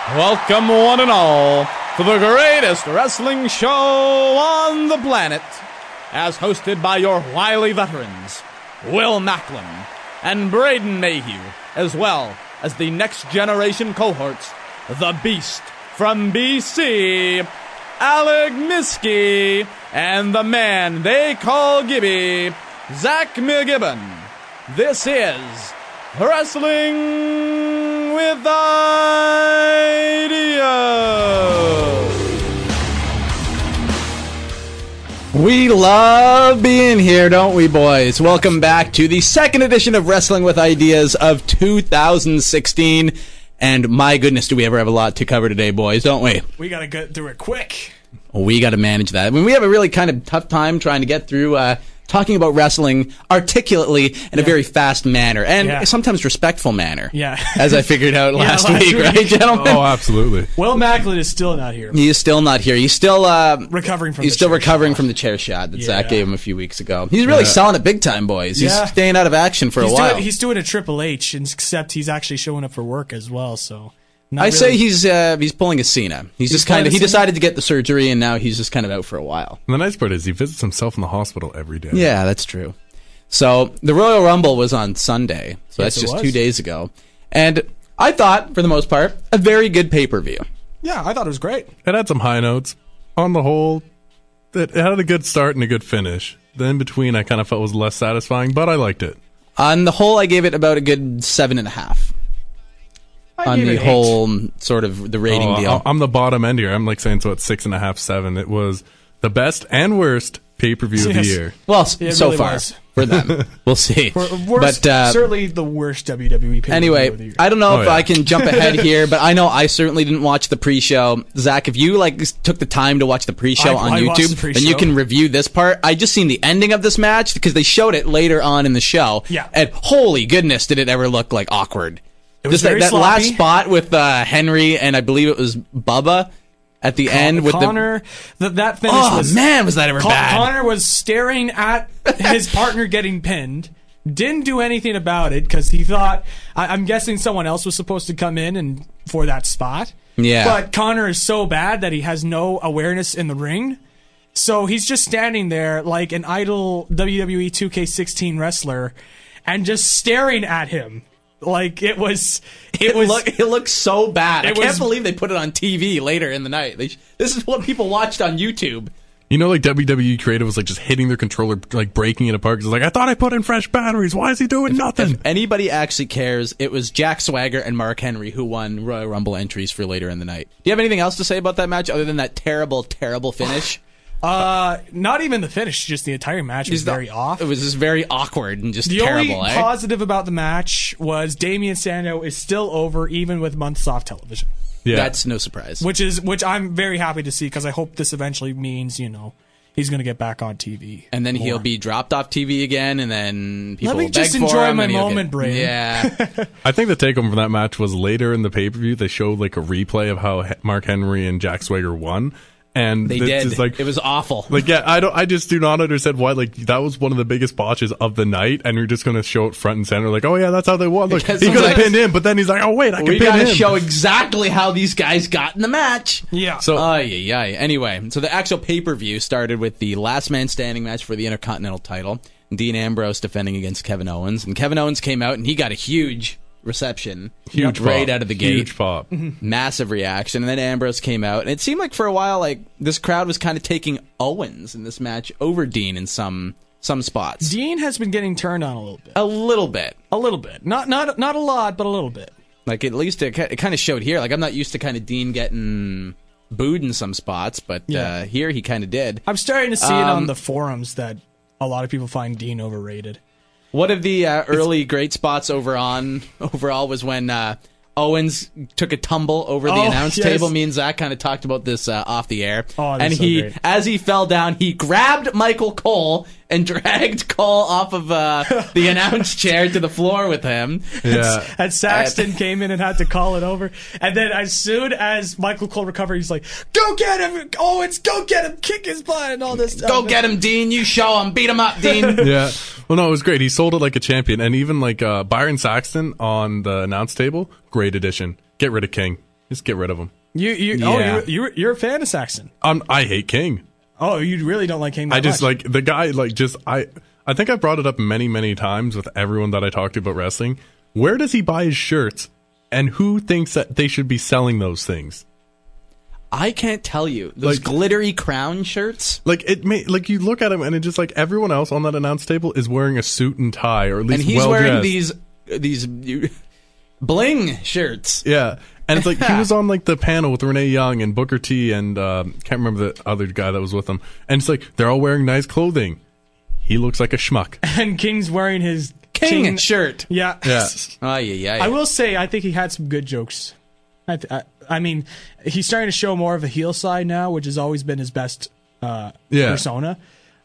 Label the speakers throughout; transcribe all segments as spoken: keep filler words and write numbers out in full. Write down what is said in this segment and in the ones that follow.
Speaker 1: Welcome, one and all, to the greatest wrestling show on the planet, as hosted by your wily veterans, Will Macklin and Braden Mayhew, as well as the next generation cohorts, the Beast from B C, Alec Miskey, and the man they call Gibby, Zach McGibbon. This is Wrestling with Ideas.
Speaker 2: We love being here, don't we, boys? Welcome back to the second edition of Wrestling with Ideas of two thousand sixteen. And my goodness, do we ever have a lot to cover today, boys, don't we?
Speaker 3: We got to get through it quick.
Speaker 2: We got to manage that. I mean, we have a really kind of tough time trying to get through uh, talking about wrestling articulately in
Speaker 3: yeah.
Speaker 2: a very fast manner and
Speaker 3: yeah.
Speaker 2: sometimes respectful manner.
Speaker 3: Yeah.
Speaker 2: As I figured out last,
Speaker 3: yeah, last
Speaker 2: week,
Speaker 3: week,
Speaker 2: right, gentlemen?
Speaker 4: Oh, absolutely.
Speaker 3: Will Macklin is still not here.
Speaker 2: He is still not here. He's still uh,
Speaker 3: recovering from.
Speaker 2: He's
Speaker 3: the
Speaker 2: still
Speaker 3: chair
Speaker 2: recovering
Speaker 3: shot.
Speaker 2: from the chair shot that
Speaker 3: yeah.
Speaker 2: Zach gave him a few weeks ago. He's really
Speaker 4: yeah.
Speaker 2: selling it big time, boys. He's
Speaker 3: yeah.
Speaker 2: staying out of action for
Speaker 3: he's
Speaker 2: a while.
Speaker 3: Doing, he's doing a Triple H, except he's actually showing up for work as well. So. Not
Speaker 2: I
Speaker 3: really.
Speaker 2: say he's uh, he's pulling a Cena. He's,
Speaker 3: He's
Speaker 2: just kind
Speaker 3: pulling
Speaker 2: of
Speaker 3: a
Speaker 2: he
Speaker 3: Cena?
Speaker 2: decided to get the surgery and now he's just kind of out for a while.
Speaker 4: And the nice part is he visits himself in the hospital every day.
Speaker 2: Yeah, that's true. So the Royal Rumble was on Sunday, so
Speaker 3: Yes,
Speaker 2: that's
Speaker 3: it
Speaker 2: just
Speaker 3: was.
Speaker 2: two days ago, and I thought for the most part a very good pay per view.
Speaker 3: Yeah, I thought it was great.
Speaker 4: It had some high notes. On the whole, it had a good start and a good finish. The in between I kind of felt was less satisfying, but I liked it.
Speaker 2: On the whole, I gave it about a good seven and a half.
Speaker 3: I
Speaker 2: On
Speaker 3: gave
Speaker 2: the
Speaker 3: it eight.
Speaker 2: whole sort of the rating
Speaker 4: Oh,
Speaker 2: deal.
Speaker 4: I- I'm the bottom end here. I'm like saying so it's six and a half, seven. It was the best and worst pay per view of
Speaker 3: Yes.
Speaker 4: the year.
Speaker 2: Well, s-
Speaker 3: It
Speaker 2: so
Speaker 3: really
Speaker 2: far
Speaker 3: was.
Speaker 2: for them, we'll see.
Speaker 3: For- Worst,
Speaker 2: but uh,
Speaker 3: certainly the worst W W E pay-per-view
Speaker 2: anyway,
Speaker 3: of the year.
Speaker 2: I don't know
Speaker 4: Oh,
Speaker 2: if
Speaker 4: yeah.
Speaker 2: I can jump ahead here, but I know I certainly didn't watch the pre-show. Zach, if you like took the time to watch the pre-show
Speaker 3: I-
Speaker 2: on
Speaker 3: I watched
Speaker 2: YouTube,
Speaker 3: the pre-show.
Speaker 2: then you can review this part. I just seen the ending of this match because they showed it later on in the show.
Speaker 3: Yeah.
Speaker 2: And holy goodness, did it ever look like awkward.
Speaker 3: It was
Speaker 2: Just like
Speaker 3: very
Speaker 2: that
Speaker 3: sloppy.
Speaker 2: last spot with uh, Henry and I believe it was Bubba at the end with
Speaker 3: Connor,
Speaker 2: the
Speaker 3: th- that finish
Speaker 2: Oh
Speaker 3: was
Speaker 2: man, was that ever
Speaker 3: Con-
Speaker 2: bad?
Speaker 3: Connor was staring at his partner getting pinned. Didn't do anything about it because he thought. I- I'm guessing someone else was supposed to come in and for that spot.
Speaker 2: Yeah.
Speaker 3: But Connor is so bad that he has no awareness in the ring. So he's just standing there like an idle W W E two K sixteen wrestler and just staring at him. Like it was, it,
Speaker 2: It,
Speaker 3: was.
Speaker 2: look, it looks so bad. I
Speaker 3: It
Speaker 2: can't
Speaker 3: was-
Speaker 2: believe they put it on T V later in the night. They sh- this is what people watched on YouTube.
Speaker 4: You know, like W W E Creative was like just hitting their controller, like breaking it apart. Because like, I thought I put in fresh batteries. Why is he doing nothing?
Speaker 2: If anybody actually cares, it was Jack Swagger and Mark Henry who won Royal Rumble entries for later in the night. Do you have anything else to say about that match other than that terrible, terrible finish?
Speaker 3: Uh, not even the finish, just the entire match was very off.
Speaker 2: It was just very awkward and just
Speaker 3: The
Speaker 2: terrible,
Speaker 3: only
Speaker 2: eh?
Speaker 3: positive about the match was Damian Sandow is still over even with months off television,
Speaker 4: Yeah.
Speaker 2: That's no surprise.
Speaker 3: which is which I'm very happy to see because I hope this eventually means you know he's going to get back on T V.
Speaker 2: and then
Speaker 3: more.
Speaker 2: he'll be dropped off T V again, and then people
Speaker 3: Let me
Speaker 2: will
Speaker 3: just
Speaker 2: beg for
Speaker 3: enjoy
Speaker 2: him,
Speaker 3: my
Speaker 2: and he'll
Speaker 3: moment,
Speaker 2: get-
Speaker 3: Braden.
Speaker 2: Yeah.
Speaker 4: I think the take home from that match was later in the pay per view. They showed like a replay of how He- Mark Henry and Jack Swagger won, and
Speaker 2: They
Speaker 4: this
Speaker 2: did.
Speaker 4: is like
Speaker 2: it was awful.
Speaker 4: Like yeah, I don't. I just do not understand why. Like that was one of the biggest botches of the night, and you're just going to show it front and center. Like, oh yeah, that's how they won. Look,
Speaker 2: Because
Speaker 4: he could have
Speaker 2: sometimes-
Speaker 4: pinned him, but then he's like, oh wait, I can
Speaker 2: we
Speaker 4: pin
Speaker 2: gotta
Speaker 4: him.
Speaker 2: show exactly how these guys got in the match.
Speaker 3: Yeah.
Speaker 4: So
Speaker 2: Ay, ay, ay. Anyway, so the actual pay-per-view started with the last man standing match for the Intercontinental title. Dean Ambrose defending against Kevin Owens. And Kevin Owens came out and he got a huge reception.
Speaker 4: huge
Speaker 2: right
Speaker 4: pop.
Speaker 2: out of the gate.
Speaker 4: Huge pop.
Speaker 2: Massive reaction. And then Ambrose came out. And it seemed like for a while, like, this crowd was kind of taking Owens in this match over Dean in some some spots.
Speaker 3: Dean has been getting turned on a little bit,
Speaker 2: a little bit.
Speaker 3: a little bit, not not not a lot, but a little bit.
Speaker 2: Like, at least it, it kind of showed here. Like, I'm not used to kind of Dean getting booed in some spots, but
Speaker 3: Yeah.
Speaker 2: uh, here he kind of did.
Speaker 3: I'm starting to see it
Speaker 2: Um,
Speaker 3: on the forums that a lot of people find Dean overrated.
Speaker 2: One of the uh, early great spots over on overall was when uh, Owens took a tumble over the
Speaker 3: Oh,
Speaker 2: announce
Speaker 3: yes.
Speaker 2: table. Me and Zach kind of talked about this uh, off the air.
Speaker 3: Oh, that's
Speaker 2: and
Speaker 3: so
Speaker 2: he,
Speaker 3: great.
Speaker 2: as he fell down, he grabbed Michael Cole and dragged Cole off of uh, the announce chair to the floor with him.
Speaker 4: Yeah.
Speaker 3: And Saxton came in and had to call it over. And then as soon as Michael Cole recovered, he's like, go get him! Owens, go get him! Kick his butt! And all this stuff.
Speaker 2: Go get him, Dean. You show him. Beat him up, Dean.
Speaker 4: Yeah. Well, no, it was great. He sold it like a champion. And even like uh, Byron Saxton on the announce table, great addition. Get rid of King. Just get rid of him.
Speaker 3: You, you, oh,
Speaker 2: Yeah.
Speaker 3: you're, you're, you're a fan of Saxton.
Speaker 4: Um, I hate King.
Speaker 3: Oh, you really don't like King that
Speaker 4: I just
Speaker 3: much.
Speaker 4: like the guy. Like, just I. I think I brought it up many, many times with everyone that I talked to about wrestling. Where does he buy his shirts, and who thinks that they should be selling those things?
Speaker 2: I can't tell you. Those
Speaker 4: Like-
Speaker 2: glittery crown shirts.
Speaker 4: Like it may, like you look at him, and it just like everyone else on that announce table is wearing a suit and tie, or at least
Speaker 2: And he's
Speaker 4: well
Speaker 2: wearing
Speaker 4: dressed.
Speaker 2: these these bling shirts.
Speaker 4: Yeah. And it's like he was on like the panel with Renee Young and Booker T and uh, can't remember the other guy that was with him. And it's like they're all wearing nice clothing. He looks like a schmuck.
Speaker 3: and King's wearing his
Speaker 2: King shirt.
Speaker 3: Yeah.
Speaker 4: Yeah.
Speaker 2: Oh, yeah, yeah.
Speaker 3: I will say, I think he had some good jokes. I, th- I, I mean, he's starting to show more of a heel side now, which has always been his best uh,
Speaker 4: Yeah.
Speaker 3: persona.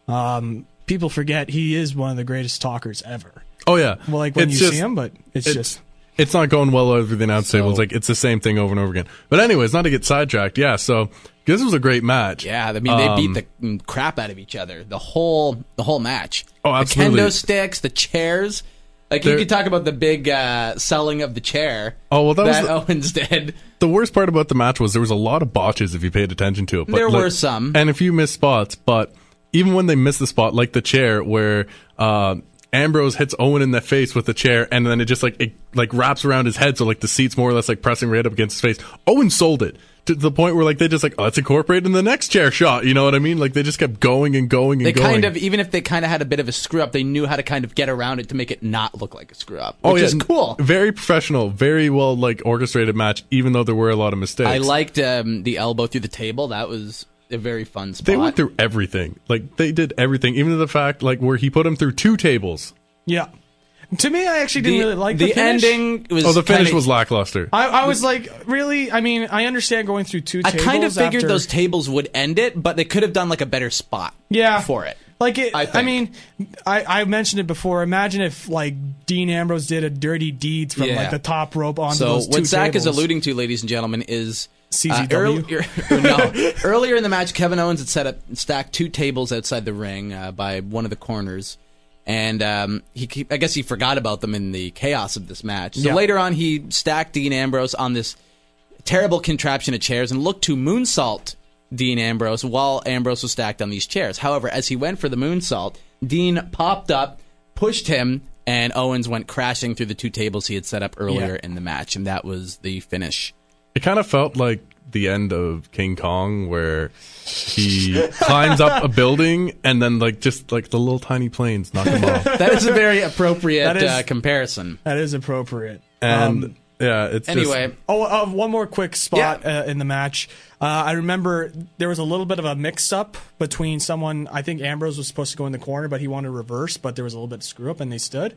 Speaker 3: Um, people forget he is one of the greatest talkers ever.
Speaker 4: Oh yeah.
Speaker 3: Well, like when
Speaker 4: It's
Speaker 3: you
Speaker 4: just-
Speaker 3: see him, but it's,
Speaker 4: it's-
Speaker 3: just
Speaker 4: It's not going well over the announce table. It's like it's the same thing over and over again. But anyways, not to get sidetracked. Yeah. So this was a great match.
Speaker 2: Yeah, I mean they
Speaker 4: Um,
Speaker 2: beat the mm, crap out of each other the whole the whole match.
Speaker 4: Oh, absolutely.
Speaker 2: The kendo sticks, the chairs. Like
Speaker 4: There-
Speaker 2: you could talk about the big uh, selling of the chair.
Speaker 4: Oh, well, that was the-
Speaker 2: Owens did.
Speaker 4: The worst part about the match was there was a lot of botches if you paid attention to it. But
Speaker 2: There
Speaker 4: like-
Speaker 2: were some.
Speaker 4: and a few missed spots. But even when they missed the spot, like the chair where uh, Ambrose hits Owen in the face with the chair, and then it just like it like wraps around his head, so like the seat's more or less like pressing right up against his face. Owen sold it to the point where like they just like, oh, let's incorporate in the next chair shot. You know what I mean? Like they just kept going and going and
Speaker 2: They
Speaker 4: going.
Speaker 2: kind of, even if they kind of had a bit of a screw up, they knew how to kind of get around it to make it not look like a screw up, which
Speaker 4: oh yeah,
Speaker 2: is cool.
Speaker 4: Very professional, very well like orchestrated match, even though there were a lot of mistakes.
Speaker 2: I liked um, the elbow through the table. That was a very fun spot.
Speaker 4: They went through everything. Like they did everything, even to the fact like where he put him through two tables.
Speaker 3: yeah. To me, I actually didn't
Speaker 2: the,
Speaker 3: really like the,
Speaker 2: the
Speaker 3: finish.
Speaker 2: ending. Was
Speaker 4: Oh, the finish
Speaker 2: kinda,
Speaker 4: was lackluster.
Speaker 3: I, I was like, really? I mean, I understand going through two
Speaker 2: I
Speaker 3: tables.
Speaker 2: kind of figured
Speaker 3: after-
Speaker 2: those tables would end it, but they could have done like a better spot.
Speaker 3: yeah.
Speaker 2: for it.
Speaker 3: Like it,
Speaker 2: I
Speaker 3: I,
Speaker 2: think.
Speaker 3: mean, I, I mentioned it before. Imagine if like Dean Ambrose did a dirty deed from
Speaker 2: Yeah.
Speaker 3: like the top rope onto
Speaker 2: So
Speaker 3: those two
Speaker 2: what Zach is
Speaker 3: tables.
Speaker 2: alluding to, ladies and gentlemen, is
Speaker 3: C Z W?
Speaker 2: earlier, no, earlier in the match, Kevin Owens had set up stacked two tables outside the ring uh, by one of the corners, and um, he keep, I guess he forgot about them in the chaos of this match. So
Speaker 3: Yeah.
Speaker 2: later on, he stacked Dean Ambrose on this terrible contraption of chairs and looked to moonsault Dean Ambrose while Ambrose was stacked on these chairs. However, as he went for the moonsault, Dean popped up, pushed him, and Owens went crashing through the two tables he had set up earlier
Speaker 3: Yeah.
Speaker 2: in the match, and that was the finish.
Speaker 4: It kind of felt like the end of King Kong, where he climbs up a building and then like just like the little tiny planes knock him off.
Speaker 2: That is a very appropriate
Speaker 3: That is-
Speaker 2: uh, comparison.
Speaker 3: That is appropriate.
Speaker 4: And
Speaker 3: Um,
Speaker 4: yeah, it's
Speaker 2: Anyway,
Speaker 4: Just,
Speaker 3: Oh, uh, one more quick spot
Speaker 2: Yeah.
Speaker 3: uh, in the match. Uh, I remember there was a little bit of a mix-up between someone. I think Ambrose was supposed to go in the corner, but he wanted to reverse, but there was a little bit of screw-up, and they stood.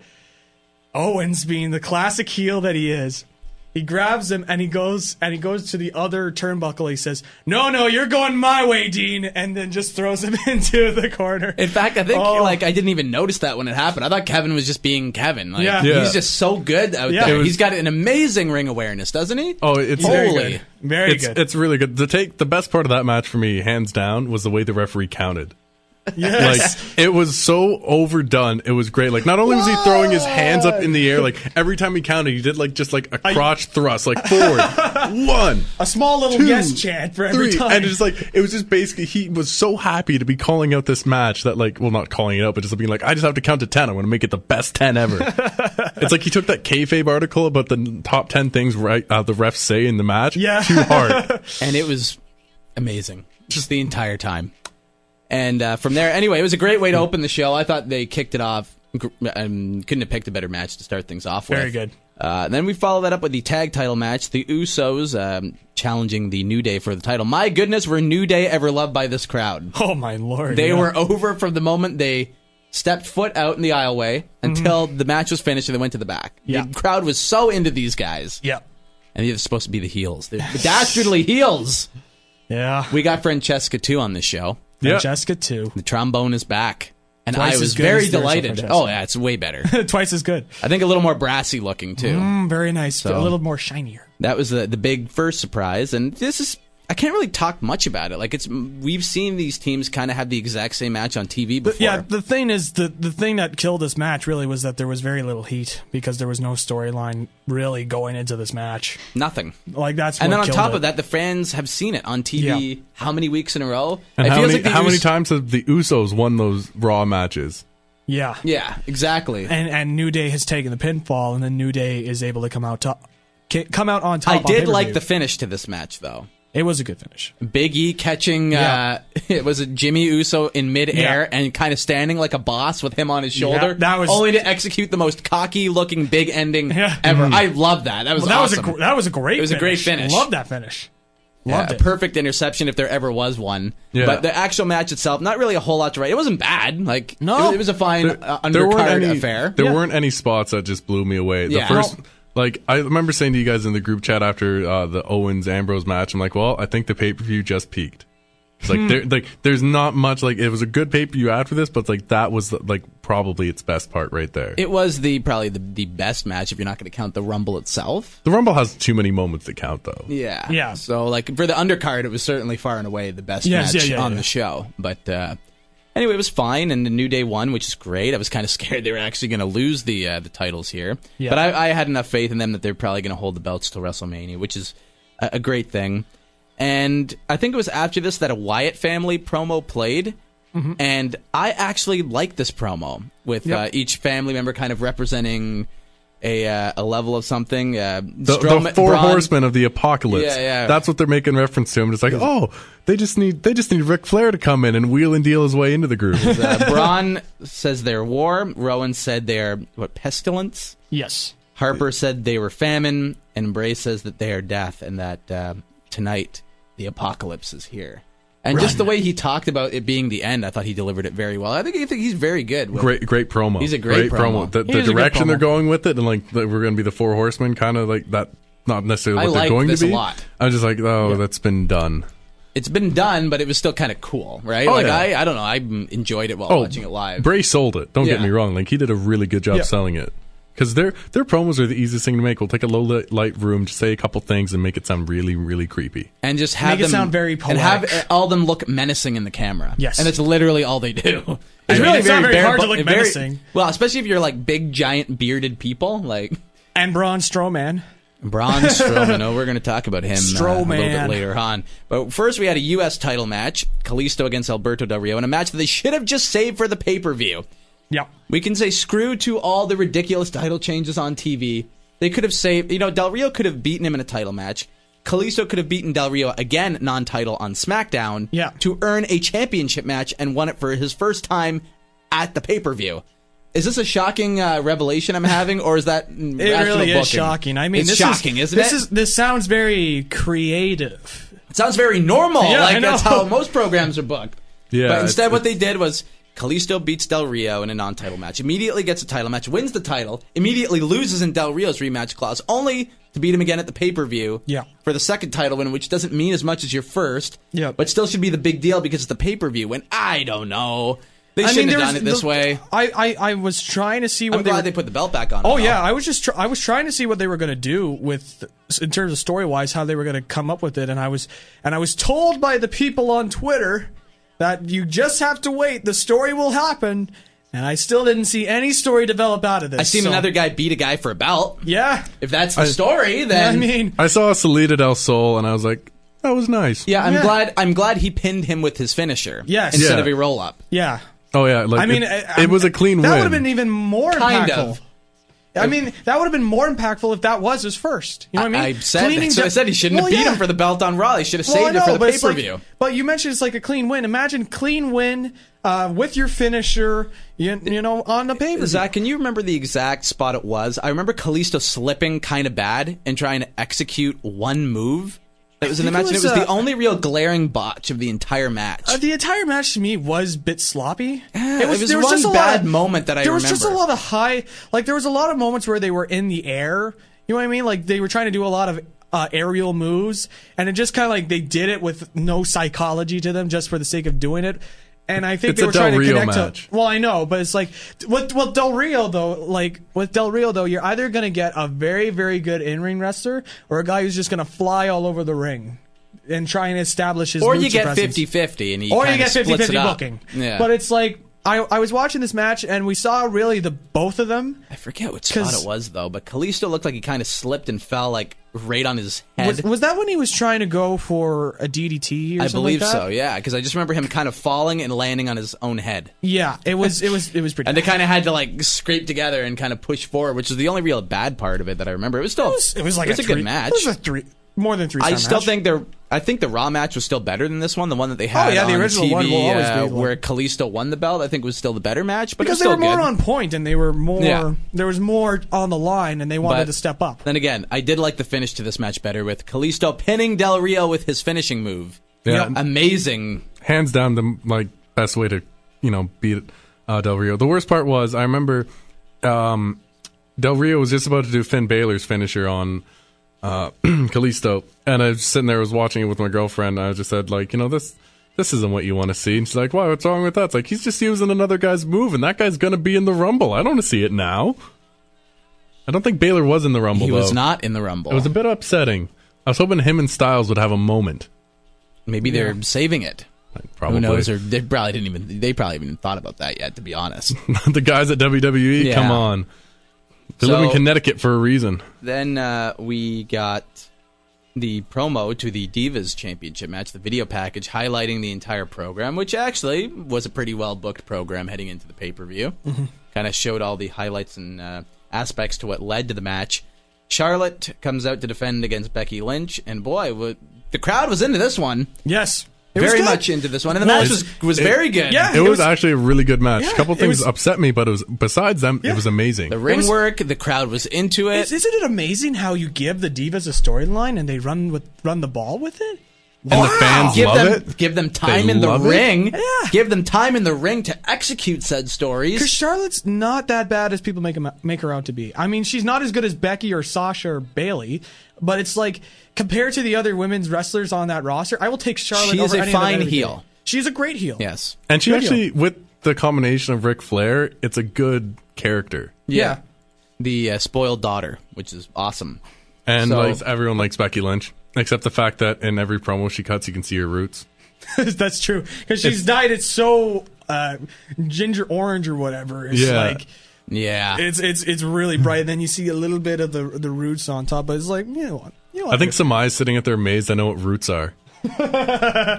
Speaker 3: Owens, being the classic heel that he is, he grabs him and he goes and he goes to the other turnbuckle. He says, "No, no, you're going my way, Dean," and then just throws him into the corner.
Speaker 2: in fact, I think
Speaker 3: Oh.
Speaker 2: like I didn't even notice that when it happened. I thought Kevin was just being Kevin. Like,
Speaker 3: Yeah.
Speaker 4: Yeah.
Speaker 2: he's just so good out
Speaker 3: Yeah.
Speaker 2: there.
Speaker 3: It
Speaker 4: was-
Speaker 2: He's got an amazing ring awareness, doesn't he?
Speaker 4: oh, it's
Speaker 3: Very
Speaker 2: Holy.
Speaker 3: good. Very
Speaker 4: it's,
Speaker 3: good.
Speaker 4: it's really good. The take the best part of that match for me, hands down, was the way the referee counted.
Speaker 3: Yes.
Speaker 4: Like it was so overdone. It was great. Like not only was he throwing his hands up in the air, like every time he counted, he did like just like a crotch thrust, like forward, one,
Speaker 3: a small little
Speaker 4: two,
Speaker 3: yes chant for every
Speaker 4: three,
Speaker 3: time.
Speaker 4: and it's just like it was just basically he was so happy to be calling out this match that like well not calling it out, but just being like I just have to count to ten. I'm going to make it the best ten ever. It's like he took that kayfabe article about the top ten things right uh, the refs say in the match
Speaker 3: Yeah.
Speaker 4: too hard.
Speaker 2: And it was amazing, just the entire time. And uh, from there, anyway, it was a great way to open the show. I thought they kicked it off. gr- Um, couldn't have picked a better match to start things off with.
Speaker 3: Very good.
Speaker 2: Uh, then we follow that up with the tag title match. The Usos um, challenging the New Day for the title. My goodness, were New Day ever loved by this crowd?
Speaker 3: Oh my lord!
Speaker 2: They
Speaker 3: yeah.
Speaker 2: were over from the moment they stepped foot out in the aisleway until the match was finished and they went to the back.
Speaker 3: Yeah.
Speaker 2: The crowd was so into these guys.
Speaker 3: Yeah,
Speaker 2: And they're supposed to be the heels. They're the dastardly heels.
Speaker 3: yeah.
Speaker 2: We got Francesca, too, on this show.
Speaker 4: Yeah.
Speaker 3: Jessica too.
Speaker 2: The trombone is back. And
Speaker 3: Twice
Speaker 2: I
Speaker 3: as
Speaker 2: was
Speaker 3: good
Speaker 2: very
Speaker 3: as the original
Speaker 2: delighted.
Speaker 3: Francesca.
Speaker 2: Oh, yeah, it's way better.
Speaker 3: Twice as good.
Speaker 2: I think a little more brassy looking, too.
Speaker 3: Mm, very nice.
Speaker 2: So-
Speaker 3: a little more shinier.
Speaker 2: That was the, the big first surprise. And this is, I can't really talk much about it. Like it's we've seen these teams kind of have the exact same match on T V before.
Speaker 3: But yeah, the thing is, the the thing that killed this match really was that there was very little heat because there was no storyline really going into this match.
Speaker 2: Nothing.
Speaker 3: Like that's
Speaker 2: and
Speaker 3: what
Speaker 2: then on
Speaker 3: killed
Speaker 2: top
Speaker 3: it.
Speaker 2: of that, the fans have seen it on T V
Speaker 3: Yeah.
Speaker 2: how many weeks in a row?
Speaker 4: And
Speaker 2: it
Speaker 4: how
Speaker 2: feels
Speaker 4: many
Speaker 2: like the
Speaker 4: how many
Speaker 2: Us-
Speaker 4: times have the Usos won those Raw matches?
Speaker 3: yeah,
Speaker 2: Yeah, exactly.
Speaker 3: and and New Day has taken the pinfall, and then New Day is able to come out top, ca- come out on top.
Speaker 2: I
Speaker 3: on
Speaker 2: did like
Speaker 3: pay-per-view.
Speaker 2: the finish to this match, though.
Speaker 3: It was a good finish.
Speaker 2: Big E catching, uh, it was a Jimmy Uso in midair
Speaker 3: Yeah.
Speaker 2: and kind of standing like a boss with him on his shoulder,
Speaker 3: Yeah, that was-
Speaker 2: only to execute the most cocky-looking big ending
Speaker 3: Yeah.
Speaker 2: ever. I love that. That was
Speaker 3: Well, that
Speaker 2: awesome.
Speaker 3: was a gr- that was a great.
Speaker 2: It was a great
Speaker 3: finish.
Speaker 2: finish.
Speaker 3: Love that finish.
Speaker 2: Yeah,
Speaker 3: Loved
Speaker 2: a
Speaker 3: it.
Speaker 2: perfect interception if there ever was one.
Speaker 4: Yeah.
Speaker 2: But the actual match itself, not really a whole lot to write. It wasn't bad. Like
Speaker 3: No.
Speaker 2: it, was, it was a fine uh,
Speaker 4: There weren't
Speaker 2: undercard
Speaker 4: any
Speaker 2: affair.
Speaker 4: There
Speaker 3: Yeah.
Speaker 4: weren't any spots that just blew me away. The
Speaker 2: Yeah.
Speaker 4: first,
Speaker 3: No.
Speaker 4: like, I remember saying to you guys in the group chat after uh, the Owens Ambrose match, I'm like, well, I think the pay per view just peaked. It's like there, like there's not much. Like it was a good pay per view after this, but like that was like probably its best part right there.
Speaker 2: It was the probably the, the best match if you're not going to count the Rumble itself.
Speaker 4: The Rumble has too many moments to count, though.
Speaker 2: Yeah.
Speaker 3: Yeah.
Speaker 2: So, like, for the undercard, it was certainly far and away the best
Speaker 3: Yes,
Speaker 2: match
Speaker 3: yeah, yeah,
Speaker 2: on
Speaker 3: yeah.
Speaker 2: the show. But, uh, anyway, it was fine, and the New Day won, which is great. I was kind of scared they were actually going to lose the uh, the titles here.
Speaker 3: Yeah.
Speaker 2: But I, I had enough faith in them that they're probably going to hold the belts till WrestleMania, which is a, a great thing. And I think it was after this that a Wyatt family promo played.
Speaker 3: Mm-hmm.
Speaker 2: And I actually liked this promo with
Speaker 3: Yep.
Speaker 2: uh, each family member kind of representing a uh, a level of something. Uh,
Speaker 4: The,
Speaker 2: Strowman-
Speaker 4: the four
Speaker 2: Braun-
Speaker 4: horsemen of the apocalypse.
Speaker 2: Yeah, yeah.
Speaker 4: That's what they're making reference to. I'm just like, oh, they just need they just need Ric Flair to come in and wheel and deal his way into the group.
Speaker 2: Uh, Braun says they're war. Rowan said they're, what, pestilence?
Speaker 3: Yes.
Speaker 2: Harper said they were famine. And Bray says that they are death and that uh, tonight the apocalypse is here. And just the way he talked about it being the end, I thought he delivered it very well. I think, I think he's very good. With,
Speaker 4: Great, great promo.
Speaker 2: He's a great promo.
Speaker 4: The,
Speaker 3: He
Speaker 4: the
Speaker 3: is a good
Speaker 4: direction they're
Speaker 3: promo.
Speaker 4: going with it, and like that we're going to be the four horsemen, kind of like that. Not necessarily
Speaker 2: I
Speaker 4: what they're
Speaker 2: like
Speaker 4: going
Speaker 2: this
Speaker 4: to
Speaker 2: a
Speaker 4: be.
Speaker 2: lot.
Speaker 4: I'm just like, oh, that's been done.
Speaker 2: It's been done, but it was still kind of cool, right?
Speaker 4: Oh,
Speaker 2: like
Speaker 4: yeah.
Speaker 2: I, I don't know. I enjoyed it while
Speaker 4: Oh,
Speaker 2: watching it live.
Speaker 4: Bray sold it. Don't get
Speaker 2: Yeah.
Speaker 4: me wrong. Like he did a really good job
Speaker 3: Yeah.
Speaker 4: selling it. Because their their promos are the easiest thing to make. We'll take a low lit, light room, just say a couple things, and make it sound really, really creepy.
Speaker 2: And just have
Speaker 3: Make it
Speaker 2: them
Speaker 3: sound very
Speaker 2: and have
Speaker 3: poetic.
Speaker 2: all them look menacing in the camera.
Speaker 3: Yes.
Speaker 2: and it's literally all they do.
Speaker 3: It's really- it's not very
Speaker 2: bare
Speaker 3: hard to
Speaker 2: bo-
Speaker 3: look
Speaker 2: very-
Speaker 3: menacing.
Speaker 2: Well, especially if you're like big, giant, bearded people, like
Speaker 3: And Braun Strowman.
Speaker 2: Braun Strowman. Oh, we're going to talk about him uh, a little bit
Speaker 3: Strowman.
Speaker 2: later on. But first, we had a U S title match: Kalisto against Alberto Del Rio, in a match that they should have just saved for the pay per view.
Speaker 3: Yep.
Speaker 2: We can say screw to all the ridiculous title changes on T V. They could have saved, you know, Del Rio could have beaten him in a title match. Kalisto could have beaten Del Rio again, non-title, on SmackDown
Speaker 3: Yeah.
Speaker 2: to earn a championship match and won it for his first time at the pay-per-view. Is this a shocking uh, revelation I'm having, or is that
Speaker 3: It
Speaker 2: rational
Speaker 3: really is
Speaker 2: booking?
Speaker 3: shocking. I mean,
Speaker 2: it's
Speaker 3: this
Speaker 2: shocking,
Speaker 3: is,
Speaker 2: isn't
Speaker 3: this
Speaker 2: it?
Speaker 3: Is, this sounds very creative.
Speaker 2: It sounds very normal,
Speaker 3: Yeah,
Speaker 2: like
Speaker 3: I know.
Speaker 2: that's how most programs are booked.
Speaker 4: Yeah,
Speaker 2: But
Speaker 4: it's-
Speaker 2: instead, what
Speaker 4: it's-
Speaker 2: they did was Kalisto beats Del Rio in a non-title match, immediately gets a title match, wins the title, immediately loses in Del Rio's rematch clause, only to beat him again at the pay-per-view
Speaker 3: Yeah.
Speaker 2: for the second title win, which doesn't mean as much as your first,
Speaker 3: Yeah.
Speaker 2: but still should be the big deal because it's the pay-per-view. And I don't know. They
Speaker 3: I
Speaker 2: shouldn't
Speaker 3: mean,
Speaker 2: have
Speaker 3: there's
Speaker 2: done it this
Speaker 3: the-
Speaker 2: way.
Speaker 3: I, I, I was trying to see what
Speaker 2: I'm
Speaker 3: they
Speaker 2: glad
Speaker 3: were,
Speaker 2: they put the belt back on.
Speaker 3: Oh
Speaker 2: and
Speaker 3: yeah,
Speaker 2: all.
Speaker 3: I was just tr- I was trying to see what they were going to do with in terms of story wise how they were going to come up with it, and I was and I was told by the people on Twitter that you just have to wait. The story will happen, and I still didn't see any story develop out of this.
Speaker 2: I seen
Speaker 3: so-
Speaker 2: another guy beat a guy for a belt.
Speaker 3: Yeah,
Speaker 2: If that's the story, then
Speaker 3: I mean,
Speaker 4: I saw Salida del Sol, and I was like, that was nice.
Speaker 2: yeah, I'm
Speaker 3: Yeah.
Speaker 2: glad. I'm glad he pinned him with his finisher.
Speaker 3: Yes.
Speaker 2: instead
Speaker 4: Yeah.
Speaker 2: of a roll up.
Speaker 3: yeah.
Speaker 4: Oh yeah, like
Speaker 3: I mean,
Speaker 4: it,
Speaker 3: I-
Speaker 4: it was a clean
Speaker 3: that
Speaker 4: win.
Speaker 3: would have been even more
Speaker 2: Kind
Speaker 3: impactful.
Speaker 2: of.
Speaker 3: I mean, that would have been more impactful if that was his first. You know what I mean?
Speaker 2: I said
Speaker 3: Cleaning
Speaker 2: that. So I
Speaker 3: down-
Speaker 2: said he shouldn't
Speaker 3: Well,
Speaker 2: have beat
Speaker 3: yeah.
Speaker 2: him for the belt on Raw. He should have
Speaker 3: Well,
Speaker 2: saved
Speaker 3: I
Speaker 2: it for
Speaker 3: know,
Speaker 2: the
Speaker 3: but
Speaker 2: pay
Speaker 3: it's
Speaker 2: per
Speaker 3: like-
Speaker 2: view.
Speaker 3: but you mentioned it's like a clean win. Imagine clean win uh, with your finisher, you, you know, on the pay per view.
Speaker 2: Zach, can you remember the exact spot it was? I remember Kalisto slipping kind of bad and trying to execute one move that was in the
Speaker 3: think
Speaker 2: match,
Speaker 3: it
Speaker 2: and it was
Speaker 3: was,
Speaker 2: the
Speaker 3: uh,
Speaker 2: only real glaring botch of the entire match.
Speaker 3: Uh, the entire match to me was a bit sloppy.
Speaker 2: Yeah, it was
Speaker 3: there
Speaker 2: one
Speaker 3: just a lot
Speaker 2: bad
Speaker 3: of-
Speaker 2: moment that I
Speaker 3: There was just a
Speaker 2: remember.
Speaker 3: lot of high, like there was a lot of moments where they were in the air. You know what I mean? Like they were trying to do a lot of uh, aerial moves, and it just kind of like they did it with no psychology to them, just for the sake of doing it. And I think
Speaker 4: It's
Speaker 3: they
Speaker 4: a
Speaker 3: were
Speaker 4: Del
Speaker 3: trying to
Speaker 4: Rio
Speaker 3: connect
Speaker 4: match.
Speaker 3: to. Well, I know, but it's like with with Del Rio though. Like with Del Rio though, you're either gonna get a very very good in ring wrestler or a guy who's just gonna fly all over the ring. and trying to establish his
Speaker 2: Or
Speaker 3: lucha
Speaker 2: you get
Speaker 3: presence.
Speaker 2: fifty-fifty and he
Speaker 3: Or you
Speaker 2: kinda
Speaker 3: get
Speaker 2: splits
Speaker 3: fifty-fifty
Speaker 2: it up.
Speaker 3: booking.
Speaker 2: Yeah.
Speaker 3: But it's like I I was watching this match and we saw really the both of them.
Speaker 2: I forget what spot
Speaker 3: 'Cause-
Speaker 2: it was though, but Kalisto looked like he kind of slipped and fell like right on his head.
Speaker 3: Was, was that when he was trying to go for a D D T or
Speaker 2: I
Speaker 3: something
Speaker 2: believe
Speaker 3: like that?
Speaker 2: so, yeah, because I just remember him kind of falling and landing on his own head.
Speaker 3: Yeah, it was it was it was pretty
Speaker 2: And they kind of had to like scrape together and kind of push forward, which is the only real bad part of it that I remember. It was still
Speaker 3: It was, it was like
Speaker 2: it was
Speaker 3: a,
Speaker 2: a,
Speaker 3: three,
Speaker 2: good match.
Speaker 3: It was a three more than three.
Speaker 2: I
Speaker 3: star
Speaker 2: still
Speaker 3: match.
Speaker 2: think they're. I think the Raw match was still better than this one. The one that they had
Speaker 3: Oh, yeah, the
Speaker 2: on
Speaker 3: original
Speaker 2: T V,
Speaker 3: one will always
Speaker 2: uh,
Speaker 3: be the
Speaker 2: where
Speaker 3: one.
Speaker 2: Kalisto won the belt. I think was still the better match, but
Speaker 3: because
Speaker 2: it was
Speaker 3: they
Speaker 2: still
Speaker 3: were more
Speaker 2: good.
Speaker 3: on point and they were more.
Speaker 2: Yeah.
Speaker 3: There was more on the line and they wanted
Speaker 2: But
Speaker 3: to step up.
Speaker 2: Then again, I did like the finish to this match better with Kalisto pinning Del Rio with his finishing move.
Speaker 4: Yeah.
Speaker 2: Amazing.
Speaker 4: Hands down, the like best way to you know beat uh, Del Rio. The worst part was I remember um, Del Rio was just about to do Finn Balor's finisher on uh, Kalisto, and I was sitting there, I was watching it with my girlfriend, and I just said, like, you know, this this isn't what you want to see. And she's like, why, what's wrong with that? It's like, he's just using another guy's move, and that guy's going to be in the Rumble. I don't want to see it now. I don't think Baylor was in the Rumble,
Speaker 2: He
Speaker 4: though.
Speaker 2: was not in the Rumble.
Speaker 4: It was a bit upsetting. I was hoping him and Styles would have a moment.
Speaker 2: Maybe they're saving it.
Speaker 4: Like, probably.
Speaker 2: Who knows? Or they probably didn't even. They probably haven't even thought about that yet. To be honest.
Speaker 4: The guys at W W E,
Speaker 2: Yeah.
Speaker 4: come on. They
Speaker 2: So-
Speaker 4: live in Connecticut for a reason.
Speaker 2: Then uh, we got the promo to the Divas Championship match, the video package highlighting the entire program, which actually was a pretty well booked program heading into the pay per view.
Speaker 3: Mm-hmm.
Speaker 2: Kind of showed all the highlights and uh, aspects to what led to the match. Charlotte comes out to defend against Becky Lynch, and boy, w- the crowd was into this one.
Speaker 3: Yes, it was
Speaker 2: Very
Speaker 3: good.
Speaker 2: much into this one, and the
Speaker 3: Well,
Speaker 2: match
Speaker 4: it's-
Speaker 2: was was
Speaker 4: it-
Speaker 2: very good.
Speaker 3: Yeah.
Speaker 4: It,
Speaker 3: It
Speaker 4: was,
Speaker 3: was-
Speaker 4: actually a really good match.
Speaker 3: Yeah,
Speaker 4: a couple
Speaker 3: it
Speaker 4: things
Speaker 3: was-
Speaker 4: upset me, but it was besides them,
Speaker 3: Yeah.
Speaker 4: it was amazing.
Speaker 2: The ring
Speaker 3: was-
Speaker 2: work, the crowd was into it.
Speaker 3: Is, isn't it amazing how you give the Divas a storyline and they run with run the ball with it?
Speaker 4: And the fans
Speaker 2: give
Speaker 4: love
Speaker 2: them,
Speaker 4: it.
Speaker 2: Give them time
Speaker 4: They
Speaker 2: in the
Speaker 4: love it?
Speaker 2: ring.
Speaker 3: Yeah.
Speaker 2: Give them time in the ring to execute said
Speaker 3: Because
Speaker 2: stories.
Speaker 3: Charlotte's not that bad as people make him, make her out to be. I mean, she's not as good as Becky or Sasha or Bailey, but it's like compared to the other women's wrestlers on that roster, I will take Charlotte.
Speaker 2: She is
Speaker 3: over
Speaker 2: a
Speaker 3: any of them
Speaker 2: fine
Speaker 3: every day.
Speaker 2: heel.
Speaker 3: She's a great heel.
Speaker 2: Yes.
Speaker 4: And she
Speaker 3: Good
Speaker 4: actually, with the combination of Ric Flair, it's a good character.
Speaker 3: Yeah.
Speaker 2: The uh, spoiled daughter, which is awesome.
Speaker 4: And
Speaker 2: So-
Speaker 4: like everyone likes Becky Lynch, except the fact that in every promo she cuts, you can see her roots.
Speaker 3: That's true. Because she's dyed it so uh, ginger orange or whatever. It's
Speaker 4: Yeah.
Speaker 3: like
Speaker 2: Yeah.
Speaker 3: it's it's it's really bright. Then you see a little bit of the the roots on top, but it's like you know what? You know what?
Speaker 4: I think Samai's sitting at their maze. I know what roots are.
Speaker 3: uh,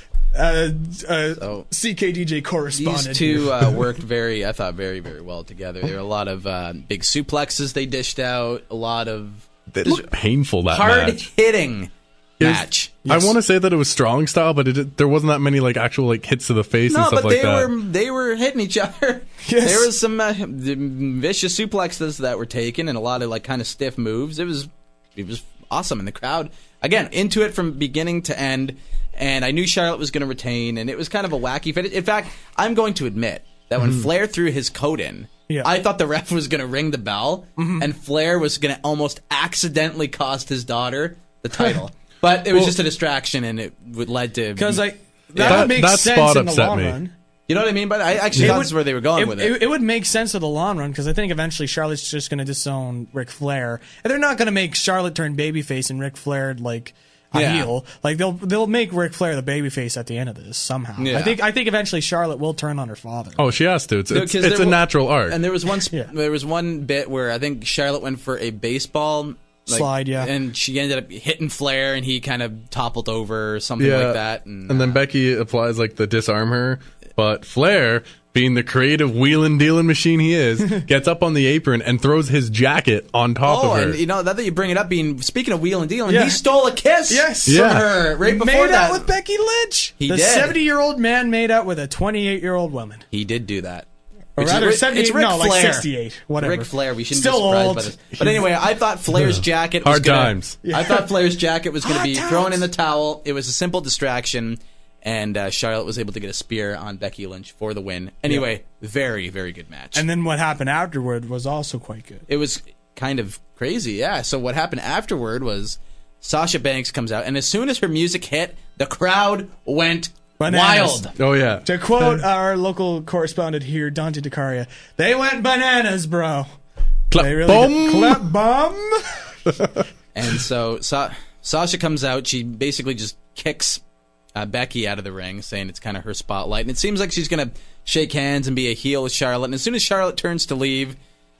Speaker 3: uh,
Speaker 2: So-
Speaker 3: C K D J correspondent.
Speaker 2: These two uh, worked very, I thought, very, very well together. There were a lot of uh, big suplexes they dished out, a lot of
Speaker 4: It looked painful, that
Speaker 2: hard
Speaker 4: match.
Speaker 2: hitting
Speaker 4: It was-
Speaker 2: match.
Speaker 4: I want to say that it was strong style, but it, there wasn't that many like actual like hits to the face and
Speaker 2: No,
Speaker 4: stuff
Speaker 2: but
Speaker 4: like
Speaker 2: they
Speaker 4: that.
Speaker 2: were they were hitting each other.
Speaker 3: Yes.
Speaker 2: There was some uh, vicious suplexes that were taken and a lot of like kind of stiff moves. It was it was awesome, and the crowd again into it from beginning to end. And I knew Charlotte was going to retain, and it was kind of a wacky finish. In fact, I'm going to admit that when Flair threw his coat in,
Speaker 3: Yeah.
Speaker 2: I thought the ref was going to ring the bell, and Flair was going to almost accidentally cost his daughter the title. But it was
Speaker 4: Well-
Speaker 2: just a distraction, and it would led to
Speaker 3: because I that,
Speaker 4: That-
Speaker 3: would make
Speaker 4: that
Speaker 3: sense
Speaker 4: spot
Speaker 3: in the
Speaker 4: upset
Speaker 3: long
Speaker 4: me.
Speaker 3: run.
Speaker 2: you know what I mean. But I actually
Speaker 3: It
Speaker 2: thought
Speaker 3: would-
Speaker 2: this is where they were going
Speaker 3: it,
Speaker 2: with it.
Speaker 3: It, it would make sense of the long run because I think eventually Charlotte's just going to disown Ric Flair, and they're not going to make Charlotte turn babyface and Ric Flair like a
Speaker 2: Yeah.
Speaker 3: heel. Like they'll they'll make Ric Flair the babyface at the end of this somehow.
Speaker 2: Yeah.
Speaker 3: I think I think eventually Charlotte will turn on her father.
Speaker 4: Oh, she has to. It's
Speaker 2: No,
Speaker 4: it's,
Speaker 2: 'cause
Speaker 4: it's
Speaker 2: there
Speaker 4: a
Speaker 2: wa-
Speaker 4: natural art.
Speaker 2: And there was one sp-
Speaker 3: Yeah.
Speaker 2: there was one bit where I think Charlotte went for a baseball like,
Speaker 3: Slide, yeah.
Speaker 2: and she ended up hitting Flair, and he kind of toppled over or something
Speaker 4: yeah,
Speaker 2: like that. And,
Speaker 4: and then
Speaker 2: uh,
Speaker 4: Becky applies like the disarm her, but Flair, being the creative wheeling dealing machine he is, gets up on the apron and throws his jacket on top
Speaker 2: oh,
Speaker 4: of her.
Speaker 2: and you know now that you bring it up, being speaking of wheel and dealing,
Speaker 3: Yeah.
Speaker 2: he stole a kiss
Speaker 3: Yes.
Speaker 2: from
Speaker 4: Yeah.
Speaker 2: her right before
Speaker 3: made
Speaker 2: that.
Speaker 3: out with Becky Lynch.
Speaker 2: He
Speaker 3: the
Speaker 2: did.
Speaker 3: seventy-year-old man made out with a twenty-eight-year-old woman.
Speaker 2: He did do that.
Speaker 3: Or
Speaker 2: Which is
Speaker 3: rather,
Speaker 2: Ric-
Speaker 3: seventy-eight.
Speaker 2: it's Ric
Speaker 3: No, like
Speaker 2: Flair.
Speaker 3: sixty-eight. Whatever.
Speaker 2: Ric Flair, we shouldn't
Speaker 3: Still
Speaker 2: be surprised
Speaker 3: old.
Speaker 2: by this. But anyway, I thought Flair's jacket was
Speaker 4: Hard
Speaker 2: gonna,
Speaker 4: times.
Speaker 2: I thought Flair's jacket was going to
Speaker 3: Hard
Speaker 2: be
Speaker 3: times.
Speaker 2: thrown in the towel. It was a simple distraction, and uh, Charlotte was able to get a spear on Becky Lynch for the win. Anyway, very, very good match.
Speaker 3: And then what happened afterward was also quite good.
Speaker 2: it was kind of crazy, yeah. So what happened afterward was Sasha Banks comes out, and as soon as her music hit, the crowd went
Speaker 3: Bananas.
Speaker 2: wild.
Speaker 4: oh yeah,
Speaker 3: To quote our local correspondent here, Dante DeCaria, they went bananas, bro.
Speaker 4: Clap
Speaker 3: They really
Speaker 4: bomb.
Speaker 3: did. Clap bomb.
Speaker 2: And so Sa- Sasha comes out. She basically just kicks uh, Becky out of the ring, saying it's kind of her spotlight. And it seems like she's going to shake hands and be a heel with Charlotte. And as soon as Charlotte turns to leave,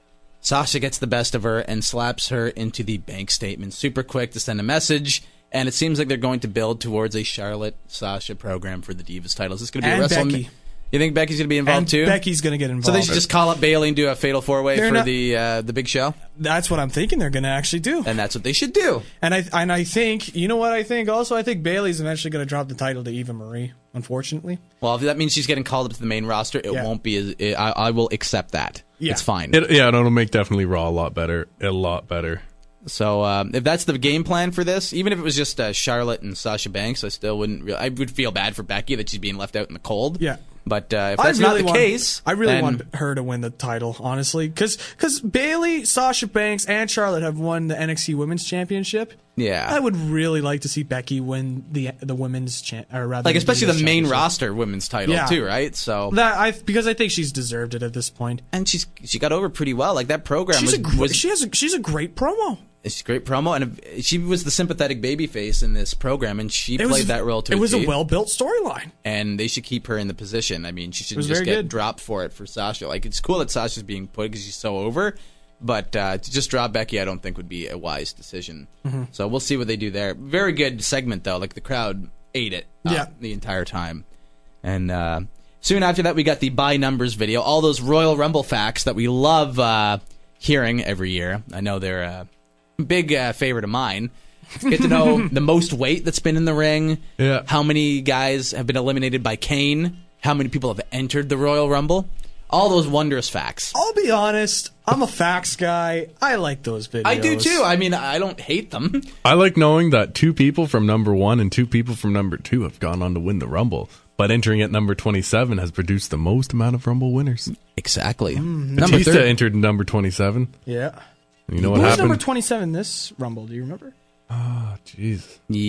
Speaker 2: Sasha gets the best of her and slaps her into the bank statement. Super quick to send a message. And it seems like they're going to build towards a Charlotte-Sasha program for the Divas titles. Is this going to be
Speaker 3: And
Speaker 2: a WrestleMania?
Speaker 3: Becky.
Speaker 2: You think Becky's going to be involved
Speaker 3: And
Speaker 2: too?
Speaker 3: Becky's going to get involved.
Speaker 2: So they should just call up Bayley and do a fatal four-way
Speaker 3: They're
Speaker 2: for
Speaker 3: not-
Speaker 2: the uh, the big show?
Speaker 3: That's what I'm thinking they're going to actually do.
Speaker 2: And that's what they should do.
Speaker 3: And I and I think, you know what I think also? I think Bayley's eventually going to drop the title to Eva Marie, unfortunately.
Speaker 2: Well, if that means she's getting called up to the main roster, it
Speaker 3: Yeah.
Speaker 2: won't be as... It, I, I will accept that.
Speaker 3: Yeah.
Speaker 2: It's fine.
Speaker 4: It, yeah, it'll make definitely Raw a lot better. A lot better.
Speaker 2: So um, if that's the game plan for this, even if it was just uh, Charlotte and Sasha Banks, I still wouldn't... Re- I would feel bad for Becky that she's being left out in the cold.
Speaker 3: Yeah.
Speaker 2: But uh, if
Speaker 3: I
Speaker 2: that's
Speaker 3: really
Speaker 2: not the
Speaker 3: want,
Speaker 2: case...
Speaker 3: I really
Speaker 2: then-
Speaker 3: want her to win the title, honestly. Because Bayley, Sasha Banks, and Charlotte have won the N X T Women's Championship.
Speaker 2: Yeah.
Speaker 3: I would really like to see Becky win the the women's cha- or rather
Speaker 2: Like,
Speaker 3: the
Speaker 2: especially
Speaker 3: Divas
Speaker 2: the main
Speaker 3: Championship.
Speaker 2: roster women's title,
Speaker 3: Yeah.
Speaker 2: too, right? So...
Speaker 3: That I because I think she's deserved it at this point.
Speaker 2: And she's she got over pretty well. Like, that program
Speaker 3: She's
Speaker 2: was...
Speaker 3: a gr-
Speaker 2: was
Speaker 3: she has a, she's a great promo.
Speaker 2: It's a great promo, and if- she was the sympathetic babyface in this program, and she
Speaker 3: It
Speaker 2: played
Speaker 3: was
Speaker 2: that role to
Speaker 3: It
Speaker 2: a
Speaker 3: was
Speaker 2: T.
Speaker 3: a well built storyline.
Speaker 2: And they should keep her in the position. I mean, she should
Speaker 3: was
Speaker 2: just
Speaker 3: very
Speaker 2: get
Speaker 3: good.
Speaker 2: dropped for it for Sasha. Like, it's cool that Sasha's being put because she's so over, but uh, to just drop Becky, I don't think would be a wise decision.
Speaker 3: Mm-hmm.
Speaker 2: So we'll see what they do there. Very good segment, though. Like, the crowd ate it uh,
Speaker 3: Yeah.
Speaker 2: the entire time. And uh, soon after that, we got the by numbers video. All those Royal Rumble facts that we love uh, hearing every year. I know they're a big uh, favorite of mine. Get to know the most weight that's been in the ring.
Speaker 4: Yeah.
Speaker 2: How many guys have been eliminated by Kane? How many people have entered the Royal Rumble? All those wondrous facts.
Speaker 3: I'll be honest, I'm a facts guy. I like those videos.
Speaker 2: I do too. I mean, I don't hate them.
Speaker 4: I like knowing that two people from number one and two people from number two have gone on to win the Rumble. But entering at number twenty-seven has produced the most amount of Rumble winners.
Speaker 2: Exactly.
Speaker 3: Mm,
Speaker 2: Number
Speaker 4: Batista
Speaker 2: thirty.
Speaker 4: entered number twenty-seven.
Speaker 3: Yeah.
Speaker 4: And you know
Speaker 3: Who
Speaker 4: what
Speaker 3: was
Speaker 4: happened?
Speaker 3: number twenty-seven this Rumble? Do you remember?
Speaker 4: Oh, jeez.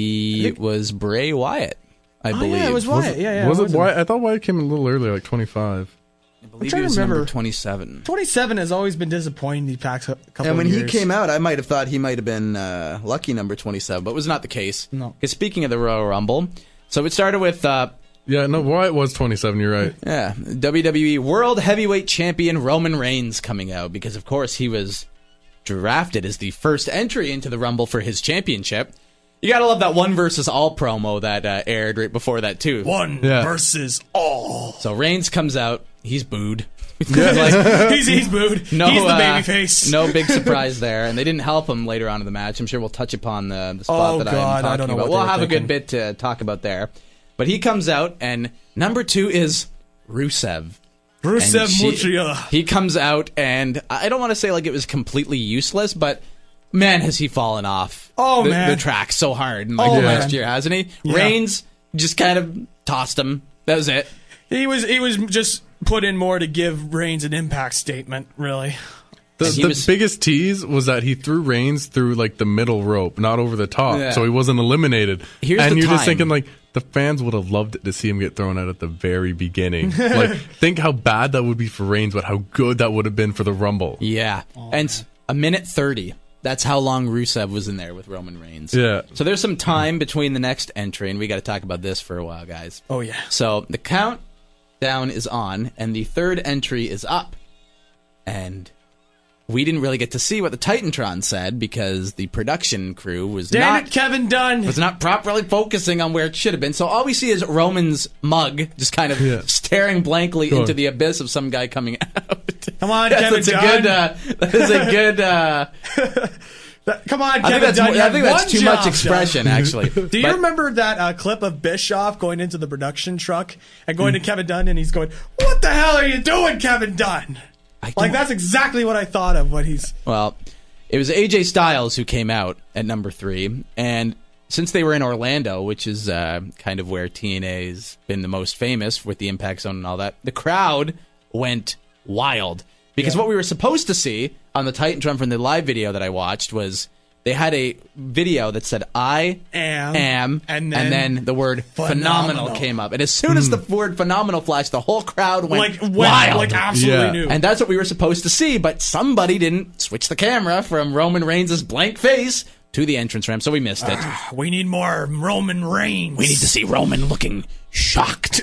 Speaker 2: It was Bray Wyatt, I
Speaker 3: Oh,
Speaker 2: believe.
Speaker 3: yeah, it was
Speaker 4: Was
Speaker 3: Wyatt.
Speaker 4: it,
Speaker 3: yeah, yeah.
Speaker 4: was it
Speaker 3: wasn't
Speaker 4: Wyatt? I thought Wyatt came in a little earlier, like twenty-five.
Speaker 2: I believe
Speaker 3: trying
Speaker 2: he
Speaker 3: to
Speaker 2: was number
Speaker 3: remember.
Speaker 2: twenty-seven.
Speaker 3: twenty-seven has always been disappointing these past cou- couple
Speaker 2: And when
Speaker 3: of
Speaker 2: he
Speaker 3: years.
Speaker 2: came out, I might have thought he might have been uh, lucky number twenty-seven, but it was not the case.
Speaker 3: No.
Speaker 2: Because speaking of the Royal Rumble, so it started with... Uh,
Speaker 4: Yeah, no, Wyatt was twenty-seven, you're right.
Speaker 2: Yeah, W W E World Heavyweight Champion Roman Reigns coming out because, of course, he was drafted as the first entry into the Rumble for his championship. You gotta love that one versus all promo that uh, aired right before that, too.
Speaker 3: One
Speaker 4: Yeah.
Speaker 3: versus all.
Speaker 2: So Reigns comes out, he's booed.
Speaker 3: he's, he's booed.
Speaker 2: No,
Speaker 3: he's the
Speaker 2: uh,
Speaker 3: babyface.
Speaker 2: no big surprise there, and they didn't help him later on in the match. I'm sure we'll touch upon the, the spot
Speaker 3: Oh,
Speaker 2: that
Speaker 3: God,
Speaker 2: I'm
Speaker 3: I
Speaker 2: talking
Speaker 3: don't know
Speaker 2: about.
Speaker 3: what
Speaker 2: We'll
Speaker 3: they were
Speaker 2: have a
Speaker 3: thinking.
Speaker 2: good bit to talk about there. But he comes out, and number two is Rusev.
Speaker 3: Rusev
Speaker 2: And she-
Speaker 3: Mutia.
Speaker 2: He comes out, and I don't want to say like it was completely useless, but man, has he fallen off
Speaker 3: Oh,
Speaker 2: the,
Speaker 3: man.
Speaker 2: the track so hard in like
Speaker 3: Oh,
Speaker 2: the
Speaker 3: man.
Speaker 2: last year, hasn't he?
Speaker 3: Yeah.
Speaker 2: Reigns just kind of tossed him. That was it.
Speaker 3: He was he was just put in more to give Reigns an impact statement, really.
Speaker 4: The,
Speaker 2: And he
Speaker 4: the
Speaker 2: was-
Speaker 4: biggest tease was that he threw Reigns through like the middle rope, not over the top,
Speaker 2: Yeah.
Speaker 4: so he wasn't eliminated.
Speaker 2: Here's
Speaker 4: and
Speaker 2: the
Speaker 4: you're
Speaker 2: time.
Speaker 4: just thinking like the fans would have loved it to see him get thrown out at the very beginning. Like, think how bad that would be for Reigns, but how good that would have been for the Rumble.
Speaker 2: Yeah, and it's a minute thirty. That's how long Rusev was in there with Roman Reigns.
Speaker 4: Yeah.
Speaker 2: So there's some time between the next entry, and we got to talk about this for a while, guys.
Speaker 3: Oh yeah.
Speaker 2: So the countdown is on, and the third entry is up. And we didn't really get to see what the Titantron said because the production crew was
Speaker 3: Damn
Speaker 2: not
Speaker 3: it, Kevin Dunn.
Speaker 2: was not properly focusing on where it should have been. So all we see is Roman's mug just kind of
Speaker 4: Yeah.
Speaker 2: staring blankly
Speaker 4: Sure.
Speaker 2: into the abyss of some guy coming out.
Speaker 3: Come on,
Speaker 2: Yes,
Speaker 3: Kevin
Speaker 2: that's a
Speaker 3: Dunn.
Speaker 2: good. Uh, that is a good. Uh,
Speaker 3: Come on,
Speaker 2: I think
Speaker 3: Kevin
Speaker 2: that's,
Speaker 3: Dunn.
Speaker 2: more-
Speaker 3: you
Speaker 2: I
Speaker 3: had
Speaker 2: think that's
Speaker 3: one
Speaker 2: too
Speaker 3: job
Speaker 2: much expression,
Speaker 3: done.
Speaker 2: actually.
Speaker 3: Do you
Speaker 2: But-
Speaker 3: remember that uh, clip of Bischoff going into the production truck and going to Kevin Dunn and he's going, "What the hell are you doing, Kevin Dunn?"
Speaker 2: I
Speaker 3: Like
Speaker 2: don't-
Speaker 3: that's exactly what I thought of when he's.
Speaker 2: Well, it was A J Styles who came out at number three, and since they were in Orlando, which is uh, kind of where T N A's been the most famous with the Impact Zone and all that, the crowd went wild. Because
Speaker 3: Yeah.
Speaker 2: what we were supposed to see on the Titantron from the live video that I watched was they had a video that said, I
Speaker 3: Am,
Speaker 2: am,
Speaker 3: and
Speaker 2: and
Speaker 3: then
Speaker 2: then, the word phenomenal.
Speaker 3: phenomenal.
Speaker 2: came up. And as soon as the word phenomenal flashed, the whole crowd went
Speaker 3: Like went,
Speaker 2: wild.
Speaker 3: like absolutely
Speaker 4: Yeah.
Speaker 3: new.
Speaker 2: And that's what we were supposed to see, but somebody didn't switch the camera from Roman Reigns' blank face to the entrance ramp, so we missed it.
Speaker 3: We need more Roman Reigns.
Speaker 2: We need to see Roman looking shocked.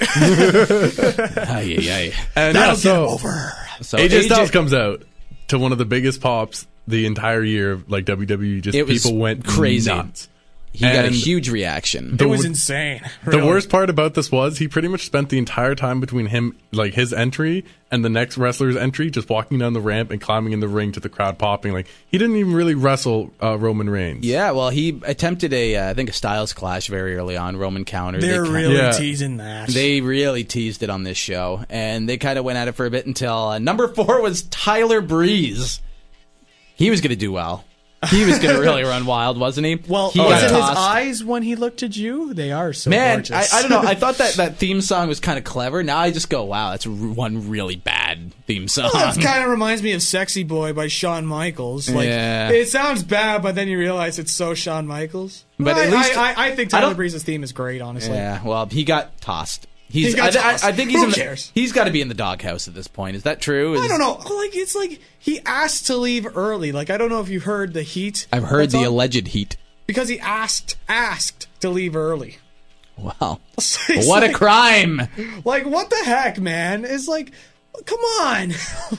Speaker 2: Ay, ay, ay.
Speaker 4: And
Speaker 3: That'll
Speaker 4: yeah, so,
Speaker 3: get over.
Speaker 2: So
Speaker 4: A J Styles comes out to one of the biggest pops the entire year of like W W E. Just
Speaker 2: It was
Speaker 4: people went
Speaker 2: crazy.
Speaker 4: nuts.
Speaker 2: He got a
Speaker 4: And
Speaker 2: huge reaction.
Speaker 3: It was insane.
Speaker 4: The
Speaker 3: really.
Speaker 4: worst part about this was he pretty much spent the entire time between him, like his entry and the next wrestler's entry, just walking down the ramp and climbing in the ring to the crowd popping. Like he didn't even really wrestle uh, Roman Reigns.
Speaker 2: Yeah, well, he attempted a, uh, I think, a Styles clash very early on. Roman counter.
Speaker 3: They're
Speaker 2: They ki-
Speaker 3: really
Speaker 4: Yeah.
Speaker 3: teasing that.
Speaker 2: They really teased it on this show, and they kind of went at it for a bit until uh, number four was Tyler Breeze. He was going to do well. He was going to really run wild, wasn't he?
Speaker 3: well,
Speaker 2: he
Speaker 3: was
Speaker 2: got
Speaker 3: it his
Speaker 2: tossed.
Speaker 3: eyes when he looked at you? They are so
Speaker 2: Man, I,
Speaker 3: gorgeous.
Speaker 2: I don't know. I thought that, that theme song was kind of clever. Now I just go, wow, that's r- one really bad theme song.
Speaker 3: Well, that kind of reminds me of "Sexy Boy" by Shawn Michaels. Like,
Speaker 2: Yeah.
Speaker 3: it sounds bad, but then you realize it's so Shawn Michaels.
Speaker 2: But
Speaker 3: I,
Speaker 2: at least-
Speaker 3: I, I, I think
Speaker 2: I
Speaker 3: Tyler
Speaker 2: don't-
Speaker 3: Breeze's theme is great. Honestly,
Speaker 2: Yeah, well, he got tossed. He's.
Speaker 3: He got
Speaker 2: I, th- I-
Speaker 3: tossed.
Speaker 2: I think he's
Speaker 3: Who
Speaker 2: in the,
Speaker 3: cares?
Speaker 2: He's got to be in the doghouse at this point. Is that true? Is,
Speaker 3: I don't know. Like, it's like he asked to leave early. Like, I don't know if you heard the heat.
Speaker 2: I've heard
Speaker 3: that's
Speaker 2: the
Speaker 3: on-
Speaker 2: alleged heat.
Speaker 3: because he asked asked to leave early.
Speaker 2: Wow,
Speaker 3: It's
Speaker 2: what
Speaker 3: like,
Speaker 2: a crime!
Speaker 3: Like, what the heck, man? It's like, come on.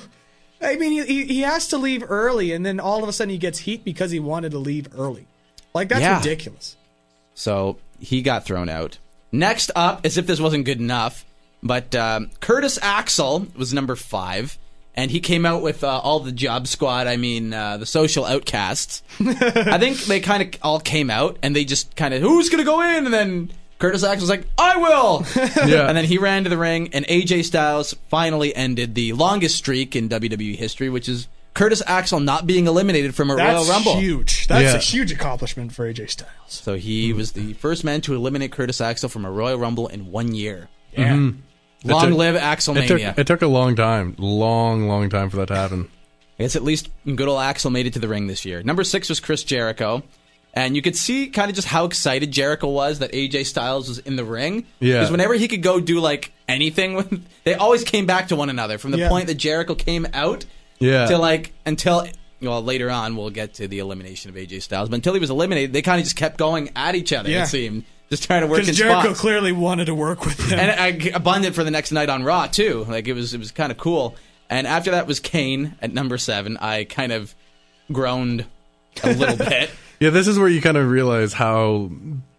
Speaker 3: I mean, he, he asked to leave early, and then all of a sudden he gets heat because he wanted to leave early. Like, that's
Speaker 2: Yeah.
Speaker 3: ridiculous.
Speaker 2: So he got thrown out. Next up, as if this wasn't good enough, but um, Curtis Axel was number five, and he came out with uh, all the Job Squad. I mean, uh, the Social Outcasts. I think they kind of all came out, and they just kind of, who's going to go in? And then Curtis Axel was like, I will!
Speaker 4: Yeah.
Speaker 2: And then he ran to the ring, and A J Styles finally ended the longest streak in W W E history, which is Curtis Axel not being eliminated from a
Speaker 3: That's
Speaker 2: Royal Rumble.
Speaker 3: huge. That's
Speaker 4: Yeah.
Speaker 3: a huge accomplishment for A J Styles.
Speaker 2: So he was the first man to eliminate Curtis Axel from a Royal Rumble in one year.
Speaker 3: Yeah.
Speaker 2: Long
Speaker 4: took-
Speaker 2: live
Speaker 4: It
Speaker 2: Axelmania.
Speaker 4: took, it took a long time, long, long time for that to happen.
Speaker 2: I guess at least good old Axel made it to the ring this year. Number six was Chris Jericho. And you could see kind of just how excited Jericho was that A J Styles was in the ring.
Speaker 4: Yeah.
Speaker 2: Because whenever he could go do like anything, with, they always came back to one another. From the
Speaker 3: Yeah.
Speaker 2: point that Jericho came out
Speaker 4: Yeah.
Speaker 2: to like until well later on we'll get to the elimination of A J Styles. But until he was eliminated, they kind of just kept going at each other.
Speaker 3: Yeah.
Speaker 2: It seemed just trying to work in
Speaker 3: Because Jericho
Speaker 2: spots.
Speaker 3: clearly wanted to work with him.
Speaker 2: And I abundant for the next night on Raw too. Like it was, it was kind of cool. And after that was Kane at number seven. I kind of groaned a little bit.
Speaker 4: Yeah, this is where you kind of realize how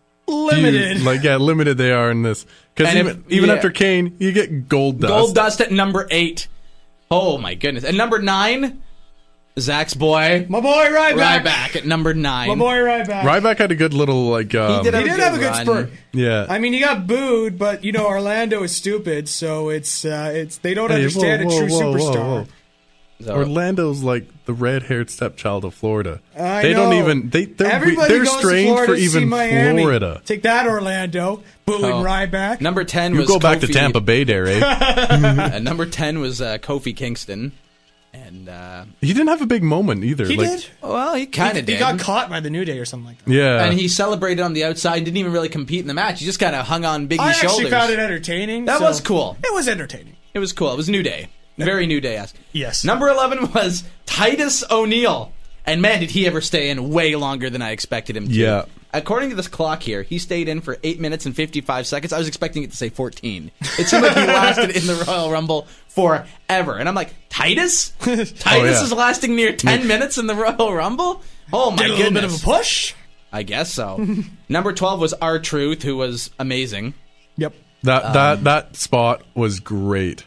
Speaker 3: Limited.
Speaker 4: few- like yeah, limited they are in this. Because
Speaker 2: And
Speaker 4: even,
Speaker 2: if-
Speaker 4: even
Speaker 2: yeah.
Speaker 4: after Kane, you get Gold Dust.
Speaker 2: Gold Dust at number eight. Oh my goodness! And number nine, Zach's boy
Speaker 3: My boy Ryback.
Speaker 2: Ryback at number nine.
Speaker 3: My boy Ryback.
Speaker 4: Ryback had a good little like. Um,
Speaker 2: did
Speaker 3: He
Speaker 2: a
Speaker 3: did
Speaker 2: good
Speaker 3: have a good
Speaker 2: run.
Speaker 3: spurt.
Speaker 4: yeah.
Speaker 3: I mean, he got booed, but you know Orlando is stupid, so it's uh, it's they don't
Speaker 4: Hey,
Speaker 3: understand
Speaker 4: whoa,
Speaker 3: a true
Speaker 4: whoa, whoa,
Speaker 3: superstar.
Speaker 4: whoa, whoa.
Speaker 2: So-
Speaker 4: Orlando's like the red-haired stepchild of Florida.
Speaker 3: I
Speaker 4: they don't
Speaker 3: know.
Speaker 4: even they they're,
Speaker 3: Everybody
Speaker 4: they're
Speaker 3: goes to
Speaker 4: strange
Speaker 3: Florida
Speaker 4: for
Speaker 3: to see
Speaker 4: even
Speaker 3: Miami.
Speaker 4: Florida.
Speaker 3: Take that, Orlando. Booing
Speaker 2: Oh.
Speaker 3: Ryback.
Speaker 2: Number ten
Speaker 4: You
Speaker 2: was
Speaker 4: go back to
Speaker 2: Kofi-
Speaker 4: Tampa Bay there, eh?
Speaker 2: Uh, number ten was uh, Kofi Kingston, and uh,
Speaker 4: He didn't have a big moment either.
Speaker 3: He
Speaker 4: like,
Speaker 3: did.
Speaker 2: well, he kind
Speaker 3: He,
Speaker 2: of
Speaker 3: he
Speaker 2: did.
Speaker 3: got caught by the New Day or something like that.
Speaker 4: Yeah.
Speaker 2: and he celebrated on the outside. Didn't even really compete in the match. He just kind of hung on Biggie's
Speaker 3: I actually
Speaker 2: shoulders.
Speaker 3: found it entertaining.
Speaker 2: That
Speaker 3: so-
Speaker 2: was cool.
Speaker 3: It was entertaining.
Speaker 2: It was cool. It was New Day. Very New Day-esque.
Speaker 3: Yes.
Speaker 2: Number eleven was Titus O'Neil. And man, did he ever stay in way longer than I expected him to.
Speaker 4: Yeah.
Speaker 2: According to this clock here, he stayed in for eight minutes and fifty-five seconds. I was expecting it to say fourteen. It seemed like he lasted in the Royal Rumble forever. And I'm like, Titus? Titus
Speaker 4: Oh, yeah.
Speaker 2: is lasting near ten minutes in the Royal Rumble? Oh my
Speaker 3: Did a little bit
Speaker 2: goodness.
Speaker 3: of a push.
Speaker 2: I guess so. Number twelve was R-Truth, who was amazing.
Speaker 3: Yep.
Speaker 4: that
Speaker 2: Um,
Speaker 4: that that spot was great.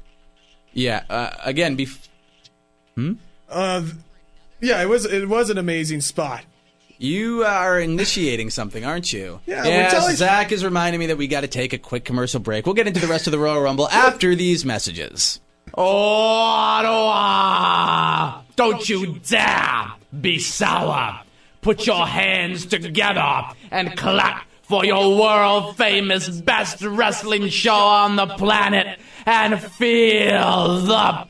Speaker 2: Yeah, uh, again, bef-
Speaker 3: Uh, yeah, it was it was an amazing spot.
Speaker 2: you are initiating something, aren't you?
Speaker 3: Yeah, we're
Speaker 2: Yes,
Speaker 3: telling-
Speaker 2: Zach is reminding me that we got to take a quick commercial break. We'll get into the rest of the Royal Rumble after these messages. Ottawa! Don't you dare be sour. Put your hands together and clap for your world-famous best wrestling show on the planet and feel the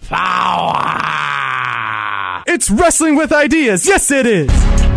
Speaker 2: power.
Speaker 5: It's Wrestling with Ideas. Yes, it is.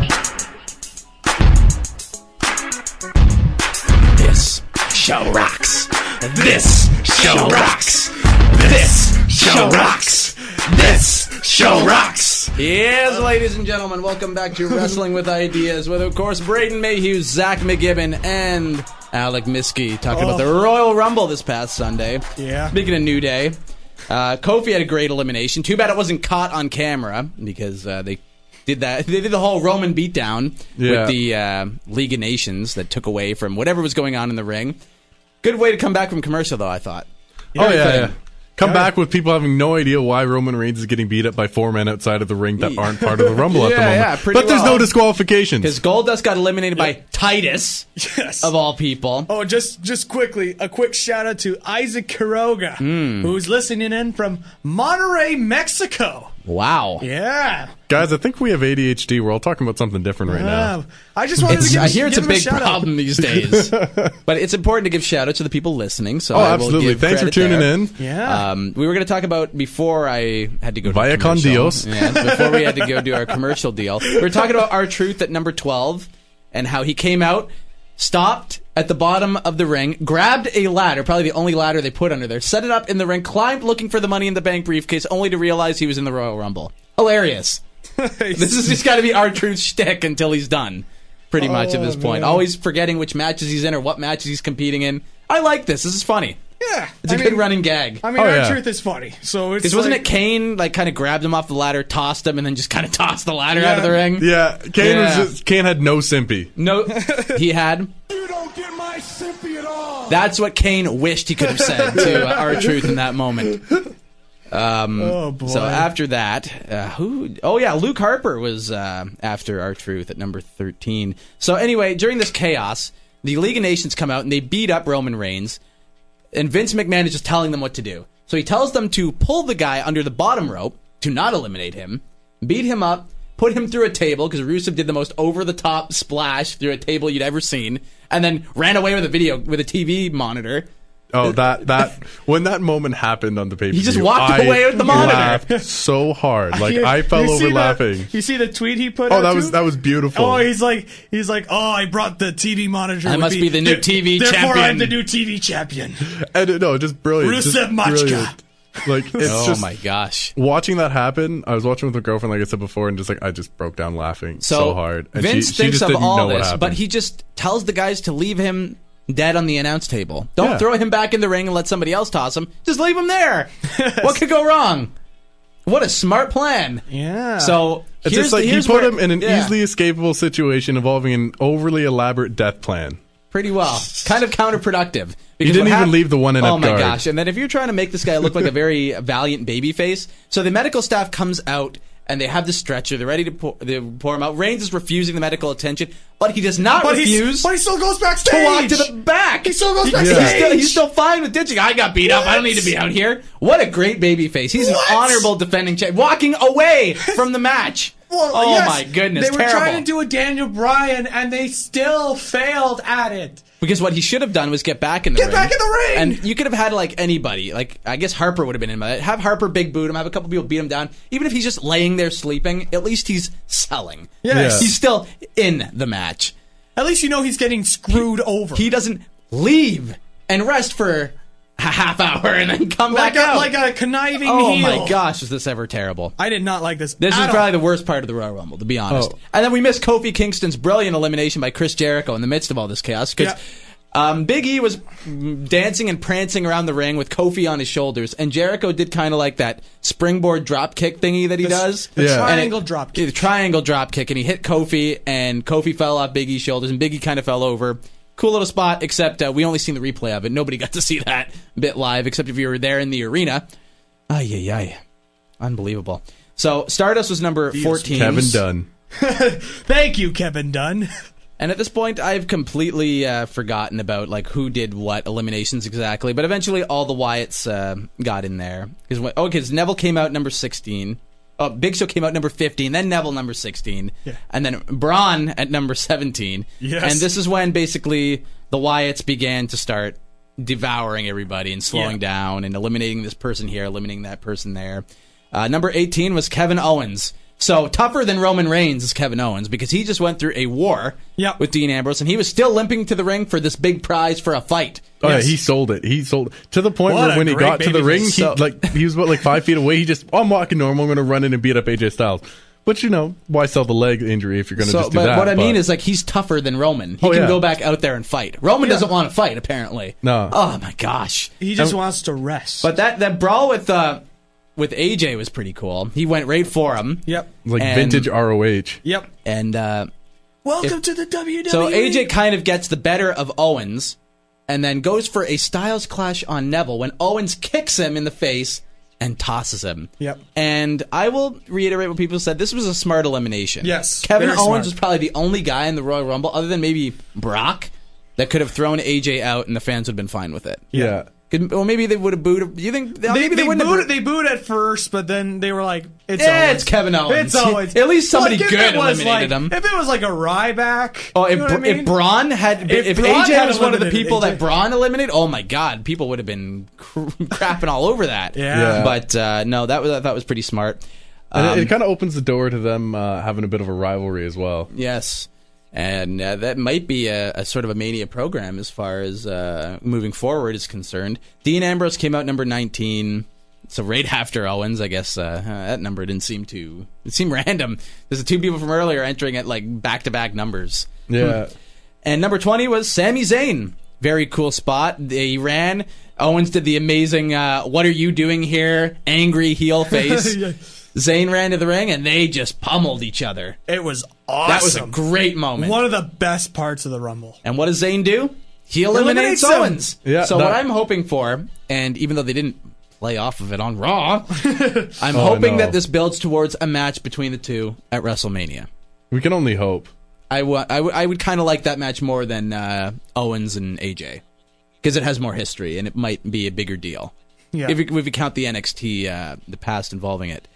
Speaker 2: This show rocks. This show rocks. This show rocks. This show rocks. Yes, ladies and gentlemen, welcome back to Wrestling with Ideas with, of course, Braden Mayhew, Zach McGibbon, and Alec Miskey talking
Speaker 3: Oh.
Speaker 2: about the Royal Rumble this past Sunday.
Speaker 3: Yeah.
Speaker 2: Speaking of New Day, uh, Kofi had a great elimination. Too bad it wasn't caught on camera because uh, they did that. They did the whole Roman beatdown
Speaker 4: Yeah.
Speaker 2: with the uh, League of Nations that took away from whatever was going on in the ring. Good way to come back from commercial, though, I thought.
Speaker 4: Oh, yeah,
Speaker 2: fitting.
Speaker 4: yeah. Come back with people having no idea why Roman Reigns is getting beat up by four men outside of the ring that aren't part of the Rumble at the
Speaker 2: Yeah,
Speaker 4: moment.
Speaker 2: yeah, pretty
Speaker 4: but there's
Speaker 2: well.
Speaker 4: no disqualifications.
Speaker 2: Because Goldust got eliminated by Titus,
Speaker 3: Yes.
Speaker 2: of all people.
Speaker 3: Oh, just just quickly, a quick shout out to Isaac Quiroga,
Speaker 2: Hmm.
Speaker 3: who's listening in from Monterrey, Mexico.
Speaker 2: Wow.
Speaker 3: Yeah.
Speaker 4: Guys, I think we have A D H D. We're all talking about something different right now.
Speaker 3: Uh, I just wanted
Speaker 2: It's,
Speaker 3: to give,
Speaker 2: I hear it's a
Speaker 3: give him
Speaker 2: big
Speaker 3: shout
Speaker 2: problem these days. But it's important to give shout out to the people listening. So
Speaker 4: Oh,
Speaker 2: I will
Speaker 4: absolutely.
Speaker 2: give
Speaker 4: Thanks for
Speaker 2: credit
Speaker 4: tuning
Speaker 2: there.
Speaker 4: in.
Speaker 3: Yeah.
Speaker 2: Um, we were going to talk about before I had to go to
Speaker 4: Via
Speaker 2: a
Speaker 4: con
Speaker 2: commercial.
Speaker 4: Dios.
Speaker 2: Yeah, before we had to go do our commercial deal. We were talking about R-Truth at number twelve and how he came out, stopped at the bottom of the ring, grabbed a ladder, probably the only ladder they put under there, set it up in the ring, climbed looking for the Money in the Bank briefcase, only to realize he was in the Royal Rumble. Hilarious. This is just got to be R-Truth's shtick until he's done, pretty much at this
Speaker 3: Oh,
Speaker 2: point.
Speaker 3: man.
Speaker 2: Always forgetting which matches he's in or what matches he's competing in. I like this. This is funny.
Speaker 3: yeah.
Speaker 2: It's a
Speaker 3: I
Speaker 2: good
Speaker 3: mean,
Speaker 2: running gag.
Speaker 3: I mean,
Speaker 4: Oh,
Speaker 3: our
Speaker 4: yeah.
Speaker 3: truth is funny. So it's
Speaker 2: Because wasn't
Speaker 3: like,
Speaker 2: it Kane, like, kind of grabbed him off the ladder, tossed him, and then just kind of tossed the ladder out of the
Speaker 3: Yeah.
Speaker 2: ring?
Speaker 4: Yeah, Kane
Speaker 2: Yeah.
Speaker 4: was just, Kane had no simpy.
Speaker 2: No, he had.
Speaker 6: You don't get my sympathy at all.
Speaker 2: That's what Kane wished he could have said to uh, R-Truth in that moment. Um,
Speaker 3: Oh, boy.
Speaker 2: So after that, uh, who? Oh yeah, Luke Harper was uh, after R-Truth at number thirteen. So anyway, during this chaos, the League of Nations come out and they beat up Roman Reigns, and Vince McMahon is just telling them what to do. So he tells them to pull the guy under the bottom rope to not eliminate him, beat him up, put him through a table because Rusev did the most over-the-top splash through a table you'd ever seen, and then ran away with a video with a T V monitor.
Speaker 4: Oh, that that when that moment happened on the pay per view,
Speaker 2: He just walked away with the monitor.
Speaker 4: Laughed so hard, like
Speaker 3: You-
Speaker 4: I fell
Speaker 3: you
Speaker 4: over
Speaker 3: see the-
Speaker 4: laughing.
Speaker 3: You see the tweet he put
Speaker 4: Oh,
Speaker 3: out
Speaker 4: that
Speaker 3: too?
Speaker 4: was that was beautiful.
Speaker 3: Oh, he's like, he's like, oh, I brought the T V monitor.
Speaker 2: I
Speaker 3: with
Speaker 2: must
Speaker 3: me.
Speaker 2: be the new
Speaker 3: There-
Speaker 2: T V
Speaker 3: Therefore,
Speaker 2: champion.
Speaker 3: I'm the new T V champion.
Speaker 4: and, uh, no, just brilliant.
Speaker 3: Rusev
Speaker 4: just
Speaker 3: Machka.
Speaker 4: brilliant. Like it's
Speaker 2: Oh
Speaker 4: just
Speaker 2: my gosh.
Speaker 4: watching that happen. I was watching with my girlfriend, like I said before, and just like I just broke down laughing so,
Speaker 2: So,
Speaker 4: hard. And
Speaker 2: Vince
Speaker 4: she, she
Speaker 2: thinks
Speaker 4: just
Speaker 2: of
Speaker 4: didn't
Speaker 2: all
Speaker 4: know what
Speaker 2: this,
Speaker 4: happened.
Speaker 2: but he just tells the guys to leave him dead on the announce table. Don't
Speaker 4: Yeah.
Speaker 2: throw him back in the ring and let somebody else toss him. Just leave him there. What could go wrong? What a smart plan.
Speaker 3: Yeah.
Speaker 2: So
Speaker 4: It's
Speaker 2: here's
Speaker 4: just like
Speaker 2: the,
Speaker 4: he
Speaker 2: here's
Speaker 4: put
Speaker 2: where-
Speaker 4: him in an
Speaker 2: yeah,
Speaker 4: easily escapable situation involving an overly elaborate death plan.
Speaker 2: pretty well, kind of counterproductive. Because
Speaker 4: didn't
Speaker 2: what
Speaker 4: even
Speaker 2: hap-
Speaker 4: leave the one in
Speaker 2: Oh
Speaker 4: at
Speaker 2: my
Speaker 4: guard.
Speaker 2: gosh! And then if you're trying to make this guy look like a very valiant baby face, so the medical staff comes out and they have the stretcher. They're ready to pour, they pour him out. Reigns is refusing the medical attention, but he does not
Speaker 3: but, he's,
Speaker 2: refuse
Speaker 3: but he still goes backstage.
Speaker 2: to walk to the back.
Speaker 3: He still goes
Speaker 2: He-
Speaker 3: backstage.
Speaker 2: He's, still, he's still fine with ditching. I got beat up. I don't need to be out here. What a great baby face. He's
Speaker 3: What?
Speaker 2: an honorable defending champ, walking away from the match.
Speaker 3: Well,
Speaker 2: oh
Speaker 3: yes,
Speaker 2: my goodness,
Speaker 3: They were
Speaker 2: terrible.
Speaker 3: trying to do a Daniel Bryan, and they still failed at it.
Speaker 2: Because what he should have done was get back in the
Speaker 3: Get
Speaker 2: ring.
Speaker 3: back in the ring!
Speaker 2: And you could have had, like, anybody. Like, I guess Harper would have been in by it. Have Harper big boot him, have a couple people beat him down. Even if he's just laying there sleeping, at least he's selling.
Speaker 3: Yes.
Speaker 4: Yeah.
Speaker 2: He's still in the match.
Speaker 3: At least you know he's getting screwed over.
Speaker 2: He doesn't leave and rest for a half hour and then come
Speaker 3: like
Speaker 2: back
Speaker 3: a,
Speaker 2: out.
Speaker 3: like a conniving
Speaker 2: oh
Speaker 3: heel.
Speaker 2: my gosh, is this ever terrible.
Speaker 3: I did not like this.
Speaker 2: This
Speaker 3: at
Speaker 2: is
Speaker 3: all.
Speaker 2: probably the worst part of the Royal Rumble, to be honest.
Speaker 4: Oh.
Speaker 2: And then we missed Kofi Kingston's brilliant elimination by Chris Jericho in the midst of all this chaos. Because
Speaker 3: Yeah.
Speaker 2: um, Big E was dancing and prancing around the ring with Kofi on his shoulders, and Jericho did kind of like that springboard drop kick thingy that he does.
Speaker 3: the
Speaker 4: Yeah.
Speaker 3: triangle
Speaker 2: And it-
Speaker 3: drop
Speaker 2: yeah,
Speaker 3: kick.
Speaker 2: the triangle drop kick, and he hit Kofi, and Kofi fell off Big E's shoulders, and Big E kind of fell over. Cool little spot, except uh, we only seen the replay of it. Nobody got to see that bit live, except if you were there in the arena. Ay, ay, ay. Unbelievable. So, Stardust was number fourteen.
Speaker 4: Kevin Dunn.
Speaker 3: Thank you, Kevin Dunn.
Speaker 2: And at this point, I've completely uh, forgotten about like who did what eliminations exactly. But eventually, all the Wyatts uh, got in there. Because oh, because Neville came out number sixteen. Oh, Big Show came out number fifteen. Then Neville number sixteen.
Speaker 3: Yeah.
Speaker 2: And then Braun at number seventeen.
Speaker 3: Yes.
Speaker 2: And this is when basically the Wyatts began to start devouring everybody and slowing
Speaker 3: Yeah.
Speaker 2: down and eliminating this person here, eliminating that person there. Uh, number eighteen was Kevin Owens. So tougher than Roman Reigns is Kevin Owens because he just went through a war
Speaker 3: Yep.
Speaker 2: with Dean Ambrose and he was still limping to the ring for this big prize for a fight.
Speaker 4: Oh
Speaker 3: Yes.
Speaker 4: yeah, he sold it. He sold to the point
Speaker 3: What
Speaker 4: where
Speaker 3: a
Speaker 4: when he
Speaker 3: great
Speaker 4: got to the
Speaker 3: baby
Speaker 4: ring,
Speaker 3: face.
Speaker 4: he
Speaker 2: So-
Speaker 4: like he was about like five feet away. He just, oh, I'm walking normal. I'm going to run in and beat up A J Styles. But, you know, why sell the leg injury if you're going to
Speaker 2: So,
Speaker 4: just do
Speaker 2: but
Speaker 4: that?
Speaker 2: what I mean is, like, he's tougher than Roman. He
Speaker 4: Oh,
Speaker 2: can
Speaker 4: yeah.
Speaker 2: go back out there and fight. Roman doesn't want to fight, apparently.
Speaker 4: No.
Speaker 2: Oh my gosh.
Speaker 3: He just
Speaker 4: Um,
Speaker 3: wants to rest.
Speaker 2: But that that brawl with uh with A J was pretty cool. He went right for him.
Speaker 3: yep.
Speaker 4: like
Speaker 2: and-
Speaker 4: vintage R O H.
Speaker 3: Yep.
Speaker 2: And uh,
Speaker 3: Welcome to the W W E.
Speaker 2: so A J kind of gets the better of Owens, and then goes for a Styles Clash on Neville when Owens kicks him in the face and tosses him.
Speaker 3: Yep.
Speaker 2: And I will reiterate what people said. This was a smart elimination.
Speaker 3: Yes,
Speaker 2: Kevin
Speaker 3: very
Speaker 2: Owens
Speaker 3: smart.
Speaker 2: was probably the only guy in the Royal Rumble, other than maybe Brock, that could have thrown A J out and the fans would have been fine with it.
Speaker 4: Yeah.
Speaker 2: Could- Well, maybe they would have booed. You think
Speaker 3: They,
Speaker 2: maybe they,
Speaker 3: they,
Speaker 2: wouldn't
Speaker 3: booed,
Speaker 2: have?
Speaker 3: they booed at first, but then they were like, "It's
Speaker 2: Yeah,
Speaker 3: Owens.
Speaker 2: it's Kevin Owens.
Speaker 3: It's Owens."
Speaker 2: At least somebody
Speaker 3: Like, if
Speaker 2: good
Speaker 3: it was
Speaker 2: eliminated
Speaker 3: like,
Speaker 2: him.
Speaker 3: If it was like a Ryback,
Speaker 2: Oh, if,
Speaker 3: you know what I
Speaker 2: Br-
Speaker 3: mean?
Speaker 2: if Braun had, if,
Speaker 3: If
Speaker 2: if
Speaker 3: Braun
Speaker 2: A J
Speaker 3: had
Speaker 2: was one of the
Speaker 3: eliminated
Speaker 2: people
Speaker 3: A J.
Speaker 2: that Braun eliminated, oh my God, people would have been cr- crapping all over that.
Speaker 3: Yeah.
Speaker 4: Yeah.
Speaker 2: But uh, no, that was I thought was pretty smart.
Speaker 4: And
Speaker 2: Um,
Speaker 4: it, it kind of opens the door to them uh, having a bit of a rivalry as well.
Speaker 2: Yes, and uh, that might be a, a sort of a Mania program as far as uh, moving forward is concerned. Dean Ambrose came out number nineteen, so right after Owens. I guess uh, that number didn't seem too. It seemed random. There's the two people from earlier entering at like back to back numbers.
Speaker 4: Yeah.
Speaker 2: And number twenty was Sami Zayn. Very cool spot. They ran. Owens did the amazing, uh, what are you doing here? Angry heel face.
Speaker 3: Yeah.
Speaker 2: Zayn ran to the ring, and they just pummeled each other.
Speaker 3: It was awesome.
Speaker 2: That was a great moment.
Speaker 3: One of the best parts of the Rumble.
Speaker 2: And what does Zayn do? He eliminates,
Speaker 3: Eliminates him.
Speaker 2: Owens.
Speaker 4: Yeah,
Speaker 2: so
Speaker 4: that-
Speaker 2: what I'm hoping for, and even though they didn't play off of it on Raw, I'm
Speaker 4: Oh,
Speaker 2: hoping
Speaker 4: no.
Speaker 2: that this builds towards a match between the two at WrestleMania.
Speaker 4: We can only hope.
Speaker 2: I, wa- I, w- I would kind of like that match more than uh, Owens and A J. Because it has more history, and it might be a bigger deal.
Speaker 3: Yeah.
Speaker 2: If, you, if you count the N X T, uh, the past involving it.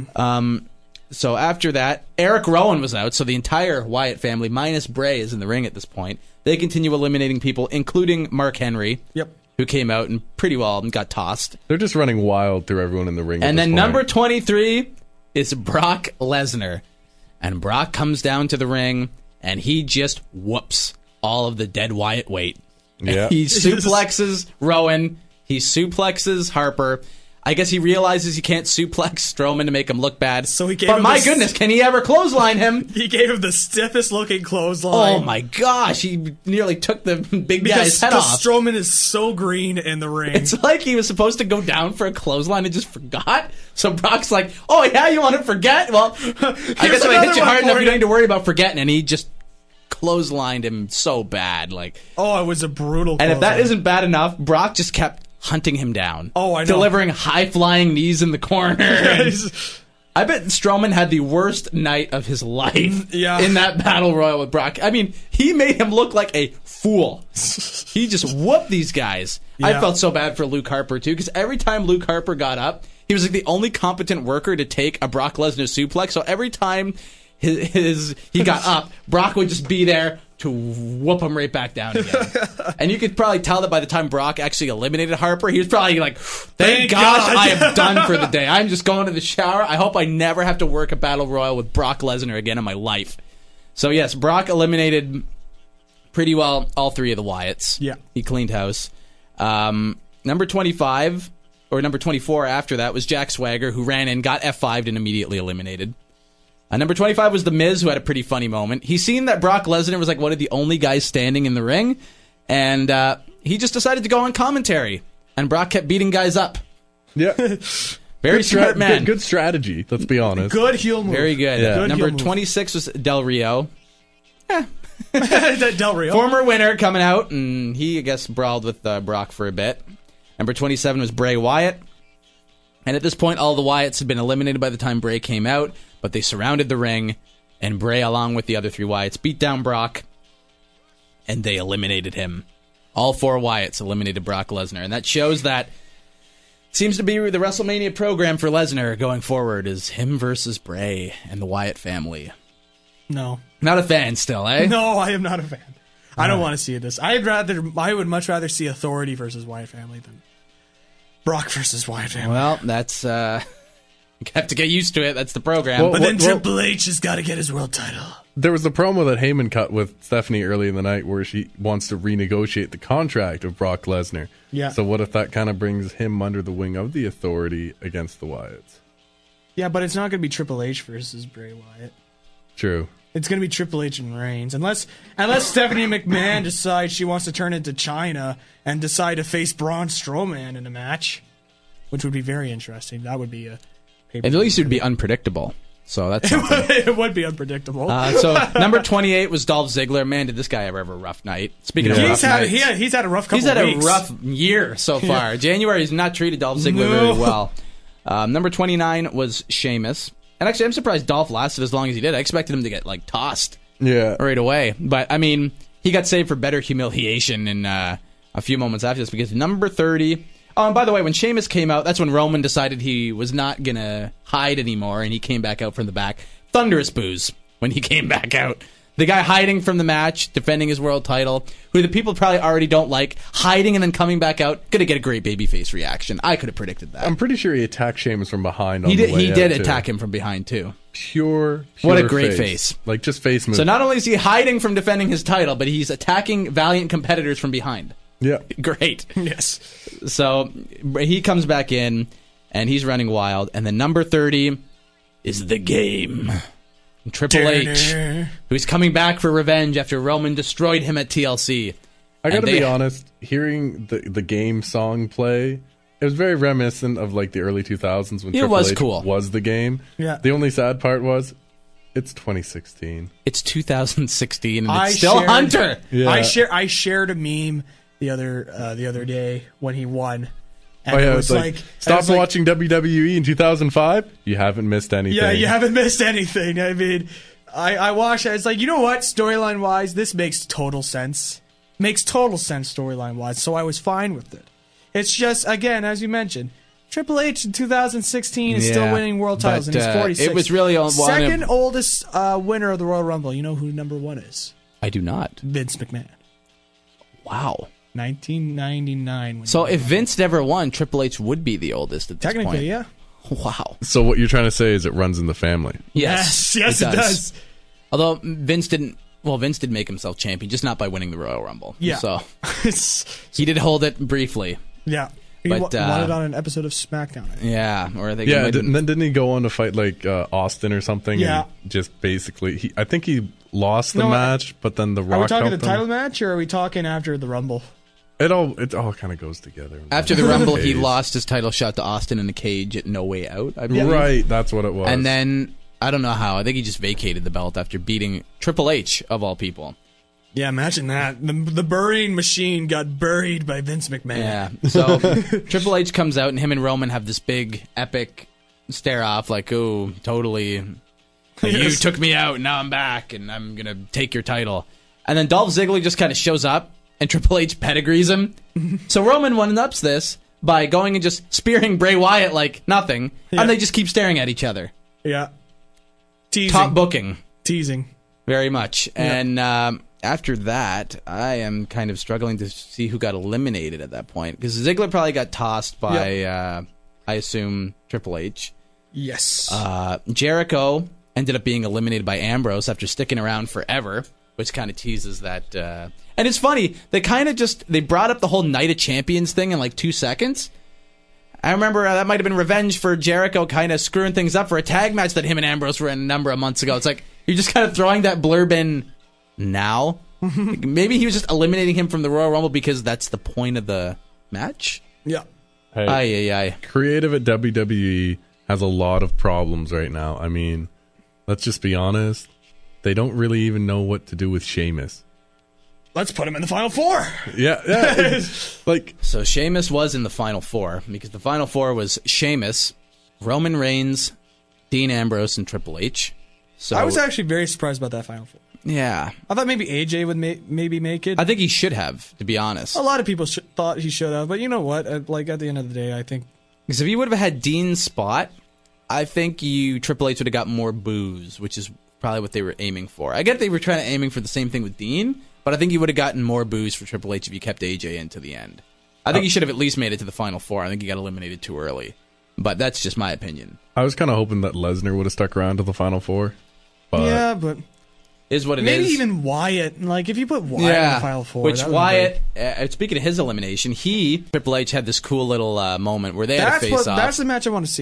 Speaker 2: Um, so after that, Eric Rowan was out, so the entire Wyatt family, minus Bray, is in the ring at this point. They continue eliminating people, including Mark Henry,
Speaker 3: Yep.
Speaker 2: who came out and pretty well got tossed.
Speaker 4: They're just running wild through everyone in the ring. at
Speaker 2: And
Speaker 4: this
Speaker 2: then
Speaker 4: point.
Speaker 2: number twenty-three is Brock Lesnar. And Brock comes down to the ring, and he just whoops all of the dead Wyatt weight.
Speaker 4: Yeah.
Speaker 2: He suplexes Rowan. He suplexes Harper. I guess he realizes he can't suplex Strowman to make him look bad.
Speaker 3: So he gave
Speaker 2: But
Speaker 3: him
Speaker 2: my
Speaker 3: this-
Speaker 2: goodness, can he ever clothesline him?
Speaker 3: He gave him the stiffest looking clothesline.
Speaker 2: Oh my gosh, he nearly took the big
Speaker 3: Because,
Speaker 2: guy's head
Speaker 3: because
Speaker 2: off.
Speaker 3: Strowman is so green in the ring.
Speaker 2: It's like he was supposed to go down for a clothesline and just forgot. So Brock's like, "Oh yeah, you want to forget? Well, I guess if I hit
Speaker 3: another
Speaker 2: you
Speaker 3: one
Speaker 2: hard enough,
Speaker 3: for
Speaker 2: you
Speaker 3: you."
Speaker 2: don't need to worry about forgetting." And he just clotheslined him so bad, like.
Speaker 3: Oh, it was a brutal
Speaker 2: And if that
Speaker 3: clothesline.
Speaker 2: isn't bad enough, Brock just kept hunting him down.
Speaker 3: Oh, I know.
Speaker 2: Delivering high flying knees in the corner. And I bet Strowman had the worst night of his life
Speaker 3: Yeah.
Speaker 2: in that battle royal with Brock. I mean, he made him look like a fool. He just whooped these guys. I
Speaker 3: Yeah.
Speaker 2: felt so bad for Luke Harper, too, because every time Luke Harper got up, he was like the only competent worker to take a Brock Lesnar suplex. So every time his, his he got up, Brock would just be there to whoop him right back down again. And you could probably tell that by the time Brock actually eliminated Harper, he was probably like, thank,
Speaker 3: Thank
Speaker 2: gosh,
Speaker 3: God."
Speaker 2: I am done for the day. I'm just going to the shower. I hope I never have to work a battle royal with Brock Lesnar again in my life. So yes, Brock eliminated pretty well all three of the Wyatts.
Speaker 3: Yeah.
Speaker 2: He cleaned house. Um, number twenty-five, or number twenty-four after that, was Jack Swagger, who ran in, got F five'd, and immediately eliminated. Uh, number twenty-five was The Miz, who had a pretty funny moment. He seen that Brock Lesnar was like one of the only guys standing in the ring, and uh, he just decided to go on commentary. And Brock kept beating guys up.
Speaker 4: Yeah.
Speaker 2: Very
Speaker 4: Good stra-
Speaker 2: smart man.
Speaker 4: Good, good strategy, let's be honest.
Speaker 3: Good heel move.
Speaker 2: Very good.
Speaker 4: Yeah.
Speaker 3: Good
Speaker 2: Number
Speaker 3: heel move.
Speaker 2: twenty-six was Del Rio.
Speaker 3: Del Rio.
Speaker 2: Former winner coming out, and he, I guess, brawled with uh, Brock for a bit. Number twenty-seven was Bray Wyatt. And at this point, all the Wyatts had been eliminated by the time Bray came out, but they surrounded the ring, and Bray, along with the other three Wyatts, beat down Brock, and they eliminated him. All four Wyatts eliminated Brock Lesnar, and that shows that seems to be the WrestleMania program for Lesnar going forward is him versus Bray and the Wyatt family.
Speaker 3: No.
Speaker 2: Not a fan still, eh?
Speaker 3: No, I am not a fan. I don't want to see this. I'd rather, I would much rather see Authority versus Wyatt family than Brock versus Wyatt family.
Speaker 2: Well, that's, uh, you have to get used to it. That's the program.
Speaker 4: Well,
Speaker 3: but then
Speaker 4: well-
Speaker 3: Triple H has got to get his world title.
Speaker 4: There was the promo that Heyman cut with Stephanie early in the night where she wants to renegotiate the contract of Brock Lesnar.
Speaker 3: Yeah.
Speaker 4: So what if that kind of brings him under the wing of the Authority against the Wyatts?
Speaker 3: Yeah, but it's not going to be Triple H versus Bray Wyatt.
Speaker 4: True.
Speaker 3: It's going to be Triple H and Reigns. Unless unless Stephanie McMahon decides she wants to turn into China and decide to face Braun Strowman in a match, which would be very interesting. That would be a
Speaker 2: At least it would be unpredictable. So that's something.
Speaker 3: It would be unpredictable.
Speaker 2: Uh, so number twenty-eight was Dolph Ziggler. Man, did this guy ever have a rough night. Speaking
Speaker 4: Yeah.
Speaker 2: of rough
Speaker 3: he's had
Speaker 2: nights,
Speaker 3: he had, he's had a rough couple
Speaker 2: he's had
Speaker 3: weeks.
Speaker 2: a rough year so far. January has not treated Dolph Ziggler
Speaker 3: No.
Speaker 2: very well. Um, number twenty-nine was Sheamus. And actually, I'm surprised Dolph lasted as long as he did. I expected him to get like tossed
Speaker 4: Yeah.
Speaker 2: right away. But, I mean, he got saved for better humiliation in uh, a few moments after this because number thirty... Oh, and by the way, when Sheamus came out, that's when Roman decided he was not going to hide anymore, and he came back out from the back. Thunderous boos when he came back out. The guy hiding from the match, defending his world title, who the people probably already don't like, hiding and then coming back out, going to get a great babyface reaction. I could have predicted that.
Speaker 4: I'm pretty sure he attacked Sheamus from behind on
Speaker 2: he
Speaker 4: the
Speaker 2: did,
Speaker 4: way
Speaker 2: he
Speaker 4: out,
Speaker 2: did
Speaker 4: too.
Speaker 2: attack him from behind, too.
Speaker 4: Pure, pure
Speaker 2: What a great face.
Speaker 4: Like, just face move.
Speaker 2: So not only is he hiding from defending his title, but he's attacking valiant competitors from behind.
Speaker 4: Yeah.
Speaker 2: Great.
Speaker 3: Yes.
Speaker 2: So he comes back in, and he's running wild. And then number thirty is The Game. Triple H, who's coming back for revenge after Roman destroyed him at T L C.
Speaker 4: I gotta
Speaker 2: And
Speaker 4: be
Speaker 2: they-
Speaker 4: honest, hearing the the game song play, it was very reminiscent of like the early two thousands when
Speaker 2: It
Speaker 4: Triple
Speaker 2: was
Speaker 4: H
Speaker 2: cool.
Speaker 4: was the game.
Speaker 3: Yeah.
Speaker 4: The only sad part was, it's twenty sixteen.
Speaker 2: It's two thousand sixteen, and
Speaker 3: I
Speaker 2: it's still
Speaker 3: shared-
Speaker 2: Hunter.
Speaker 4: Yeah.
Speaker 3: I share I shared a meme the other uh, the other day when he won. And
Speaker 4: Oh yeah,
Speaker 3: it
Speaker 4: it's
Speaker 3: was
Speaker 4: like,
Speaker 3: like, it
Speaker 4: stop
Speaker 3: was like,
Speaker 4: watching W W E in two thousand five. You haven't missed anything.
Speaker 3: Yeah, you haven't missed anything. I mean, I, I watched it. It's like, you know what? Storyline wise, this makes total sense. Makes total sense storyline wise. So I was fine with it. It's just, again, as you mentioned, Triple H in two thousand sixteen is
Speaker 2: Yeah,
Speaker 3: still winning world titles,
Speaker 2: but,
Speaker 3: and he's
Speaker 2: uh,
Speaker 3: forty-six.
Speaker 2: it was really on- one of-
Speaker 3: second oldest uh, winner of the Royal Rumble. You know who number one is?
Speaker 2: I do not.
Speaker 3: Vince McMahon,
Speaker 2: Wow.
Speaker 3: nineteen ninety-nine. When
Speaker 2: So
Speaker 3: he
Speaker 2: if
Speaker 3: won.
Speaker 2: Vince never won, Triple H would be the oldest at this point.
Speaker 3: technically, yeah.
Speaker 2: Wow.
Speaker 4: So what you're trying to say is it runs in the family.
Speaker 2: Yes,
Speaker 3: yes, it does.
Speaker 2: Although Vince didn't. Well, Vince did make himself champion, just not by winning the Royal Rumble.
Speaker 3: Yeah.
Speaker 2: So
Speaker 3: It's-
Speaker 2: he did hold it briefly.
Speaker 3: yeah. He
Speaker 2: But,
Speaker 3: wa-
Speaker 2: uh,
Speaker 3: won it on an episode of SmackDown. I think.
Speaker 2: Yeah. Or I think.
Speaker 4: Yeah,
Speaker 2: it might
Speaker 4: did,
Speaker 2: have
Speaker 4: and then didn't he go on to fight like uh, Austin or something?
Speaker 3: Yeah.
Speaker 4: And just basically, he, I think he lost the
Speaker 3: No,
Speaker 4: match, but then the Rock
Speaker 3: Are we talking the
Speaker 4: helped him.
Speaker 3: title match, or are we talking after the Rumble?
Speaker 4: It all it all kind of goes together.
Speaker 2: After the Rumble, he
Speaker 4: Days.
Speaker 2: lost his title shot to Austin in a cage at No Way Out, I believe.
Speaker 4: Right, that's what it was.
Speaker 2: And then, I don't know how, I think he just vacated the belt after beating Triple H, of all people.
Speaker 3: Yeah, imagine that. The, the burying machine got buried by Vince McMahon.
Speaker 2: Yeah. So Triple H comes out, and him and Roman have this big, epic stare off, like, oh, totally. Like, you
Speaker 3: Yes.
Speaker 2: took me out, now I'm back, and I'm going to take your title. And then Dolph Ziggler just kind of shows up, and Triple H pedigrees him. So Roman one-ups this by going and just spearing Bray Wyatt like nothing,
Speaker 3: Yeah.
Speaker 2: and they just keep staring at each other.
Speaker 3: Yeah. Teasing.
Speaker 2: Top booking.
Speaker 3: Teasing.
Speaker 2: Very much. And um, after that, I am kind of struggling to see who got eliminated at that point. Because Ziggler probably got tossed by, uh, I assume, Triple H.
Speaker 3: Yes.
Speaker 2: Uh, Jericho ended up being eliminated by Ambrose after sticking around forever, which kind of teases that. Uh... And it's funny, they kind of just, they brought up the whole Night of Champions thing in like two seconds. I remember uh, that might have been revenge for Jericho kind of screwing things up for a tag match that him and Ambrose were in a number of months ago. It's like, you're just kind of throwing that blurb in now. Like, maybe he was just eliminating him from the Royal Rumble because that's the point of the match?
Speaker 3: yeah.
Speaker 4: hey,
Speaker 2: Aye, aye, aye.
Speaker 4: creative at W W E has a lot of problems right now. I mean, let's just be honest. They don't really even know what to do with Sheamus.
Speaker 3: Let's put him in the final four.
Speaker 4: Yeah, yeah. it's like,
Speaker 2: So Sheamus was in the Final Four because the Final Four was Sheamus, Roman Reigns, Dean Ambrose, and Triple H. So
Speaker 3: I was actually very surprised about that final four.
Speaker 2: yeah,
Speaker 3: I thought maybe A J would ma- maybe make it.
Speaker 2: I think he should have, to be honest.
Speaker 3: A lot of people sh- thought he should have, but you know what? Uh, Like at the end of the day, I think
Speaker 2: Because if you would have had Dean's spot, I think you Triple H would have got more boos, which is probably what they were aiming for. I get they were trying to aiming for the same thing with Dean, but I think you would have gotten more boos for Triple H if you kept A J in to the end. I think he should have at least made it to the Final Four. I think he got eliminated too early. But that's just my opinion.
Speaker 4: I was kind of hoping that Lesnar would have stuck around to the Final Four. But
Speaker 3: yeah, but
Speaker 2: Is what it is.
Speaker 3: maybe even Wyatt. Like if you put Wyatt in
Speaker 2: Yeah,
Speaker 3: the final four,
Speaker 2: which
Speaker 3: that would've
Speaker 2: Wyatt, uh, speaking of his elimination, he, Triple H, had this cool little uh, moment where they
Speaker 3: been-
Speaker 2: had a
Speaker 3: That's what.
Speaker 2: face-off.
Speaker 3: That's the match I want to see.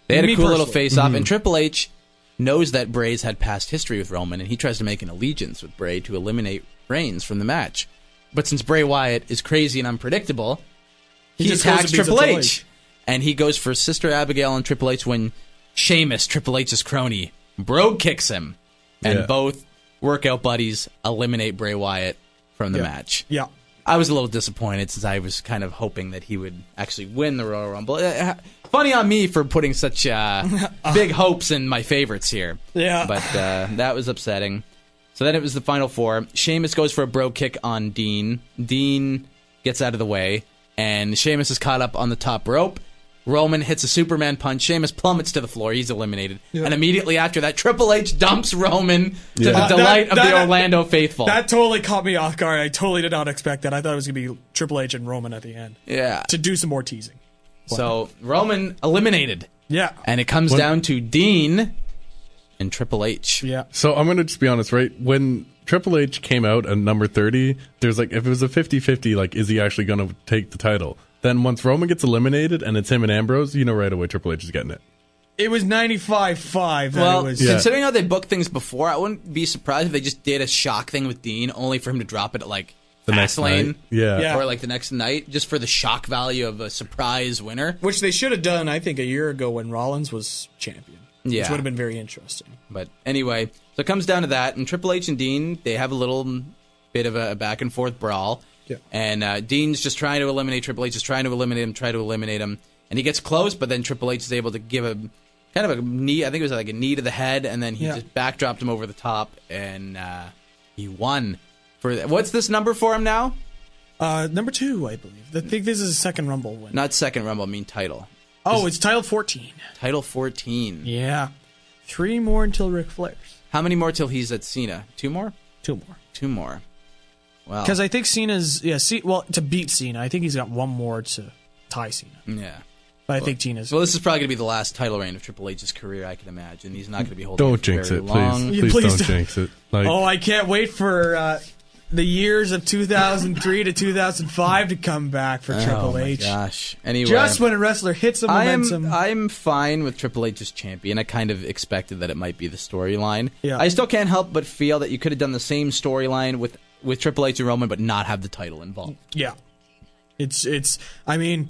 Speaker 2: They had
Speaker 3: Me
Speaker 2: a cool little
Speaker 3: personally.
Speaker 2: face-off, and Triple H knows that Bray's had past history with Roman, and he tries to make an allegiance with Bray to eliminate Reigns from the match. But since Bray Wyatt is crazy and unpredictable, he,
Speaker 3: He just goes
Speaker 2: attacks
Speaker 3: and beats
Speaker 2: Triple
Speaker 3: Triple
Speaker 2: H.
Speaker 3: H.
Speaker 2: And he goes for Sister Abigail and Triple H when Sheamus, Triple H's crony, Bro kicks him. And
Speaker 4: Yeah.
Speaker 2: both workout buddies eliminate Bray Wyatt from the
Speaker 3: Yeah.
Speaker 2: match.
Speaker 3: Yeah.
Speaker 2: I was a little disappointed since I was kind of hoping that he would actually win the Royal Rumble. Uh, funny on me for putting such uh, big hopes in my favorites here.
Speaker 3: Yeah.
Speaker 2: But uh, that was upsetting. So then it was the final four. Sheamus goes for a bro kick on Dean. Dean gets out of the way, and Sheamus is caught up on the top rope. Roman hits a Superman punch. Sheamus plummets to the floor. He's eliminated.
Speaker 3: Yeah.
Speaker 2: And immediately after that, Triple H dumps Roman to
Speaker 4: Yeah.
Speaker 2: the
Speaker 4: Uh,
Speaker 2: delight
Speaker 3: that-
Speaker 2: of the
Speaker 3: that-
Speaker 2: Orlando faithful.
Speaker 3: That totally caught me off guard. I totally did not expect that. I thought it was going to be Triple H and Roman at the end
Speaker 2: yeah.
Speaker 3: to do some more teasing.
Speaker 2: So Roman eliminated.
Speaker 3: Yeah.
Speaker 2: And it comes
Speaker 4: When-
Speaker 2: down to Dean and Triple H.
Speaker 3: Yeah.
Speaker 4: So I'm going to just be honest, right? When Triple H came out at number thirty, there's like, if it was a fifty-fifty, like, is he actually going to take the title? Then once Roman gets eliminated and it's him and Ambrose, you know right away Triple H is getting it.
Speaker 3: It was ninety-five five that
Speaker 2: Well,
Speaker 3: it was.
Speaker 4: Yeah.
Speaker 2: considering how they booked things before, I wouldn't be surprised if they just did a shock thing with Dean, only for him to drop it at like
Speaker 4: The next
Speaker 2: Fastlane,
Speaker 4: night. Yeah.
Speaker 3: Yeah.
Speaker 2: or like the next night, just for the shock value of a surprise winner.
Speaker 3: Which they should have done, I think, a year ago when Rollins was champion.
Speaker 2: Yeah.
Speaker 3: Which would have been very interesting.
Speaker 2: But anyway, so it comes down to that, and Triple H and Dean, they have a little bit of a back and forth brawl.
Speaker 3: Yeah.
Speaker 2: And uh, Dean's just trying to eliminate Triple H, is trying to eliminate him, try to eliminate him, and he gets close, but then Triple H is able to give a kind of a knee. I think it was like a knee to the head, and then he
Speaker 3: Yeah.
Speaker 2: just backdropped him over the top, and uh, he won. For what's this number for him now?
Speaker 3: Uh, number two, I believe. I think this is a second Rumble win.
Speaker 2: Not second Rumble, I mean title.
Speaker 3: oh, it's title fourteen.
Speaker 2: Title fourteen.
Speaker 3: Yeah. Three more until Ric Flair's.
Speaker 2: How many more till he's at Cena? Two more?
Speaker 3: Two more.
Speaker 2: Two more. Wow.
Speaker 3: Because I think Cena's, yeah, C, well, to beat Cena, I think he's got one more to tie Cena.
Speaker 2: Yeah.
Speaker 3: But I think Cena's.
Speaker 2: Well, this is probably going to be the last title reign of Triple H's career, I can imagine. He's not going to be holding
Speaker 4: Don't
Speaker 2: it for
Speaker 4: jinx
Speaker 2: very
Speaker 4: it,
Speaker 2: long.
Speaker 4: please.
Speaker 3: Yeah,
Speaker 4: Please,
Speaker 3: please
Speaker 4: don't,
Speaker 3: don't.
Speaker 4: jinx it. Like,
Speaker 3: oh, I can't wait for uh, the years of two thousand three to two thousand five to come back for Triple
Speaker 2: Oh my
Speaker 3: H.
Speaker 2: gosh. Anyway,
Speaker 3: Just when a wrestler hits a
Speaker 2: I am
Speaker 3: momentum.
Speaker 2: I'm fine with Triple H as champion. I kind of expected that it might be the storyline.
Speaker 3: Yeah.
Speaker 2: I still can't help but feel that you could have done the same storyline with with Triple H and Roman, but not have the title involved.
Speaker 3: Yeah. It's, it's, I mean,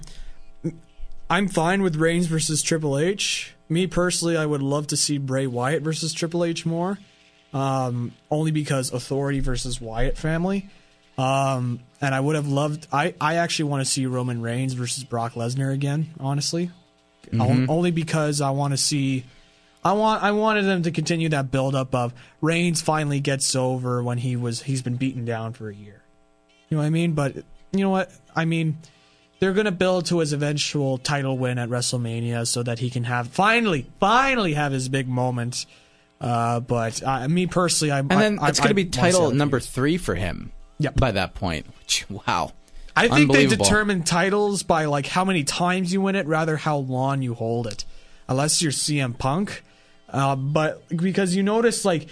Speaker 3: I'm fine with Reigns versus Triple H. Me personally, I would love to see Bray Wyatt versus Triple H more. Um, only because Authority versus Wyatt family. Um, and I would have loved, I, I actually want to see Roman Reigns versus Brock Lesnar again, honestly. O- only because I want to see, I want, I wanted them to continue that build up of Reigns finally gets over when he was, he's been beaten down for a year. You know what I mean? But you know what? I mean, they're going to build to his eventual title win at WrestleMania so that he can have, finally, finally have his big moment. Uh, but uh, me personally, I'm.
Speaker 2: And then
Speaker 3: I,
Speaker 2: it's
Speaker 3: I,
Speaker 2: going to
Speaker 3: I
Speaker 2: be
Speaker 3: wanna see
Speaker 2: title
Speaker 3: how it
Speaker 2: number
Speaker 3: goes.
Speaker 2: three for him.
Speaker 3: Yep.
Speaker 2: By that point, which, wow.
Speaker 3: I think they
Speaker 2: Unbelievable.
Speaker 3: determine titles by like how many times you win it, rather how long you hold it. Unless you're C M Punk, uh, but because you notice like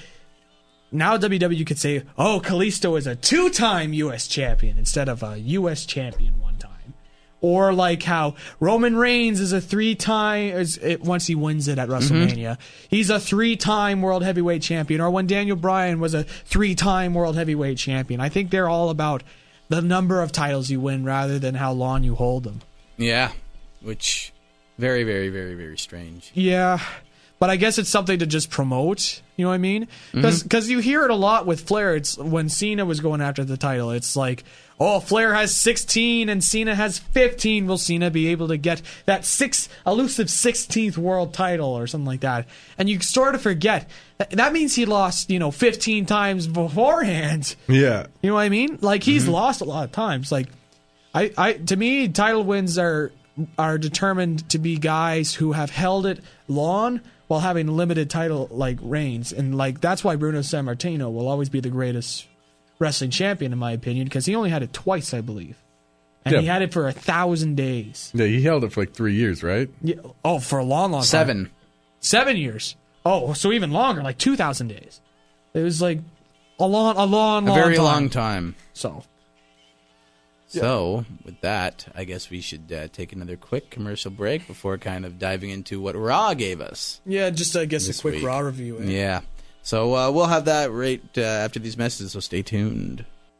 Speaker 3: now W W E could say, "Oh, Kalisto is a two-time U S champion instead of a U S champion one time," or like how Roman Reigns is a three-time is it, once he wins it at WrestleMania, he's a three-time World Heavyweight Champion, or when Daniel Bryan was a three-time World Heavyweight Champion. I think they're all about the number of titles you win rather than how long you hold them.
Speaker 2: Yeah, which very, very, very, very strange.
Speaker 3: Yeah, but I guess it's something to just promote. You know what I mean? Because
Speaker 2: Mm-hmm.
Speaker 3: you hear it a lot with Flair. It's when Cena was going after the title. It's like, oh, Flair has sixteen and Cena has fifteen. Will Cena be able to get that six elusive sixteenth world title or something like that? And you sort of forget that, that means he lost, you know, fifteen times beforehand.
Speaker 4: yeah.
Speaker 3: You know what I mean? Like he's lost a lot of times. Like I, I to me, title wins are are determined to be guys who have held it long while having limited title like reigns, and like that's why Bruno Sammartino will always be the greatest wrestling champion in my opinion because he only had it twice, I believe, and
Speaker 4: Yeah.
Speaker 3: he had it for a thousand days.
Speaker 4: Yeah, he held it for like three years, right?
Speaker 3: Yeah, oh, for a long, long time.
Speaker 2: Seven.
Speaker 3: Seven years. Oh, so even longer, like two thousand days. It was like a long, a long,
Speaker 2: A
Speaker 3: long
Speaker 2: very
Speaker 3: time.
Speaker 2: long time.
Speaker 3: So.
Speaker 2: So, with that, I guess we should uh, take another quick commercial break before kind of diving into what Raw gave us.
Speaker 3: Yeah, just I guess
Speaker 2: This
Speaker 3: a quick
Speaker 2: week.
Speaker 3: Raw review. Eh?
Speaker 2: Yeah. So, uh, we'll have that right uh, after these messages, so stay tuned.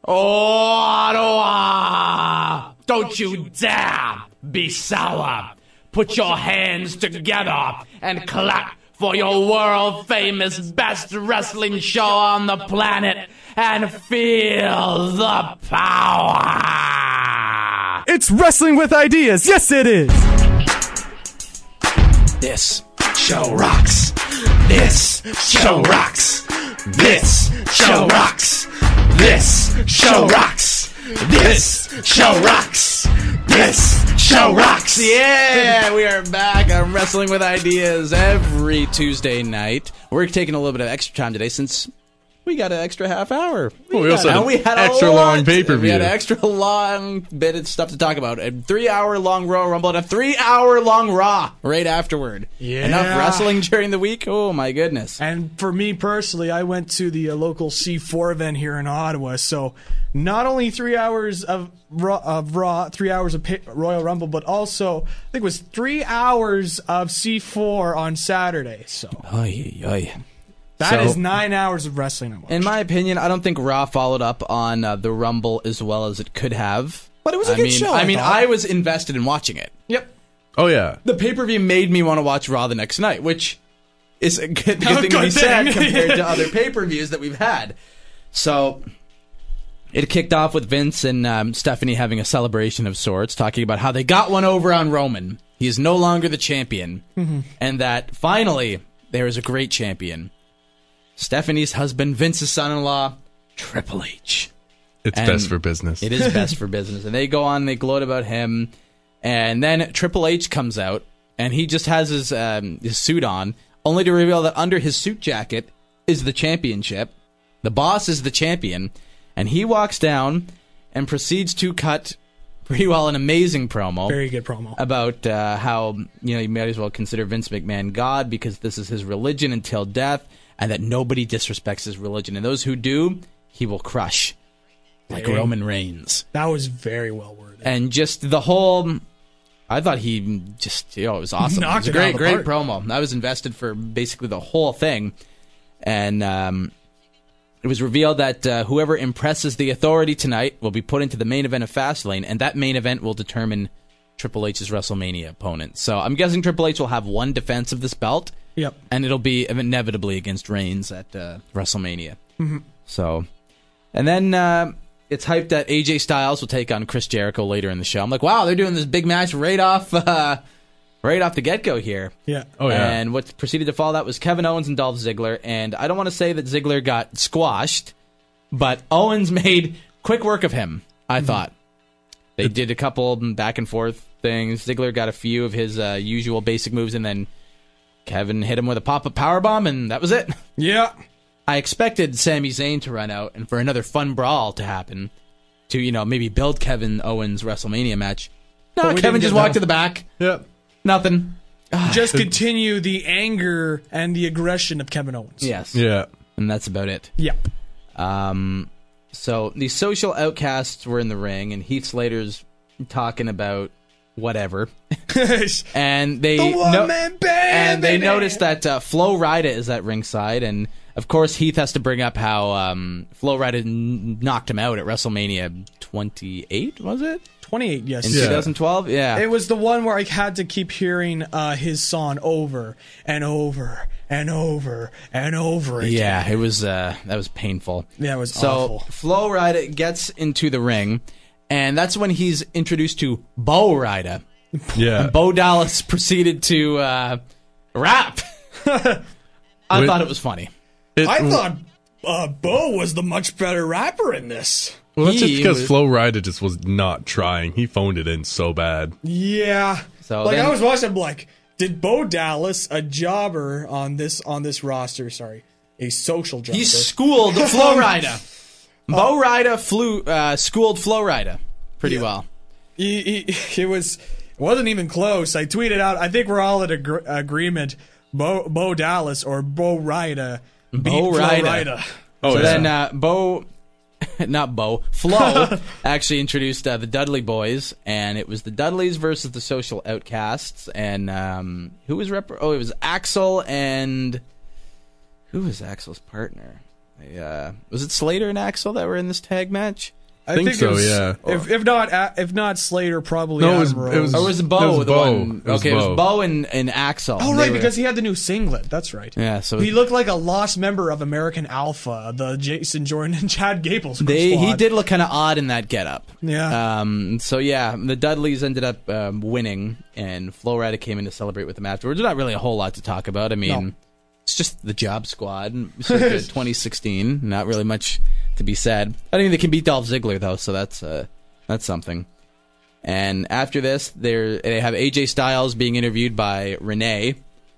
Speaker 2: Ottawa! Don't you dare be sour! Put your hands together and clap for your world-famous best wrestling show on the planet and feel the power!
Speaker 5: It's Wrestling with Ideas. Yes, it is.
Speaker 2: This show rocks! This show rocks! This show rocks! This show rocks! This show rocks! This show rocks! Yeah, we are back on Wrestling with Ideas every Tuesday night. We're taking a little bit of extra time today since we got an extra half hour.
Speaker 4: Well, we also
Speaker 2: got-
Speaker 4: had
Speaker 2: and we had a
Speaker 4: extra
Speaker 2: lot-
Speaker 4: long pay-per-view.
Speaker 2: We had an extra long bit of stuff to talk about. A three-hour-long Royal Rumble and a three-hour-long Raw right afterward.
Speaker 3: Yeah.
Speaker 2: Enough wrestling during the week? Oh, my goodness.
Speaker 3: And for me personally, I went to the uh, local C four event here in Ottawa, so not only three hours of Raw, of Raw three hours of pay- Royal Rumble, but also I think it was three hours of C four on Saturday. So
Speaker 2: Oy, oy.
Speaker 3: that is
Speaker 2: So-
Speaker 3: nine hours of wrestling I watched.
Speaker 2: In my opinion, I don't think Raw followed up on uh, the Rumble as well as it could have.
Speaker 3: But it was a
Speaker 2: I
Speaker 3: good
Speaker 2: mean,
Speaker 3: show,
Speaker 2: I
Speaker 3: I
Speaker 2: mean,
Speaker 3: thought.
Speaker 2: I was invested in watching it.
Speaker 3: Yep.
Speaker 4: Oh yeah.
Speaker 2: The pay-per-view made me want to watch Raw the next night, which is a good, good
Speaker 3: A
Speaker 2: thing to
Speaker 3: good
Speaker 2: be said
Speaker 3: thing.
Speaker 2: compared to other pay-per-views that we've had. So it kicked off with Vince and um, Stephanie having a celebration of sorts, talking about how they got one over on Roman. He is no longer the champion,
Speaker 3: Mm-hmm.
Speaker 2: and that finally there is a great champion. Stephanie's husband, Vince's son-in-law, Triple H.
Speaker 4: It's
Speaker 2: And
Speaker 4: best for business.
Speaker 2: It is best for business. And they go on, they gloat about him. And then Triple H comes out, and he just has his, um, his suit on, only to reveal that under his suit jacket is the championship. The boss is the champion. And he walks down and proceeds to cut pretty well an amazing promo.
Speaker 3: Very good promo.
Speaker 2: About uh, how, you know, you might as well consider Vince McMahon God because this is his religion until death, and that nobody disrespects his religion. And those who do, he will crush. Like
Speaker 3: Dang.
Speaker 2: Roman Reigns.
Speaker 3: That was very well worded.
Speaker 2: And just the whole... I thought he just, you know, it was awesome.
Speaker 3: Knocked
Speaker 2: it was a
Speaker 3: it out
Speaker 2: great,
Speaker 3: of the
Speaker 2: great promo. I was invested for basically the whole thing. And um, it was revealed that uh, whoever impresses the authority tonight will be put into the main event of Fastlane, and that main event will determine Triple H's WrestleMania opponent. So I'm guessing Triple H will have one defense of this belt,
Speaker 3: Yep.
Speaker 2: and it'll be inevitably against Reigns at uh, WrestleMania.
Speaker 3: Mm-hmm.
Speaker 2: So, and then uh, it's hyped that A J Styles will take on Chris Jericho later in the show. I'm like, wow, they're doing this big match right off, uh, right off the get-go here.
Speaker 3: Yeah.
Speaker 4: Oh yeah.
Speaker 2: And what proceeded to follow that was Kevin Owens and Dolph Ziggler. And I don't want to say that Ziggler got squashed, but Owens made quick work of him, I thought. They did a couple back and forth things. Ziggler got a few of his uh, usual basic moves, and then Kevin hit him with a pop-up powerbomb, and that was it.
Speaker 3: Yeah.
Speaker 2: I expected Sami Zayn to run out and for another fun brawl to happen to, you know, maybe build Kevin Owens' WrestleMania match. No,
Speaker 3: But we
Speaker 2: Kevin
Speaker 3: didn't
Speaker 2: just
Speaker 3: get
Speaker 2: walked
Speaker 3: that.
Speaker 2: to the back.
Speaker 4: yeah.
Speaker 2: Nothing.
Speaker 3: Just continue the anger and the aggression of Kevin Owens.
Speaker 2: Yes.
Speaker 4: Yeah.
Speaker 2: And that's about it.
Speaker 3: Yep.
Speaker 2: Um, so the social outcasts were in the ring, and Heath Slater's talking about whatever. And they
Speaker 3: The
Speaker 2: no-
Speaker 3: one-man band,
Speaker 2: and they
Speaker 3: baby.
Speaker 2: noticed that uh, Flo Rida is at ringside, and of course Heath has to bring up how um, Flo Rida n- knocked him out at WrestleMania twenty-eight, was it?
Speaker 3: twenty-eight, yes.
Speaker 2: In
Speaker 4: Yeah.
Speaker 2: twenty twelve? Yeah.
Speaker 3: It was the one where I had to keep hearing uh, his song over and over and over and over again.
Speaker 2: Yeah, it was uh, that was painful.
Speaker 3: Yeah, it was
Speaker 2: so
Speaker 3: awful.
Speaker 2: Flo Rida gets into the ring, and that's when he's introduced to Bo Rida.
Speaker 4: Yeah.
Speaker 2: Bo Dallas proceeded to uh, rap. I
Speaker 4: Wait.
Speaker 2: thought it was funny.
Speaker 4: It-
Speaker 3: I thought uh, Bo was the much better rapper in this.
Speaker 4: well, that's just
Speaker 2: he
Speaker 4: because
Speaker 2: was-
Speaker 4: Flo Rida just was not trying. He phoned it in so bad.
Speaker 3: Yeah.
Speaker 2: So
Speaker 3: like
Speaker 2: then-
Speaker 3: I was watching, I'm like, did Bo Dallas, a jobber on this on this roster, sorry, a social jobber,
Speaker 2: He schooled Flo Rida. Bo Rida flew uh, schooled Flo Rida pretty
Speaker 3: Yeah.
Speaker 2: well.
Speaker 3: he, he, it was wasn't even close. I tweeted out, I think we're all in agr- agreement. Bo Bo Dallas or Bo Rida beat
Speaker 2: Bo
Speaker 3: Flo
Speaker 2: Rida.
Speaker 3: Rida.
Speaker 4: Oh,
Speaker 2: so
Speaker 4: yeah.
Speaker 2: then uh, Bo not Bo, Flo actually introduced uh, the Dudley Boys, and it was the Dudleys versus the Social Outcasts, and um, who was rep? Oh, it was Axel and who was Axel's partner? Uh, was it Slater and Axel that were in this tag match?
Speaker 3: I
Speaker 4: think
Speaker 3: think,
Speaker 4: so,
Speaker 3: it was,
Speaker 4: yeah.
Speaker 3: If, if not, if not Slater, probably.
Speaker 4: No, it
Speaker 3: Adam
Speaker 4: was-
Speaker 3: Rose.
Speaker 4: it was-
Speaker 2: Or was it Bo
Speaker 4: It was
Speaker 2: the
Speaker 4: Bo.
Speaker 2: one?
Speaker 4: It was
Speaker 2: okay, it
Speaker 4: Bo.
Speaker 2: was Bo and, and Axel.
Speaker 3: Oh
Speaker 2: They
Speaker 3: right,
Speaker 2: were-
Speaker 3: because he had the new singlet. That's right.
Speaker 2: yeah, so
Speaker 3: He looked like a lost member of American Alpha, the Jason Jordan and Chad Gable's
Speaker 2: They,
Speaker 3: squad.
Speaker 2: he did look kind of odd in that getup.
Speaker 3: Yeah.
Speaker 2: Um. So yeah, the Dudleys ended up um, winning, and Flo Rida came in to celebrate with them afterwards. There's not really a whole lot to talk about. I mean,
Speaker 3: No.
Speaker 2: it's just the Job Squad, circa twenty sixteen. Not really much to be said. I think they can beat Dolph Ziggler though, so that's uh, that's something. And after this, they're, they have A J Styles being interviewed by Renee.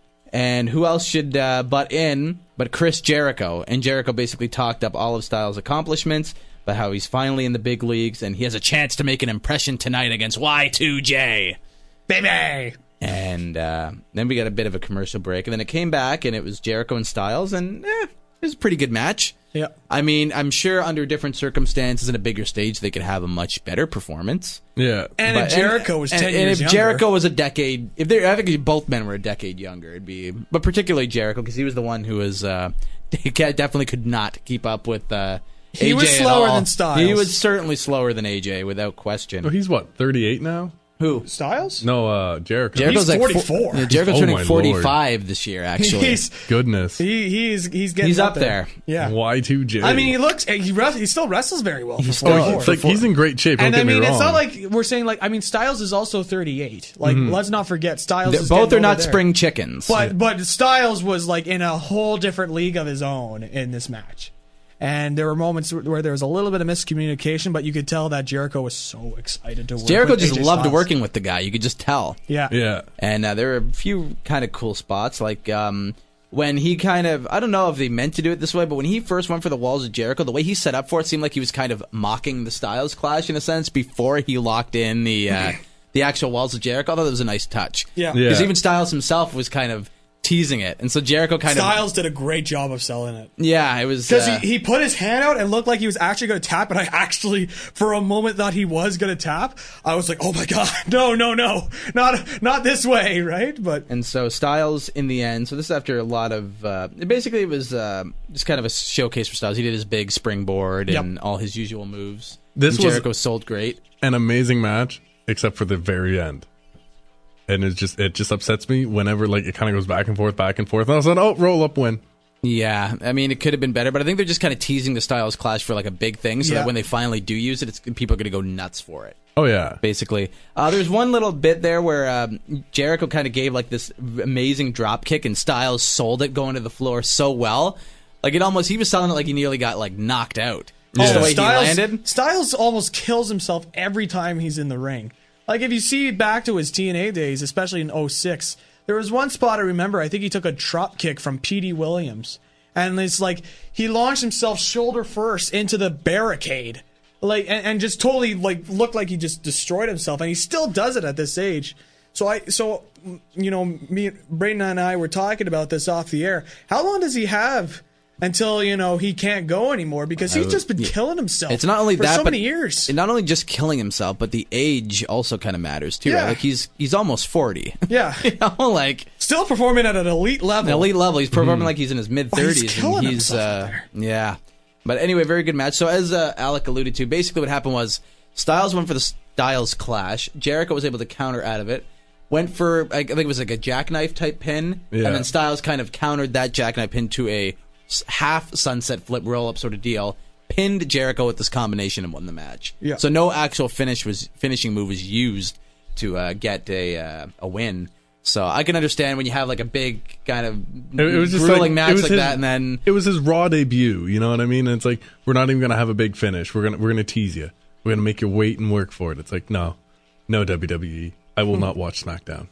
Speaker 2: And who else should uh, butt in but Chris Jericho? And Jericho basically talked up all of Styles' accomplishments, but how he's finally in the big leagues, and he has a chance to make an impression tonight against Y two J.
Speaker 3: baby.
Speaker 2: And uh, then we got a bit of a commercial break, and then it came back, and it was Jericho and Styles, and eh, it was a pretty good match.
Speaker 3: Yeah.
Speaker 2: I mean, I'm sure under different circumstances and a bigger stage, they could have a much better performance.
Speaker 4: Yeah.
Speaker 3: And
Speaker 2: But-
Speaker 3: if Jericho
Speaker 2: and,
Speaker 3: was
Speaker 2: and,
Speaker 3: ten
Speaker 2: and
Speaker 3: years
Speaker 2: if
Speaker 3: younger.
Speaker 2: Jericho was a decade, if they, I think both men were a decade younger, it'd be, but particularly Jericho because he was the one who was, uh, he ca- definitely could not keep up with uh,
Speaker 3: He
Speaker 2: A J
Speaker 3: was
Speaker 2: at
Speaker 3: slower
Speaker 2: all.
Speaker 3: than Styles.
Speaker 2: He was certainly slower than A J without question.
Speaker 4: Oh, he's what, thirty-eight now?
Speaker 2: Who?
Speaker 3: Styles?
Speaker 4: No, uh, Jericho.
Speaker 2: Jericho's
Speaker 3: He's
Speaker 2: like four-
Speaker 3: forty-four.
Speaker 2: yeah, Jericho's
Speaker 4: Oh
Speaker 2: turning
Speaker 4: my
Speaker 2: forty-five this year. Actually,
Speaker 3: He's
Speaker 4: Goodness.
Speaker 3: he he's he's getting
Speaker 2: He's up there.
Speaker 3: Yeah.
Speaker 4: Y two J.
Speaker 3: I mean, he looks he wrest, he still wrestles very well. For
Speaker 2: still-
Speaker 4: Oh,
Speaker 3: forty-four.
Speaker 4: it's like he's in great shape. Don't
Speaker 3: And
Speaker 4: get
Speaker 3: I mean,
Speaker 4: me wrong.
Speaker 3: it's not like we're saying like I mean, Styles is also thirty-eight. Like, let's not forget Styles.
Speaker 2: They're-
Speaker 3: is
Speaker 2: both
Speaker 3: getting
Speaker 2: are not
Speaker 3: over there.
Speaker 2: spring chickens.
Speaker 3: But but Styles was like in a whole different league of his own in this match. And there were moments where there was a little bit of miscommunication, but you could tell that Jericho was so excited to work
Speaker 2: Jericho
Speaker 3: with
Speaker 2: just
Speaker 3: A J
Speaker 2: loved
Speaker 3: Styles.
Speaker 2: working with the guy. You could just tell.
Speaker 3: Yeah.
Speaker 4: yeah.
Speaker 2: And uh, there were a few kind of cool spots, like um, when he kind of, I don't know if they meant to do it this way, but when he first went for the Walls of Jericho, the way he set up for it seemed like he was kind of mocking the Styles Clash in a sense before he locked in the uh, the actual Walls of Jericho. I thought that was a nice touch.
Speaker 3: Yeah.
Speaker 4: Yeah.
Speaker 2: Because even Styles himself was kind of teasing it. And so Jericho kind
Speaker 3: Styles did a great job of selling it.
Speaker 2: of, yeah, it was.
Speaker 3: Because
Speaker 2: Uh,
Speaker 3: he, he put his hand out and looked like he was actually going to tap, and I actually, for a moment, thought he was going to tap. I was like, oh my god, no, no, no, not not this way, right? But
Speaker 2: And so Styles, in the end, so this is after a lot of, uh, basically it was uh, just kind of a showcase for Styles. He did his big springboard
Speaker 3: Yep.
Speaker 2: and all his usual moves.
Speaker 4: This
Speaker 2: And
Speaker 4: was-
Speaker 2: Jericho sold great.
Speaker 4: An amazing match, except for the very end. And it just it just upsets me whenever like it kind of goes back and forth, back and forth. And all of a sudden, oh, roll up win.
Speaker 2: Yeah, I mean, it could have been better, but I think they're just kind of teasing the Styles Clash for like a big thing, so
Speaker 3: Yeah.
Speaker 2: that when they finally do use it, it's, people are going to go nuts for it.
Speaker 4: Oh yeah.
Speaker 2: Basically, uh, there's one little bit there where um, Jericho kind of gave like this amazing drop kick, and Styles sold it going to the floor so well, like it almost he was selling it like he nearly got like knocked out. Just the way
Speaker 3: Styles,
Speaker 2: he landed.
Speaker 3: Styles almost kills himself every time he's in the ring. Like, if you see back to his T N A days, especially in oh six, there was one spot I remember, I think he took a drop kick from P D Williams. And it's like, he launched himself shoulder first into the barricade. Like, and, and just totally, like, looked like he just destroyed himself. And he still does it at this age. So, I, so, you know, me, Braden and I were talking about this off the air. How long does he have until, you know, he can't go anymore? Because he's just been killing himself
Speaker 2: It's not only
Speaker 3: for
Speaker 2: that,
Speaker 3: so
Speaker 2: but
Speaker 3: many years.
Speaker 2: and not only just killing himself, but the age also kind of matters too.
Speaker 3: Yeah.
Speaker 2: Right? Like he's he's almost forty.
Speaker 3: Yeah.
Speaker 2: you know, like
Speaker 3: Still performing at an elite level.
Speaker 2: an elite level. He's performing like he's in his mid
Speaker 3: Oh, he's
Speaker 2: thirties,
Speaker 3: killing
Speaker 2: and he's
Speaker 3: himself out
Speaker 2: uh,
Speaker 3: there.
Speaker 2: yeah. But anyway, very good match. So as uh, Alec alluded to, basically what happened was Styles went for the Styles Clash. Jericho was able to counter out of it. Went for I think it was like a jackknife type pin,
Speaker 4: Yeah.
Speaker 2: and then Styles kind of countered that jackknife pin to a s- half sunset flip roll up sort of deal. Pinned Jericho with this combination and won the match.
Speaker 3: Yeah.
Speaker 2: So no actual finish was finishing move was used to uh, get a uh, a win. So I can understand when you have like a big kind of
Speaker 4: It, it was just
Speaker 2: grueling
Speaker 4: like,
Speaker 2: match
Speaker 4: it was
Speaker 2: like
Speaker 4: his,
Speaker 2: that, and then
Speaker 4: it was his raw debut. You know what I mean? And it's like we're not even gonna have a big finish. We're gonna we're gonna tease you. We're gonna make you wait and work for it. It's like no, no W W E. I will not watch SmackDown.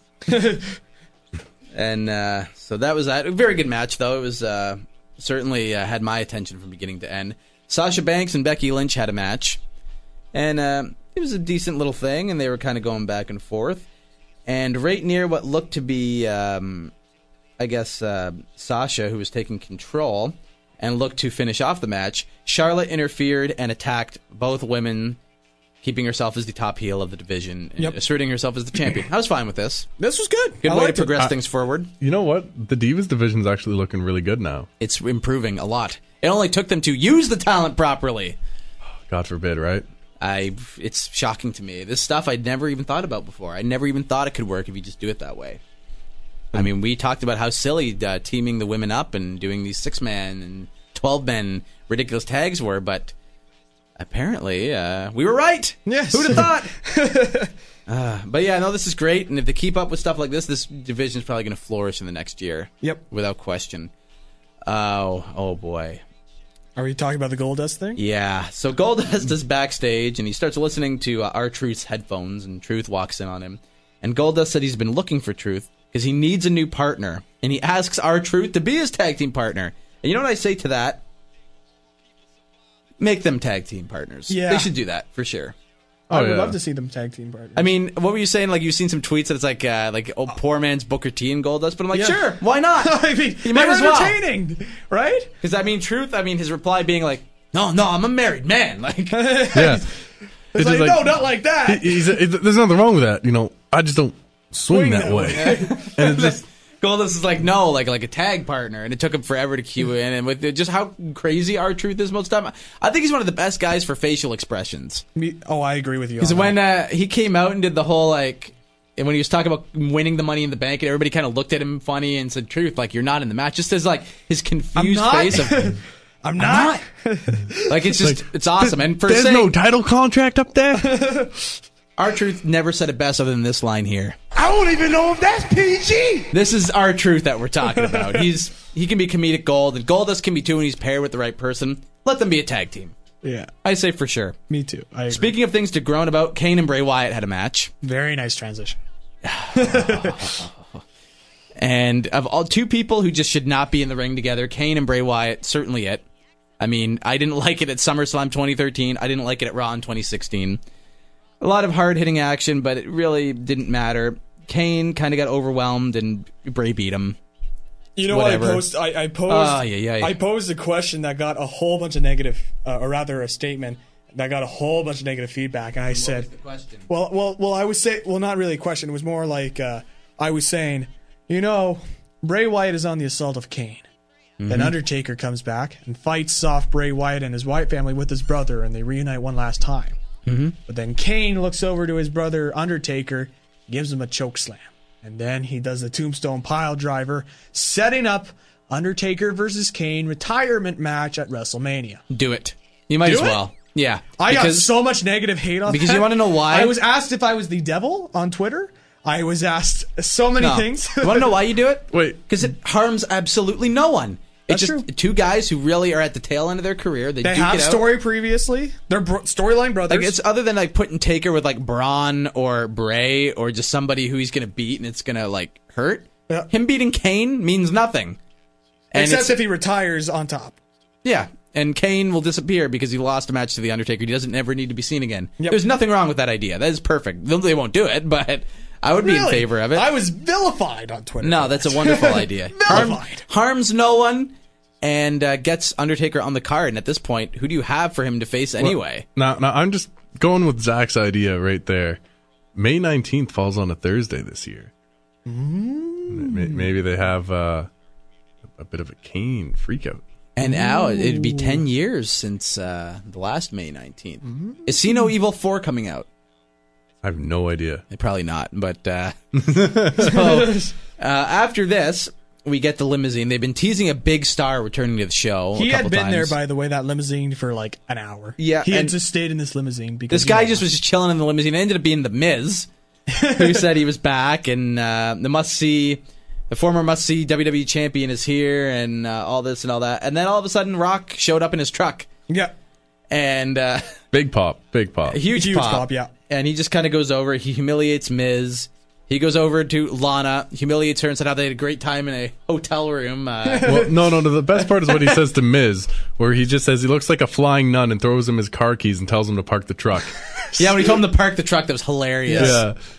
Speaker 2: and uh, so that was that. A very good match though. It was uh, certainly uh, had my attention from beginning to end. Sasha Banks and Becky Lynch had a match, and uh, it was a decent little thing, and they were kind of going back and forth. And right near what looked to be, um, I guess, uh, Sasha, who was taking control, and looked to finish off the match, Charlotte interfered and attacked both women, keeping herself as the top heel of the division, and
Speaker 3: Yep.
Speaker 2: asserting herself as the champion. I was fine with this.
Speaker 3: This was good.
Speaker 2: Good
Speaker 3: I
Speaker 2: way to
Speaker 3: liked it.
Speaker 2: progress
Speaker 4: Uh,
Speaker 2: things forward.
Speaker 4: You know what? The Divas division's actually looking really good now.
Speaker 2: It's improving a lot. It only took them to use the talent properly.
Speaker 4: God forbid, right?
Speaker 2: I. It's shocking to me. This stuff I'd never even thought about before. I never even thought it could work if you just do it that way. I mean, we talked about how silly uh, teaming the women up and doing these six-man and twelve-man ridiculous tags were, but apparently uh, we were right.
Speaker 3: Yes.
Speaker 2: Who'd have thought? uh, but yeah, no, this is great, and if they keep up with stuff like this, this division is probably going to flourish in the next year.
Speaker 3: Yep.
Speaker 2: Without question. Oh, oh boy.
Speaker 3: Are we talking about the Goldust thing?
Speaker 2: Yeah. So Goldust is backstage, and he starts listening to uh, R-Truth's headphones, and Truth walks in on him. And Goldust said he's been looking for Truth because he needs a new partner, and he asks R-Truth to be his tag team partner. And you know what I say to that? Make them tag team partners.
Speaker 3: Yeah.
Speaker 2: They should do that, for sure.
Speaker 3: I
Speaker 4: Oh,
Speaker 3: would
Speaker 4: yeah.
Speaker 3: love to see them tag team partners.
Speaker 2: I mean, what were you saying? Like, you've seen some tweets that it's like, uh, like, oh, poor man's Booker T and Goldust, but I'm like,
Speaker 3: Yeah.
Speaker 2: sure, why not?
Speaker 3: I mean,
Speaker 2: You might
Speaker 3: they were
Speaker 2: as well.
Speaker 3: entertaining, right?
Speaker 2: Because, I mean, Truth, I mean, his reply being like, no, no, I'm a married man. Like,
Speaker 4: Yeah.
Speaker 3: It's like, no, not like that.
Speaker 4: he- he's, it, there's nothing wrong with that. You know, I just don't swing,
Speaker 3: Swing
Speaker 4: that,
Speaker 3: that
Speaker 4: way. and it's just,
Speaker 2: Goldust is like, no, like like a tag partner, and it took him forever to cue in, and with the, just how crazy R-Truth is most of the time, I think he's one of the best guys for facial expressions.
Speaker 3: Me, oh, I agree with you.
Speaker 2: Because
Speaker 3: on
Speaker 2: when
Speaker 3: that.
Speaker 2: uh, he came out and did the whole, like, and when he was talking about winning the Money in the Bank, and everybody kind of looked at him funny and said, Truth, like, you're not in the match, just as, like, his
Speaker 3: I'm
Speaker 2: confused
Speaker 3: not.
Speaker 2: face of,
Speaker 3: I'm not.
Speaker 2: like, it's just,
Speaker 4: like,
Speaker 2: it's awesome. And for
Speaker 4: there's
Speaker 2: saying,
Speaker 4: no title contract up there.
Speaker 2: R-Truth never said it best other than this line here.
Speaker 6: I don't even know if that's P G.
Speaker 2: This is R-Truth that we're talking about. He's He can be comedic gold, and Goldust can be too when he's paired with the right person. Let them be a tag team.
Speaker 3: Yeah,
Speaker 2: I say for sure.
Speaker 3: me too. I agree.
Speaker 2: Speaking of things to groan about, Kane and Bray Wyatt had a match.
Speaker 3: Very nice transition.
Speaker 2: And of all two people who just should not be in the ring together, Kane and Bray Wyatt, certainly it. I mean, I didn't like it at SummerSlam twenty thirteen. I didn't like it at Raw in twenty sixteen. A lot of hard-hitting action, but it really didn't matter. Kane kind of got overwhelmed, and Bray beat him.
Speaker 3: You know
Speaker 2: Whatever.
Speaker 3: what I posed? I, I posed.
Speaker 2: Ah, yeah, yeah.
Speaker 3: I posed a question that got a whole bunch of negative, uh, or rather, a statement that got a whole bunch of negative feedback. And I said,
Speaker 2: question?
Speaker 3: "Well, well, well." I was say, well, not really a question. It was more like uh, I was saying, you know, Bray Wyatt is on the assault of Kane.
Speaker 2: Mm-hmm.
Speaker 3: Then Undertaker comes back and fights off Bray Wyatt and his Wyatt family with his brother, and they reunite one last time. Mm-hmm. But then Kane looks over to his brother Undertaker, gives him a choke slam, and then he does the Tombstone Pile Driver, setting up Undertaker versus Kane retirement match at WrestleMania.
Speaker 2: Do it. You might
Speaker 3: Do
Speaker 2: as
Speaker 3: it?
Speaker 2: well. Yeah.
Speaker 3: I got
Speaker 2: because
Speaker 3: so much negative hate on
Speaker 2: because
Speaker 3: that.
Speaker 2: you wanna know why?
Speaker 3: I was asked if I was the devil on Twitter. I was asked so many
Speaker 2: No.
Speaker 3: things.
Speaker 2: You want to know why you do it?
Speaker 4: Wait.
Speaker 2: Because it harms absolutely no one. It's
Speaker 3: That's
Speaker 2: just
Speaker 3: true.
Speaker 2: two guys who really are at the tail end of their career. They,
Speaker 3: They
Speaker 2: duke
Speaker 3: have
Speaker 2: it out.
Speaker 3: story previously. They're bro- storyline brothers.
Speaker 2: Like, it's other than like putting Taker with like Braun or Bray or just somebody who he's gonna beat and it's gonna like hurt.
Speaker 3: Yeah.
Speaker 2: Him beating Kane means nothing. And
Speaker 3: Except
Speaker 2: it's-
Speaker 3: if he retires on top.
Speaker 2: yeah, and Kane will disappear because he lost a match to the Undertaker. He doesn't ever need to be seen again.
Speaker 3: Yep.
Speaker 2: There's nothing wrong with that idea. That is perfect. They they won't do it, but I would be in
Speaker 3: Really?
Speaker 2: favor of it.
Speaker 3: I was vilified on Twitter.
Speaker 2: No, that's a wonderful idea. Harm-
Speaker 3: Vilified.
Speaker 2: harms no one and uh, gets Undertaker on the card. And at this point, who do you have for him to face anyway?
Speaker 4: Now, now I'm just going with Zach's idea right there. May nineteenth falls on a Thursday this year. Mm. Maybe they have uh, a bit of a Kane freakout.
Speaker 2: And now it'd be ten years since uh, the last May nineteenth. Is See No Evil four coming out?
Speaker 4: I have no idea.
Speaker 2: Probably not, but uh, so uh, after this, we get the limousine. They've been teasing a big star returning to the show.
Speaker 3: He
Speaker 2: a couple
Speaker 3: had been
Speaker 2: times.
Speaker 3: there, by the way, that limousine for like an hour.
Speaker 2: Yeah,
Speaker 3: He had
Speaker 2: and-
Speaker 3: just stayed in this limousine because
Speaker 2: This
Speaker 3: you
Speaker 2: guy
Speaker 3: know,
Speaker 2: just was just chilling in the limousine. It ended up being the Miz, who said he was back, and uh, the must see, the former must see W W E champion is here, and uh, all this and all that. And then all of a sudden, Rock showed up in his truck,
Speaker 3: Yeah.
Speaker 2: and uh,
Speaker 4: Big pop, big pop.
Speaker 2: a huge,
Speaker 3: Huge
Speaker 2: pop,
Speaker 3: pop, yeah.
Speaker 2: And he just kind of goes over. He humiliates Miz. He goes over to Lana, humiliates her, and said how they had a great time in a hotel room. Uh,
Speaker 4: Well, no, no, no. The best part is what he says to Miz, where he just says he looks like a flying nun and throws him his car keys and tells him to park the truck.
Speaker 2: yeah, when he told him to park the truck, that was hilarious.
Speaker 4: Yeah.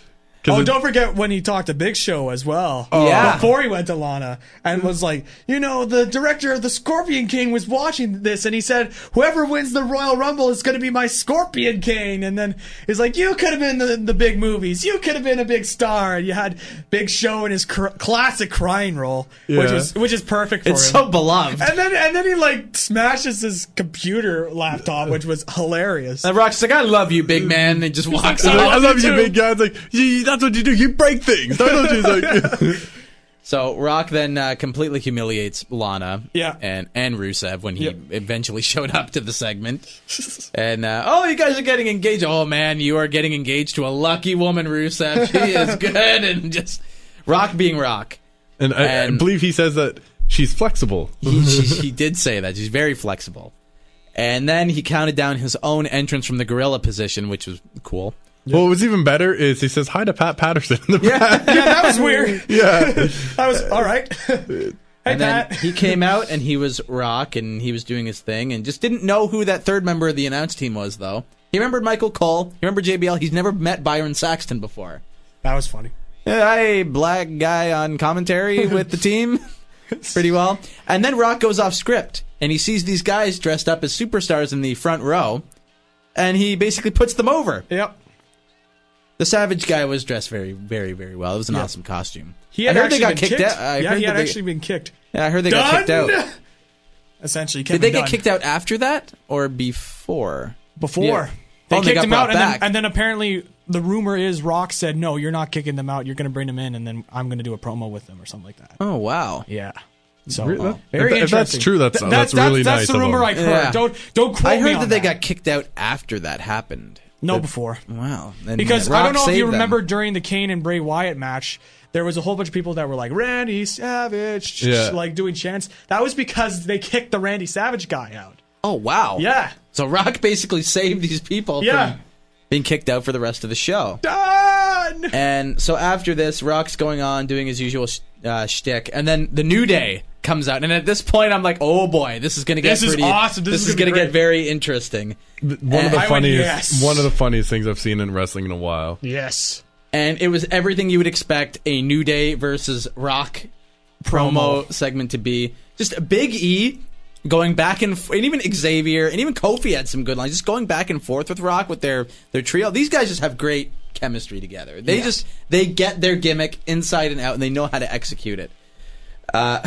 Speaker 3: Oh,
Speaker 4: it-
Speaker 3: don't forget when he talked to Big Show as well.
Speaker 2: Yeah.
Speaker 3: Before he went to Lana and was like, you know, the director of the Scorpion King was watching this and he said, whoever wins the Royal Rumble is going to be my Scorpion King. And then he's like, you could have been the, the big movies. You could have been a big star. And you had Big Show in his cr- classic crying role, which
Speaker 4: Yeah.
Speaker 3: is which is perfect for
Speaker 2: It's
Speaker 3: him.
Speaker 2: so beloved.
Speaker 3: and then and then he like smashes his computer laptop, which was hilarious.
Speaker 2: And Rock's like, I love you, big man. And he just walks
Speaker 4: He's like,
Speaker 2: out.
Speaker 4: I love you,
Speaker 3: too.
Speaker 4: big guy. It's like, "Yeah, that's what you do. You break things. Don't you?" He's like,
Speaker 2: So Rock then uh, completely humiliates Lana
Speaker 3: Yeah.
Speaker 2: and, and Rusev when he
Speaker 3: Yep.
Speaker 2: eventually showed up to the segment. And, uh, oh, you guys are getting engaged. Oh, man, you are getting engaged to a lucky woman, Rusev. She is good. And just Rock being Rock.
Speaker 4: and I, I
Speaker 2: And-
Speaker 4: believe he says that she's flexible.
Speaker 2: He, she, he did say that. She's very flexible. And then he counted down his own entrance from the gorilla position, which was cool.
Speaker 4: Well, what was even better is he says hi to Pat Patterson in the back.
Speaker 3: Yeah, that was weird.
Speaker 4: Yeah.
Speaker 3: That was all right. Hey,
Speaker 2: And then
Speaker 3: Pat.
Speaker 2: he came out and he was Rock and he was doing his thing and just didn't know who that third member of the announce team was, though. He remembered Michael Cole. He remembered J B L. He's never met Byron Saxton before.
Speaker 3: That was funny.
Speaker 2: Hey, black guy on commentary with the team. Pretty well. And then Rock goes off script and he sees these guys dressed up as superstars in the front row and he basically puts them over.
Speaker 3: Yep.
Speaker 2: The Savage guy was dressed very, very, very well. It was an awesome costume.
Speaker 3: He had
Speaker 2: I heard they
Speaker 3: actually
Speaker 2: got
Speaker 3: been
Speaker 2: kicked
Speaker 3: kicked.
Speaker 2: out. I
Speaker 3: yeah,
Speaker 2: heard
Speaker 3: he had
Speaker 2: that they-
Speaker 3: actually been kicked.
Speaker 2: Yeah, I heard they got kicked out.
Speaker 3: Done! Essentially,
Speaker 2: Did
Speaker 3: Kevin
Speaker 2: they get
Speaker 3: Dunn.
Speaker 2: kicked out after that or before?
Speaker 3: before?
Speaker 2: Yeah.
Speaker 3: They
Speaker 2: Oh, they
Speaker 3: kicked
Speaker 2: got
Speaker 3: him out,
Speaker 2: brought
Speaker 3: and then,
Speaker 2: back.
Speaker 3: and then apparently the rumor is Rock said, "No, you're not kicking them out. You're going to bring them in, and then I'm going to do a promo with them or something like that."
Speaker 2: Oh, wow.
Speaker 3: Yeah. So
Speaker 4: Re- that-
Speaker 3: very
Speaker 4: if- if that's
Speaker 3: interesting.
Speaker 4: true, that's-
Speaker 3: Th-
Speaker 4: that's really
Speaker 3: that's
Speaker 4: nice
Speaker 3: the
Speaker 4: of
Speaker 3: rumor
Speaker 4: him.
Speaker 3: I heard.
Speaker 2: Yeah.
Speaker 3: Don't don't quote
Speaker 2: I
Speaker 3: me
Speaker 2: heard
Speaker 3: on
Speaker 2: that they got kicked out after that happened.
Speaker 3: no before.
Speaker 2: Wow. And
Speaker 3: Because
Speaker 2: Rock
Speaker 3: I don't know if
Speaker 2: saved
Speaker 3: you
Speaker 2: them.
Speaker 3: remember during the Kane and Bray Wyatt match, there was a whole bunch of people that were like Randy Savage,
Speaker 4: Yeah.
Speaker 3: like doing chants. That was because they kicked the Randy Savage guy out.
Speaker 2: Oh, wow.
Speaker 3: Yeah.
Speaker 2: So Rock basically saved these people
Speaker 3: Yeah.
Speaker 2: from being kicked out for the rest of the show.
Speaker 3: Done.
Speaker 2: And so after this, Rock's going on doing his usual sh- uh, shtick, and then the New Day comes out. And at this point, I'm like, oh boy, this is going to get
Speaker 3: This is
Speaker 2: pretty.
Speaker 3: awesome. This is
Speaker 2: is
Speaker 3: gonna
Speaker 2: going
Speaker 3: be
Speaker 2: to get
Speaker 3: great.
Speaker 2: very interesting.
Speaker 4: One of the
Speaker 2: I
Speaker 3: went,
Speaker 4: funniest,
Speaker 3: yes.
Speaker 4: one of the funniest things I've seen in wrestling in a while.
Speaker 3: Yes.
Speaker 2: And it was everything you would expect a New Day versus Rock promo,
Speaker 3: Promo.
Speaker 2: segment to be. Just a Big E going back and f- and even Xavier and even Kofi had some good lines. Just going back and forth with Rock with their their trio. These guys just have great chemistry together. They
Speaker 3: Yeah.
Speaker 2: just they get their gimmick inside and out, and they know how to execute it. Uh,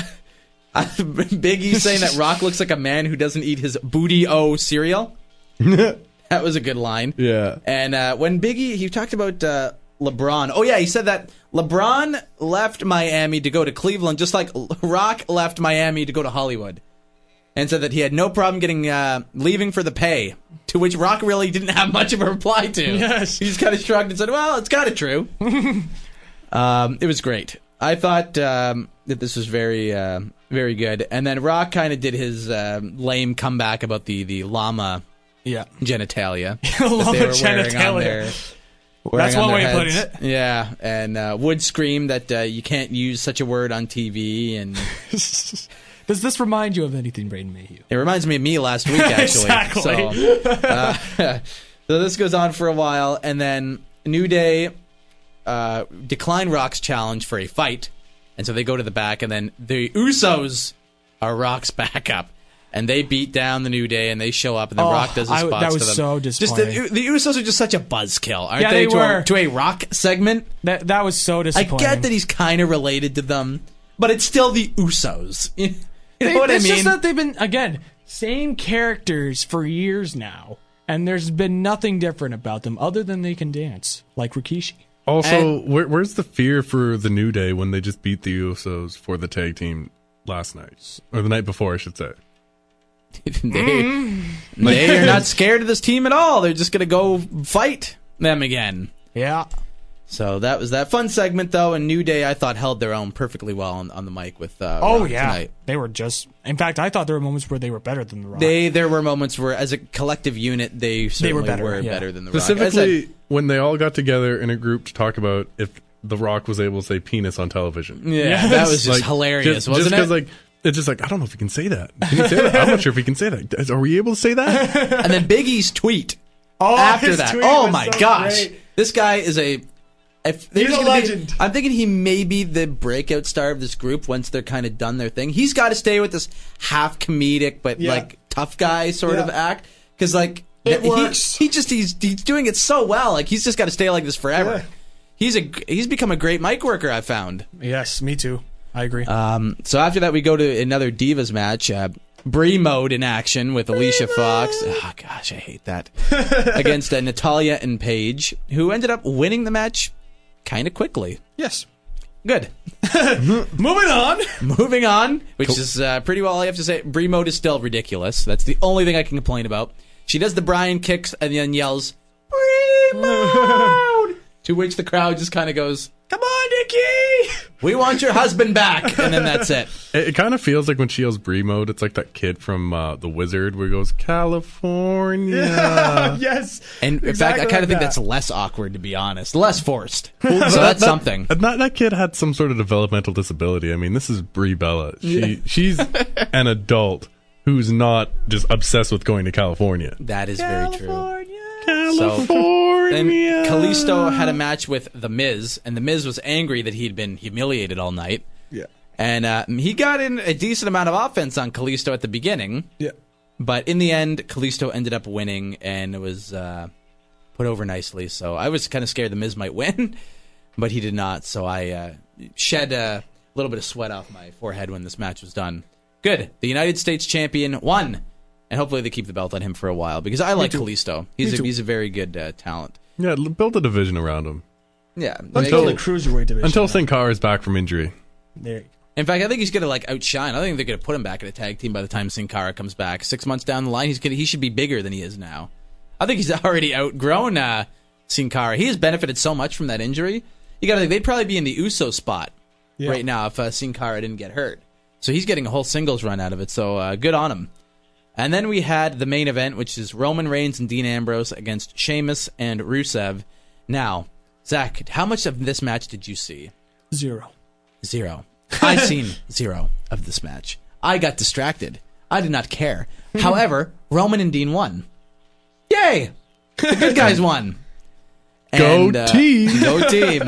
Speaker 2: Big E saying that Rock looks like a man who doesn't eat his booty o cereal. That was a good line.
Speaker 4: Yeah.
Speaker 2: And uh, when Biggie, he talked about uh, LeBron. Oh, yeah, he said that LeBron left Miami to go to Cleveland, just like Rock left Miami to go to Hollywood. And said that he had no problem getting uh, leaving for the pay, to which Rock really didn't have much of a reply to.
Speaker 3: Yes.
Speaker 2: He just kind of shrugged and said, well, it's kind of true. um, it was great. I thought um, that this was very, uh, very good. And then Rock kind of did his uh, lame comeback about the, the llama
Speaker 3: Yeah.
Speaker 2: genitalia that
Speaker 3: Llama
Speaker 2: they were wearing on
Speaker 3: genitalia.
Speaker 2: their, wearing
Speaker 3: That's
Speaker 2: on
Speaker 3: one
Speaker 2: their
Speaker 3: way of putting
Speaker 2: heads. Yeah, and uh, Wood screamed that uh, you can't use such a word on T V, and
Speaker 3: Does this remind you of anything, Braden Mayhew?
Speaker 2: it reminds me of me last week, actually.
Speaker 3: Exactly.
Speaker 2: So, uh, so this goes on for a while, and then New Day uh, decline Rock's challenge for a fight, and so they go to the back, and then the Usos are Rock's backup. And they beat down the New Day, and they show up, and then
Speaker 3: Oh,
Speaker 2: Rock does his
Speaker 3: I-
Speaker 2: spots
Speaker 3: that was
Speaker 2: to them.
Speaker 3: so
Speaker 2: Just
Speaker 3: disappointing.
Speaker 2: the, the Usos are just such a buzzkill, aren't
Speaker 3: Yeah,
Speaker 2: they?
Speaker 3: they
Speaker 2: to,
Speaker 3: were.
Speaker 2: A, to a Rock segment.
Speaker 3: That that was so
Speaker 2: I
Speaker 3: disappointing.
Speaker 2: get that he's kind of related to them, but it's still the Usos. You know
Speaker 3: They-
Speaker 2: what I
Speaker 3: it's
Speaker 2: mean?
Speaker 3: just that they've been, again, same characters for years now, and there's been nothing different about them other than they can dance, like Rikishi.
Speaker 4: Also, where, where's the fear for the New Day when they just beat the Usos for the tag team last night? Or the night before, I should say.
Speaker 2: they, they are not scared of this team at all. They're just going to go fight them again.
Speaker 3: Yeah.
Speaker 2: So that was that fun segment, though. And New Day, I thought, held their own perfectly well on, on the mic with uh,
Speaker 3: Oh,
Speaker 2: Rock
Speaker 3: yeah.
Speaker 2: tonight.
Speaker 3: They were just, in fact, I thought there were moments where they were better than The Rock.
Speaker 2: They there were moments where, as a collective unit, they certainly were
Speaker 3: better,
Speaker 2: better,
Speaker 3: yeah.
Speaker 2: than the Rock. As
Speaker 4: Specifically,
Speaker 2: a-
Speaker 4: when they all got together in a group to talk about if The Rock was able to say penis on television.
Speaker 2: yeah,
Speaker 3: Yes.
Speaker 2: that was just
Speaker 4: Like,
Speaker 2: hilarious,
Speaker 4: just,
Speaker 2: wasn't
Speaker 4: just
Speaker 2: it?
Speaker 4: because, like, it's just like, I don't know if we can say that. Can you say that? I'm not sure if we can say that. Are we able to say that?
Speaker 2: And then Big E's tweet
Speaker 3: oh,
Speaker 2: after
Speaker 3: his
Speaker 2: that.
Speaker 3: tweet
Speaker 2: Oh
Speaker 3: was
Speaker 2: my
Speaker 3: so
Speaker 2: gosh.
Speaker 3: great.
Speaker 2: This guy is a if there's
Speaker 3: He's a
Speaker 2: gonna be-
Speaker 3: legend.
Speaker 2: I'm thinking he may be the breakout star of this group once they're kind of done their thing. He's got to stay with this half comedic but
Speaker 3: Yeah.
Speaker 2: like tough guy sort
Speaker 3: Yeah.
Speaker 2: of act because like
Speaker 3: It
Speaker 2: he,
Speaker 3: works.
Speaker 2: he just he's he's doing it so well. Like he's just got to stay like this forever.
Speaker 3: Yeah.
Speaker 2: He's a he's become a great mic worker. I've found.
Speaker 3: Yes, me too. I agree.
Speaker 2: Um, so after that, we go to another Divas match. Uh, Brie mode in action with Alicia Fox. Oh, gosh, I hate that. Against uh, Natalia and Paige, who ended up winning the match kind of quickly.
Speaker 3: yes.
Speaker 2: Good.
Speaker 3: Moving on.
Speaker 2: Moving on, which is uh, pretty well all I have to say. Brie mode is still ridiculous. That's the only thing I can complain about. She does the Brian kicks and then yells, Brie mode! To which the crowd just kind of goes,
Speaker 3: Come on, Nikki.
Speaker 2: we want your husband back. And then that's it.
Speaker 4: It, it kind of feels like when she yells Brie mode, it's like that kid from uh, The Wizard where he goes, California.
Speaker 3: yes.
Speaker 2: And in
Speaker 3: Exactly
Speaker 2: fact, I kind
Speaker 3: like
Speaker 2: of think
Speaker 3: that.
Speaker 2: that's less awkward, to be honest. Less forced. so that's something.
Speaker 4: And that, that kid had some sort of developmental disability. I mean, this is Brie Bella. She She's an adult who's not just obsessed with going to California.
Speaker 2: That is very true.
Speaker 4: California.
Speaker 2: Then Kalisto had a match with The Miz, and The Miz was angry that he'd been humiliated all night.
Speaker 3: Yeah.
Speaker 2: And uh, he got in a decent amount of offense on Kalisto at the beginning,
Speaker 3: Yeah.
Speaker 2: but in the end, Kalisto ended up winning, and it was uh, put over nicely. So I was kind of scared The Miz might win, but he did not. So I uh, shed a little bit of sweat off my forehead when this match was done. Good. The United States champion won. And hopefully they keep the belt on him for a while because I like Kalisto. He's a, he's a very good uh, talent.
Speaker 4: Yeah, l- build a division around him.
Speaker 2: Yeah.
Speaker 3: Let's
Speaker 2: make
Speaker 3: go
Speaker 2: it-
Speaker 3: the cruiserweight division.
Speaker 4: Until
Speaker 3: now.
Speaker 4: Sin Cara is back from injury.
Speaker 3: There you go.
Speaker 2: In fact, I think he's gonna like outshine. I think they're gonna put him back in a tag team by the time Sin Cara comes back. Six months down the line, he's gonna he should be bigger than he is now. I think he's already outgrown uh, Sin Cara. He has benefited so much from that injury. You gotta think they'd probably be in the Uso spot
Speaker 3: Yeah.
Speaker 2: right now if uh, Sin Cara didn't get hurt. So he's getting a whole singles run out of it. So uh, good on him. And then we had the main event, which is Roman Reigns and Dean Ambrose against Sheamus and Rusev. Now, Zach, how much of this match did you see?
Speaker 3: Zero.
Speaker 2: Zero. I seen zero of this match. I got distracted. I did not care. However, Roman and Dean won. Yay! The good guys won.
Speaker 4: Go
Speaker 2: And, uh,
Speaker 4: team!
Speaker 2: Go team.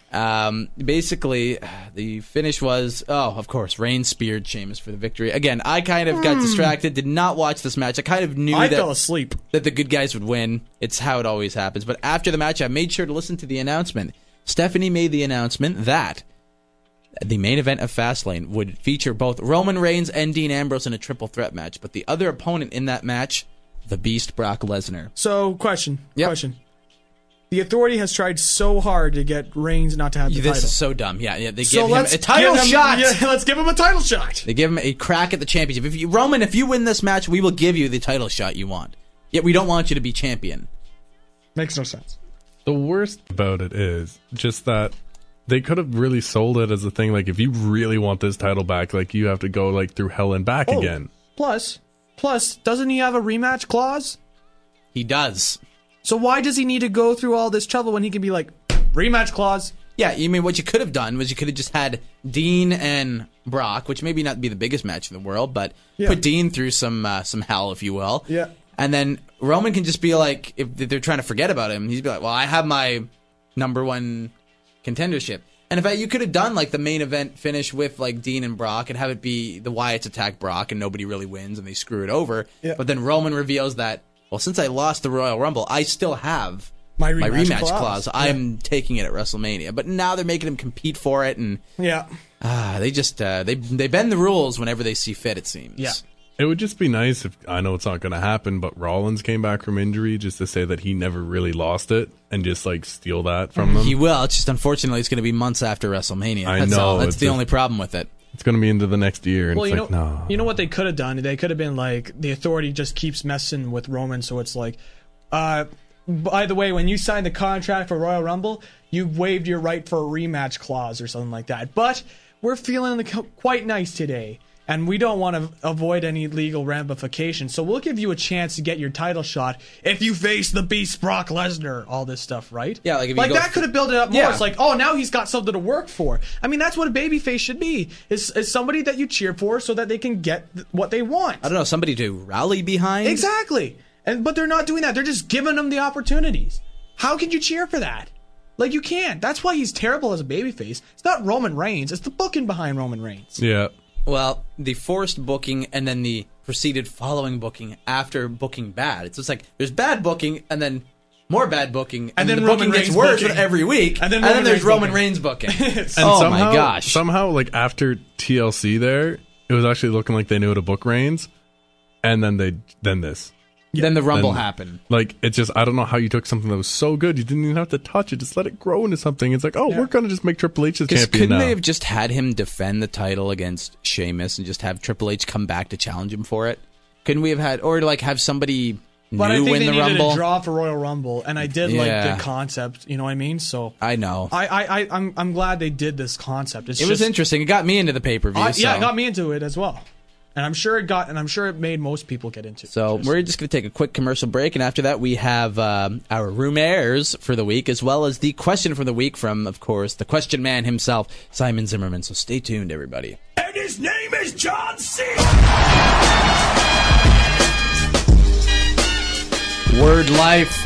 Speaker 2: Um, basically, the finish was, oh, of course, Reigns speared Sheamus for the victory. Again, I kind of got distracted, did not watch this match. I kind of knew
Speaker 3: I
Speaker 2: that,
Speaker 3: fell asleep.
Speaker 2: that the good guys would win. It's how it always happens. But after the match, I made sure to listen to the announcement. Stephanie made the announcement that the main event of Fastlane would feature both Roman Reigns and Dean Ambrose in a triple threat match. But the other opponent in that match, the Beast Brock Lesnar.
Speaker 3: So, question.
Speaker 2: Yep.
Speaker 3: Question. The Authority has tried so hard to get Reigns not to have the
Speaker 2: This
Speaker 3: title.
Speaker 2: is so dumb. Yeah, yeah. They
Speaker 3: so
Speaker 2: give him
Speaker 3: let's
Speaker 2: a title
Speaker 3: give him,
Speaker 2: shot.
Speaker 3: Yeah, let's give him a title shot.
Speaker 2: They give him a crack at the championship. If you, Roman, if you win this match, we will give you the title shot you want. Yet we don't want you to be champion.
Speaker 3: Makes no sense.
Speaker 4: The worst about it is just that they could have really sold it as a thing. Like, if you really want this title back, like, you have to go like through hell and back
Speaker 3: Oh,
Speaker 4: again.
Speaker 3: Plus, plus, doesn't he have a rematch clause?
Speaker 2: He does.
Speaker 3: So why does he need to go through all this trouble when he can be like, rematch clause?
Speaker 2: Yeah, you mean what you could have done was you could have just had Dean and Brock, which maybe not be the biggest match in the world, but
Speaker 3: Yeah.
Speaker 2: put Dean through some uh, some hell, if you will.
Speaker 3: Yeah.
Speaker 2: And then Roman can just be like, if they're trying to forget about him, he'd be like, well, I have my number one contendership. And in fact, you could have done like the main event finish with like Dean and Brock and have it be the Wyatts attack Brock and nobody really wins and they screw it over.
Speaker 3: Yeah.
Speaker 2: But then Roman reveals that, well, since I lost the Royal Rumble, I still have
Speaker 3: My
Speaker 2: my
Speaker 3: rematch
Speaker 2: rematch
Speaker 3: clause.
Speaker 2: clause. I'm taking it at WrestleMania. But now they're making him compete for it, and
Speaker 3: Yeah.
Speaker 2: ah, they just uh, they they bend the rules whenever they see fit. It seems.
Speaker 3: Yeah.
Speaker 4: It would just be nice if, I know it's not going to happen, but Rollins came back from injury just to say that he never really lost it and just like steal that from them.
Speaker 2: He will. It's just unfortunately it's going to be months after WrestleMania.
Speaker 4: I
Speaker 2: That's
Speaker 4: know,
Speaker 2: all. That's
Speaker 4: it's
Speaker 2: the
Speaker 4: just-
Speaker 2: only problem with it.
Speaker 4: It's going to be into the next year, and
Speaker 3: Well,
Speaker 4: it's
Speaker 3: you
Speaker 4: like,
Speaker 3: know,
Speaker 4: no.
Speaker 3: you know what they could have done? They could have been like, the Authority just keeps messing with Roman, so it's like, uh, by the way, when you signed the contract for Royal Rumble, you waived your right for a rematch clause or something like that. But we're feeling the, quite nice today, and we don't want to avoid any legal ramifications, so we'll give you a chance to get your title shot if you face the Beast Brock Lesnar, all this stuff, right?
Speaker 2: Yeah, like if you
Speaker 3: like
Speaker 2: go-
Speaker 3: that could have built it up more.
Speaker 2: Yeah.
Speaker 3: It's like, oh, now he's got something to work for. I mean, that's what a babyface should be, is, is somebody that you cheer for so that they can get th- what they want.
Speaker 2: I don't know, somebody to rally behind.
Speaker 3: Exactly. And but they're not doing that. They're just giving them the opportunities. How can you cheer for that? Like, you can't. That's why he's terrible as a babyface. It's not Roman Reigns. It's the booking behind Roman Reigns.
Speaker 4: Yeah.
Speaker 2: Well, the forced booking and then the preceded following booking after booking bad. It's just like there's bad booking and then more bad booking, and,
Speaker 3: And
Speaker 2: then,
Speaker 3: then
Speaker 2: the
Speaker 3: Roman
Speaker 2: booking gets
Speaker 3: Reigns
Speaker 2: worse
Speaker 3: booking.
Speaker 2: every week,
Speaker 3: And then
Speaker 2: and then
Speaker 3: Roman
Speaker 2: there's
Speaker 3: Reigns
Speaker 2: Roman
Speaker 3: booking.
Speaker 2: Reigns booking.
Speaker 4: And
Speaker 2: oh
Speaker 4: somehow,
Speaker 2: my gosh!
Speaker 4: Somehow, like after T L C, there it was actually looking like they knew how to book Reigns, and then they then this.
Speaker 2: Then the Rumble
Speaker 4: Then-
Speaker 2: happened.
Speaker 4: Like, it's just, I don't know how you took something that was so good, you didn't even have to touch it, just let it grow into something. It's like, oh, we're going to just make Triple H the
Speaker 2: Because
Speaker 4: champion
Speaker 2: couldn't
Speaker 4: now.
Speaker 2: they have just had him defend the title against Sheamus and just have Triple H come back to challenge him for it? Couldn't we have had, or like have somebody
Speaker 3: But I
Speaker 2: new
Speaker 3: think
Speaker 2: in
Speaker 3: they
Speaker 2: the
Speaker 3: needed
Speaker 2: Rumble?
Speaker 3: a draw for Royal Rumble, and I did
Speaker 2: Yeah.
Speaker 3: like the concept. You know what I mean? So
Speaker 2: I know.
Speaker 3: I, I, I I'm, I'm glad they did this concept. It's
Speaker 2: it
Speaker 3: just,
Speaker 2: was interesting. It got me into the pay per view.
Speaker 3: I,
Speaker 2: so.
Speaker 3: yeah, it got me into it as well, and I'm sure it got, and I'm sure it made most people get into it.
Speaker 2: So
Speaker 3: Just-
Speaker 2: we're just going to take a quick commercial break, and after that we have um, our rumors for the week, as well as the question for the week from, of course, the question man himself, Simon Zimmerman. So stay tuned, everybody.
Speaker 6: And his name is John Cena.
Speaker 2: Word life.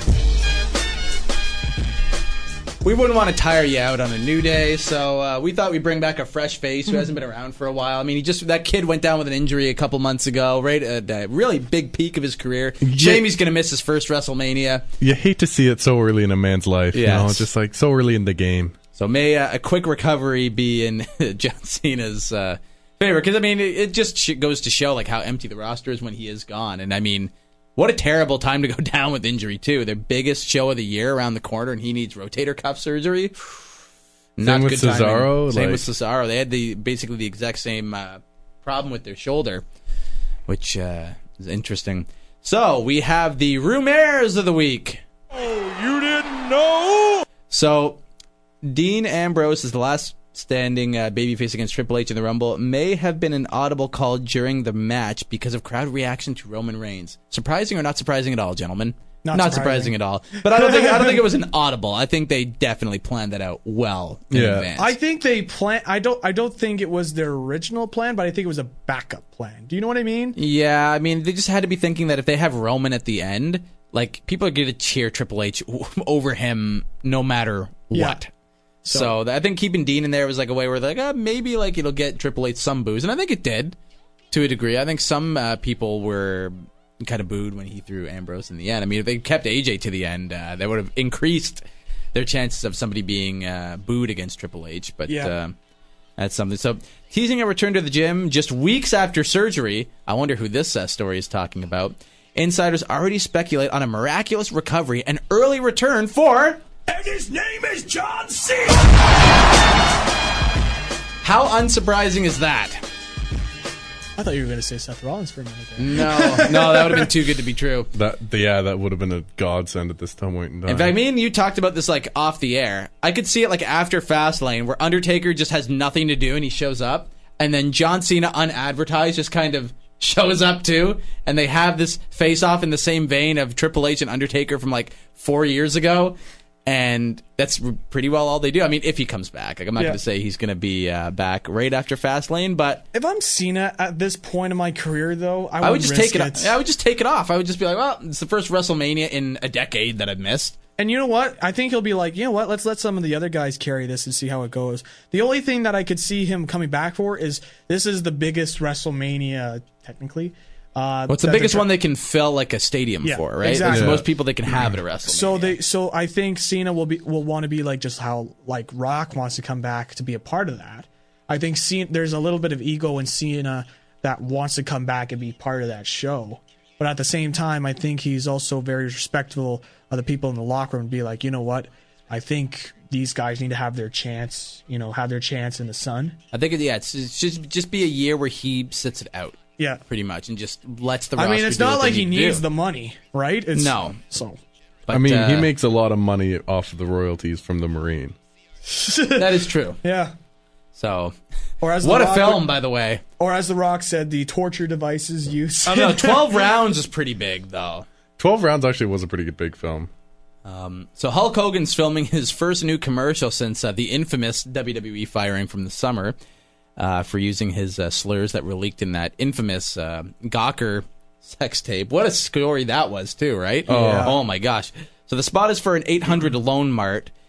Speaker 2: We wouldn't want to tire you out on a new day, so uh, we thought we'd bring back a fresh face who hasn't been around for a while. I mean, he just that kid went down with an injury a couple months ago, right at a really big peak of his career. Jamie's going to miss his first WrestleMania.
Speaker 4: You hate to see it so early in a man's life. You know,
Speaker 2: Yes.
Speaker 4: it's just like so early in the game.
Speaker 2: So may uh, a quick recovery be in John Cena's uh, favor, because I mean, it, it just sh- goes to show like how empty the roster is when he is gone, and I mean, what a terrible time to go down with injury too. Their biggest show of the year around the corner, and he needs rotator cuff surgery. Not
Speaker 4: Same with
Speaker 2: good timing.
Speaker 4: Cesaro,
Speaker 2: Same
Speaker 4: like-
Speaker 2: with Cesaro. They had the basically the exact same uh, problem with their shoulder, which uh, is interesting. So we have the rumors of the week.
Speaker 6: Oh, you didn't know?
Speaker 2: So, Dean Ambrose is the last standing uh, babyface against Triple H in the Rumble. May have been an audible call during the match because of crowd reaction to Roman Reigns. Surprising or not surprising at all, gentlemen?
Speaker 3: Not
Speaker 2: surprising.
Speaker 3: surprising.
Speaker 2: at all. But I don't think I don't think it was an audible. I think they definitely planned that out well in
Speaker 4: Yeah.
Speaker 2: advance.
Speaker 3: I think they plan. I don't. I don't think it was their original plan, but I think it was a backup plan. Do you know what I mean?
Speaker 2: Yeah, I mean, they just had to be thinking that if they have Roman at the end, like, people are going to cheer Triple H over him no matter
Speaker 3: Yeah.
Speaker 2: what. So, I think keeping Dean in there was like a way where they're like, uh, maybe like it'll get Triple H some boos, and I think it did to a degree. I think some uh, people were kind of booed when he threw Ambrose in the end. I mean, if they kept A J to the end, uh, that would have increased their chances of somebody being uh, booed against Triple H. But
Speaker 3: Yeah.
Speaker 2: uh, that's something. So, teasing a return to the gym just weeks after surgery. I wonder who this uh, story is talking about. Insiders already speculate on a miraculous recovery and early return for.
Speaker 6: And his name is John Cena.
Speaker 2: How unsurprising is that?
Speaker 3: I thought you were going to say Seth Rollins for a minute there.
Speaker 2: No, no, that would have been too good to be true.
Speaker 4: That yeah, that would have been a godsend at this time point in time.
Speaker 2: In fact, me and you talked about this like off the air. I could see it like after Fastlane, where Undertaker just has nothing to do and he shows up, and then John Cena unadvertised just kind of shows up too, and they have this face off in the same vein of Triple H and Undertaker from like four years ago. And that's r- pretty well all they do. I mean, if he comes back. Like, I'm not
Speaker 3: Yeah.
Speaker 2: going to say he's going to be uh, back right after Fastlane, but
Speaker 3: If I'm Cena at this point in my career, though, I,
Speaker 2: I would just
Speaker 3: risk
Speaker 2: take it. I would just take it off. I would just be like, well, it's the first WrestleMania in a decade that I've missed.
Speaker 3: And you know what? I think he'll be like, you know what? Let's let some of the other guys carry this and see how it goes. The only thing that I could see him coming back for is this is the biggest WrestleMania, technically. Uh,
Speaker 2: What's the
Speaker 3: that
Speaker 2: biggest
Speaker 3: they're-
Speaker 2: one they can fill like a stadium
Speaker 3: Yeah,
Speaker 2: for, right?
Speaker 3: exactly.
Speaker 2: There's
Speaker 4: Yeah.
Speaker 2: most people they can have at a WrestleMania.
Speaker 3: So they, so I think Cena will be will want to be like just how like Rock wants to come back to be a part of that. I think Cena, there's a little bit of ego in Cena that wants to come back and be part of that show. But at the same time, I think he's also very respectful of the people in the locker room and be like, you know what? I think these guys need to have their chance, you know, have their chance in the sun.
Speaker 2: I think, yeah, it's, it's just just be a year where he sits it out,
Speaker 3: Yeah.
Speaker 2: pretty much, and just lets the
Speaker 3: I
Speaker 2: roster
Speaker 3: mean, it's
Speaker 2: do
Speaker 3: not
Speaker 2: what
Speaker 3: like
Speaker 2: they
Speaker 3: he
Speaker 2: need to
Speaker 3: needs
Speaker 2: do.
Speaker 3: the money, right? It's,
Speaker 2: No.
Speaker 3: So
Speaker 2: But,
Speaker 4: I mean, he
Speaker 2: uh,
Speaker 4: makes a lot of money off of the royalties from the Marine.
Speaker 2: that is true.
Speaker 3: yeah.
Speaker 2: So,
Speaker 3: Or as
Speaker 2: what
Speaker 3: the
Speaker 2: a
Speaker 3: Rock
Speaker 2: film,
Speaker 3: would-
Speaker 2: by the way.
Speaker 3: Or as The Rock said, the torture devices used.
Speaker 2: I don't know. Twelve rounds is pretty big, though.
Speaker 4: Twelve rounds actually was a pretty good big film.
Speaker 2: Um, so Hulk Hogan's filming his first new commercial since uh, the infamous W W E firing from the summer uh, for using his uh, slurs that were leaked in that infamous uh, Gawker sex tape. What a story that was, too, right?
Speaker 4: Yeah.
Speaker 2: Oh my gosh! So the spot is for an eight hundred Loan Mart,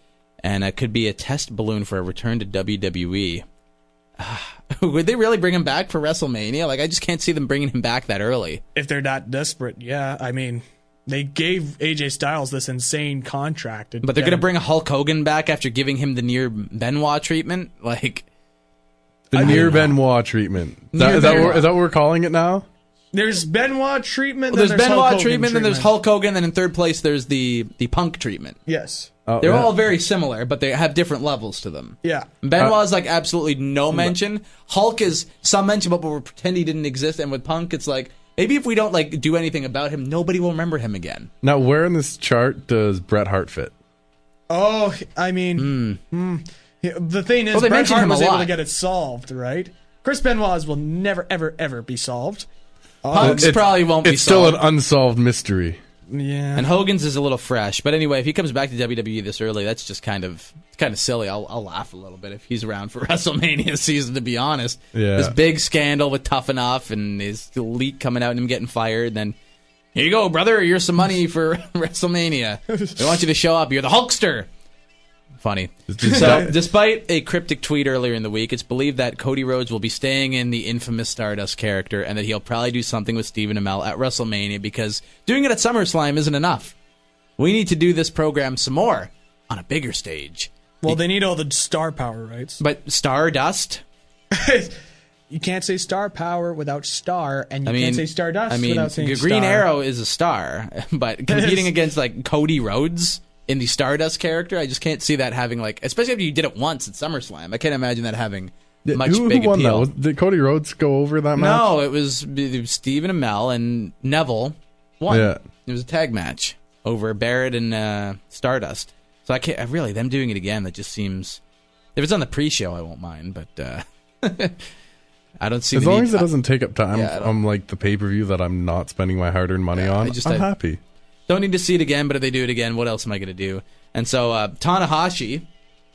Speaker 2: and it could be a test balloon for a return to W W E. Would they really bring him back for WrestleMania? Like, I just can't see them bringing him back that early.
Speaker 3: If they're that desperate, yeah. I mean, they gave A J Styles this insane contract.
Speaker 2: But they're going to bring Hulk Hogan back after giving him the near Benoit treatment? Like,
Speaker 4: the
Speaker 2: I
Speaker 4: near
Speaker 2: don't know.
Speaker 4: Benoit treatment. Is
Speaker 2: Near
Speaker 4: that, is, that
Speaker 2: Benoit.
Speaker 4: what, is that what we're calling it now?
Speaker 3: There's Benoit treatment.
Speaker 2: Well,
Speaker 3: then
Speaker 2: there's
Speaker 3: Hulk
Speaker 2: Benoit
Speaker 3: Hogan
Speaker 2: treatment, then there's Hulk Hogan, then in third place there's the, the Punk treatment.
Speaker 3: Yes.
Speaker 4: Oh,
Speaker 2: They're
Speaker 4: yeah.
Speaker 2: all very similar, but they have different levels to them.
Speaker 3: Yeah.
Speaker 2: Benoit is like absolutely no mention. Hulk is some mention, but we'll pretend he didn't exist. And with Punk, it's like, maybe if we don't like do anything about him, nobody will remember him again.
Speaker 4: Now, where in this chart does Bret Hart fit?
Speaker 3: Oh, I mean, hmm. Yeah, the thing is,
Speaker 2: Well, they
Speaker 3: Bret
Speaker 2: mentioned
Speaker 3: Hart
Speaker 2: him a
Speaker 3: was able
Speaker 2: lot.
Speaker 3: to get it solved, right? Chris Benoit's will never, ever, ever be solved.
Speaker 2: Punk's
Speaker 4: It's-
Speaker 2: probably won't be
Speaker 4: It's still
Speaker 2: solved.
Speaker 4: an unsolved mystery.
Speaker 3: Yeah.
Speaker 2: And Hogan's is a little fresh. But anyway, if he comes back to W W E this early, that's just kind of it's kind of silly. I'll, I'll laugh a little bit if he's around for WrestleMania season, to be honest.
Speaker 4: Yeah.
Speaker 2: This big scandal with Tough Enough and his leak coming out and him getting fired. And then, here you go, brother. Here's some money for WrestleMania. We want you to show up. You're the Hulkster. Funny. So, despite a cryptic tweet earlier in the week, it's believed that Cody Rhodes will be staying in the infamous Stardust character and that he'll probably do something with Stephen Amell at WrestleMania because doing it at SummerSlam isn't enough. We need to do this program some more on a bigger stage.
Speaker 3: Well, they need all the star power rights.
Speaker 2: But Stardust?
Speaker 3: You can't say star power without star, and you
Speaker 2: I mean,
Speaker 3: can't say Stardust
Speaker 2: I mean,
Speaker 3: without saying
Speaker 2: Green
Speaker 3: star.
Speaker 2: Arrow is a star, but competing against like Cody Rhodes in the Stardust character, I just can't see that having like, especially if you did it once at SummerSlam. I can't imagine that having
Speaker 4: Yeah,
Speaker 2: much
Speaker 4: who,
Speaker 2: big
Speaker 4: who won
Speaker 2: appeal.
Speaker 4: that? Was- Did Cody Rhodes go over that match?
Speaker 2: No, it was, it was Stephen Amell and Neville won.
Speaker 4: Yeah.
Speaker 2: It was a tag match over Barrett and uh, Stardust. So I can't, I really, them doing it again, that just seems, if it's on the pre-show, I won't mind, but uh, I don't see
Speaker 4: As
Speaker 2: the
Speaker 4: long
Speaker 2: need.
Speaker 4: as it doesn't take up time
Speaker 2: Yeah, I don't-
Speaker 4: from like the pay per view that I'm not spending my hard earned money
Speaker 2: Yeah,
Speaker 4: on,
Speaker 2: I just-
Speaker 4: I'm
Speaker 2: I-
Speaker 4: happy.
Speaker 2: Don't need to see it again, but if they do it again, what else am I going to do? And so uh, Tanahashi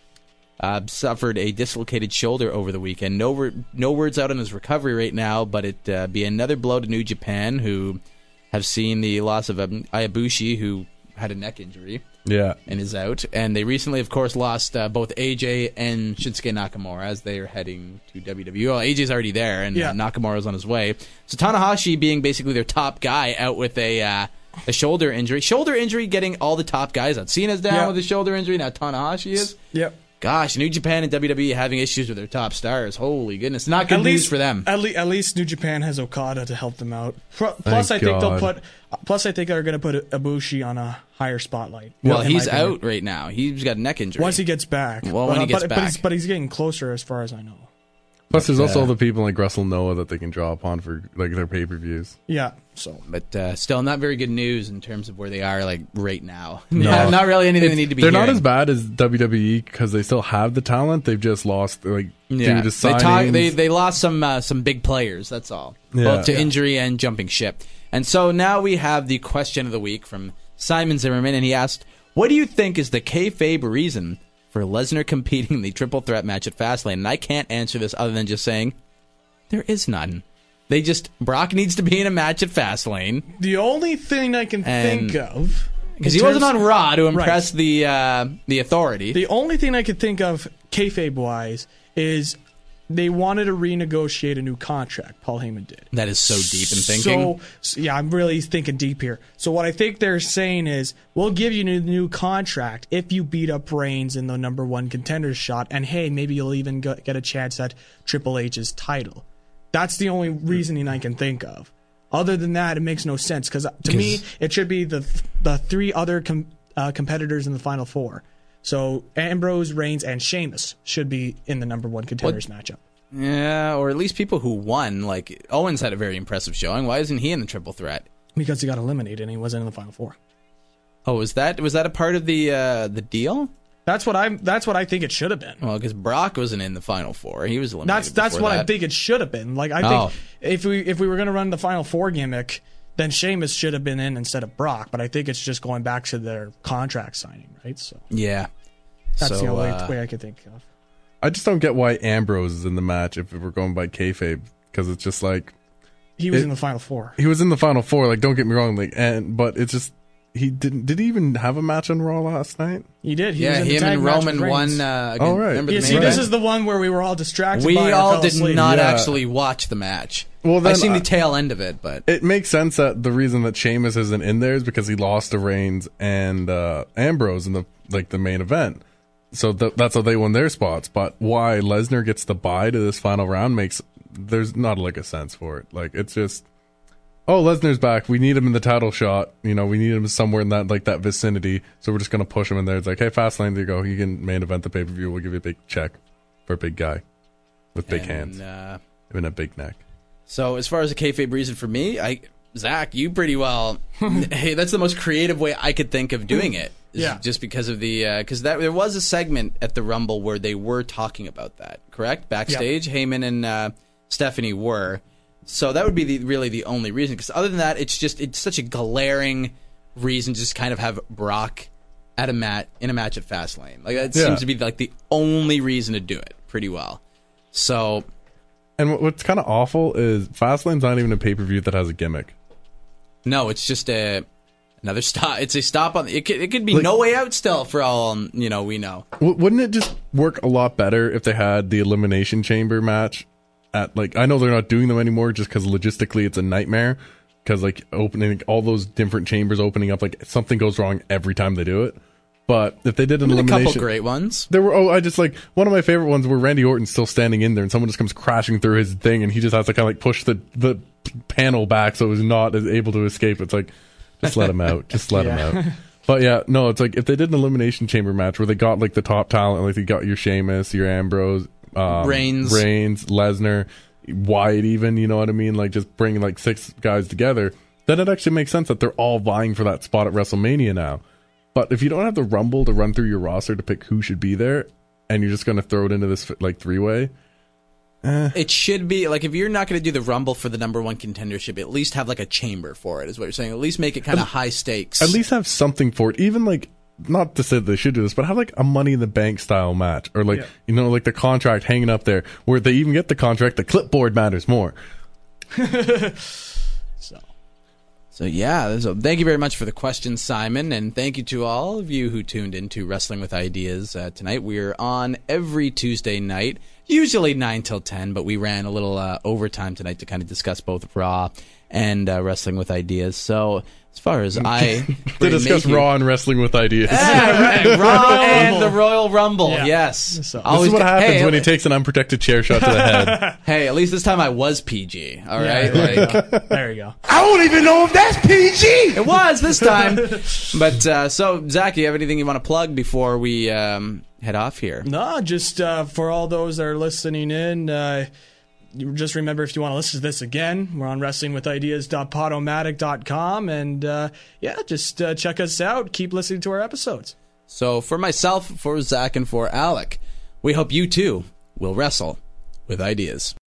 Speaker 2: uh, suffered a dislocated shoulder over the weekend. No, wor- no words out on his recovery right now, but it uh, be another blow to New Japan, who have seen the loss of um, Ibushi, who had a neck injury
Speaker 4: Yeah.
Speaker 2: and is out. And they recently, of course, lost uh, both A J and Shinsuke Nakamura as they are heading to W W E. Well, A J's already there, and
Speaker 3: Yeah.
Speaker 2: uh, Nakamura's on his way. So Tanahashi being basically their top guy out with a uh, a shoulder injury. Shoulder injury getting all the top guys out. Cena's down
Speaker 3: Yeah.
Speaker 2: with a shoulder injury. Now Tanahashi is.
Speaker 3: Yep.
Speaker 2: Gosh, New Japan and W W E having issues with their top stars. Holy goodness. Not good
Speaker 3: At
Speaker 2: news
Speaker 3: least
Speaker 2: for them.
Speaker 3: At, le- at least New Japan has Okada to help them out. Pro- plus,
Speaker 4: Thank
Speaker 3: I think they'll
Speaker 4: God.
Speaker 3: put. Plus, I think they're going to put Ibushi on a higher spotlight.
Speaker 2: Well,
Speaker 3: in my
Speaker 2: he's
Speaker 3: opinion.
Speaker 2: out right now. He's got a neck injury.
Speaker 3: Once he gets back.
Speaker 2: Well, when
Speaker 3: but,
Speaker 2: he gets
Speaker 3: but,
Speaker 2: back.
Speaker 3: But he's, but he's getting closer, as far as I know.
Speaker 4: Plus, there's also
Speaker 2: uh,
Speaker 4: all the people like Russell Noah that they can draw upon for like their pay per views.
Speaker 3: Yeah. So.
Speaker 2: But uh, still, not very good news in terms of where they are, like right now.
Speaker 4: No.
Speaker 2: Yeah, not really anything they need to be.
Speaker 4: They're not
Speaker 2: hearing.
Speaker 4: as bad as W W E because they still have the talent. They've just lost like
Speaker 2: Yeah,
Speaker 4: due to
Speaker 2: they,
Speaker 4: signings.
Speaker 2: talk, they they lost some uh, some big players. That's all,
Speaker 4: Yeah.
Speaker 2: both to
Speaker 4: Yeah.
Speaker 2: injury and jumping ship. And so now we have the question of the week from Simon Zimmerman, and he asked, "What do you think is the kayfabe reason for Lesnar competing in the triple threat match at Fastlane?" And I can't answer this other than just saying there is none. They just Brock needs to be in a match at Fastlane
Speaker 3: The only thing I can
Speaker 2: And-
Speaker 3: think of.
Speaker 2: because
Speaker 3: in
Speaker 2: he wasn't
Speaker 3: terms-
Speaker 2: on Raw to
Speaker 3: Right.
Speaker 2: impress the uh, the authority.
Speaker 3: The only thing I could think of, kayfabe wise, is they wanted to renegotiate a new contract. Paul Heyman did.
Speaker 2: that is so deep in thinking.
Speaker 3: So, so, yeah, I'm really thinking deep here. So what I think they're saying is, we'll give you a new, new contract if you beat up Reigns in the number one contender shot, and hey, maybe you'll even go, get a chance at Triple H's title. That's the only reasoning I can think of. Other than that, it makes no sense because to me, it should be the the three other com, uh, competitors in the final four. So Ambrose, Reigns, and Sheamus should be in the number one contenders matchup.
Speaker 2: Yeah, or at least people who won. Like Owens had a very impressive showing. Why isn't he in the triple threat?
Speaker 3: Because he got eliminated and he wasn't in the final four.
Speaker 2: Oh, was that was that a part of the uh, the deal?
Speaker 3: That's what I'm. That's what I think it should have been.
Speaker 2: Well, because Brock wasn't in the final four. He was eliminated.
Speaker 3: That's that's
Speaker 2: before
Speaker 3: what
Speaker 2: that.
Speaker 3: I think it should have been. Like I
Speaker 2: Oh.
Speaker 3: think if we if we were going to run the final four gimmick, then Sheamus should have been in instead of Brock. But I think it's just going back to their contract signing, right? So
Speaker 2: Yeah.
Speaker 3: that's
Speaker 2: So,
Speaker 3: the only
Speaker 2: uh,
Speaker 3: way I could think of.
Speaker 4: I just don't get why Ambrose is in the match if we're going by kayfabe because it's just like
Speaker 3: He was
Speaker 4: it-
Speaker 3: in the final four.
Speaker 4: he was in the final four. Like, don't get me wrong, like, and but it's just he didn't. Did he even have a match on Raw last night?
Speaker 3: He did. He
Speaker 2: Yeah,
Speaker 3: was in the
Speaker 2: him
Speaker 3: tag
Speaker 2: and
Speaker 3: match with
Speaker 2: Roman
Speaker 3: Reigns.
Speaker 2: won. Uh,
Speaker 4: Oh, right.
Speaker 2: remember the
Speaker 3: Yeah,
Speaker 2: main
Speaker 3: see, this
Speaker 2: event?
Speaker 3: is the one where we were all distracted.
Speaker 2: We
Speaker 3: by or
Speaker 2: all
Speaker 3: fell
Speaker 2: did
Speaker 3: asleep.
Speaker 2: not
Speaker 4: Yeah.
Speaker 2: actually watch the match.
Speaker 4: Well,
Speaker 2: I
Speaker 4: then
Speaker 2: seen the
Speaker 4: I-
Speaker 2: tail end of it, but
Speaker 4: It makes sense that the reason that Sheamus isn't in there is because he lost to Reigns and uh, Ambrose in the like the main event. So th- that's how they won their spots. But why Lesnar gets the bye to this final round makes there's not like a sense for it. Like it's just, oh, Lesnar's back. We need him in the title shot. You know, we need him somewhere in that like that vicinity. So we're just gonna push him in there. It's like, hey, Fastlane, there you go. You can main event the pay per view. We'll give you a big check for a big guy with big
Speaker 2: and,
Speaker 4: hands
Speaker 2: Uh,
Speaker 4: and a big neck.
Speaker 2: So as far as a kayfabe reason for me, I Zach, you pretty well. Hey, that's the most creative way I could think of doing it. is
Speaker 3: Yeah.
Speaker 2: Just because of the because that there was a segment at the Rumble where they were talking about that. Correct, backstage, Heyman and uh, Stephanie were. So that would be the, really the only reason. Because other than that, it's just it's such a glaring reason to just kind of have Brock at a mat in a match at Fastlane. Like that
Speaker 4: Yeah.
Speaker 2: seems to be like the only reason to do it. Pretty well. So.
Speaker 4: And what- what's kind of awful is Fastlane's not even a pay per view that has a gimmick.
Speaker 2: No, it's just a another stop. It's a stop on. It could, it could be
Speaker 4: Like-
Speaker 2: no way out still for all um, you know we know.
Speaker 4: W- wouldn't it just work a lot better if they had the Elimination Chamber match at like I know they're not doing them anymore just because logistically it's a nightmare because like opening all those different chambers opening up like something goes wrong every time they do it. But if they did an
Speaker 2: There's a
Speaker 4: elimination,
Speaker 2: couple great ones.
Speaker 4: there were oh I just like one of my favorite ones where Randy Orton's still standing in there and someone just comes crashing through his thing and he just has to kind of like push the the panel back so he's not as able to escape. It's like just let him out, just let him out. But yeah, no, it's like if they did an elimination chamber match where they got like the top talent, like they got your Sheamus, your Ambrose, um,
Speaker 2: Reigns.
Speaker 4: Reigns, Lesnar, Wyatt, even you know what I mean, like just bringing like six guys together, then it actually makes sense that they're all vying for that spot at WrestleMania now. But if you don't have the Rumble to run through your roster to pick who should be there, and you're just going to throw it into this like three way,
Speaker 2: It should be like if you're not going to do the Rumble for the number one contendership, at least have like a chamber for it. Is what you're saying? At least make it kind of high stakes.
Speaker 4: at least have something for it. Even like not to say that they should do this, but have like a Money in the Bank style match, or like
Speaker 3: Yeah.
Speaker 4: you know like the contract hanging up there where they even get the contract. The clipboard matters more.
Speaker 2: So yeah, so thank you very much for the question, Simon, and thank you to all of you who tuned into Wrestling with Ideas uh, tonight. We're on every Tuesday night, usually nine till ten, but we ran a little uh, overtime tonight to kind of discuss both Raw and uh, Wrestling with Ideas. So as far as I...
Speaker 4: To discuss Raw and Wrestling with Ideas.
Speaker 2: Yeah, right. Raw
Speaker 3: Royal
Speaker 2: and
Speaker 3: Rumble.
Speaker 2: the Royal Rumble,
Speaker 3: Yeah.
Speaker 2: yes.
Speaker 3: So-
Speaker 4: This is what
Speaker 2: get-
Speaker 4: happens
Speaker 2: hey,
Speaker 4: when he takes an unprotected chair shot to the head.
Speaker 2: Hey, at least this time I was P G, all
Speaker 3: Yeah,
Speaker 2: right?
Speaker 3: there,
Speaker 2: Like,
Speaker 3: you go. there you go.
Speaker 6: I don't even know if that's P G.
Speaker 2: it was this time. But, uh, so, Zach, you have anything you want to plug before we um, head off here?
Speaker 3: No, just uh, for all those that are listening in, uh, you just remember if you want to listen to this again, we're on wrestling with ideas dot podomatic dot com, and uh, yeah, just uh, check us out. Keep listening to our episodes.
Speaker 2: So, for myself, for Zach, and for Alec, we hope you too will wrestle with ideas.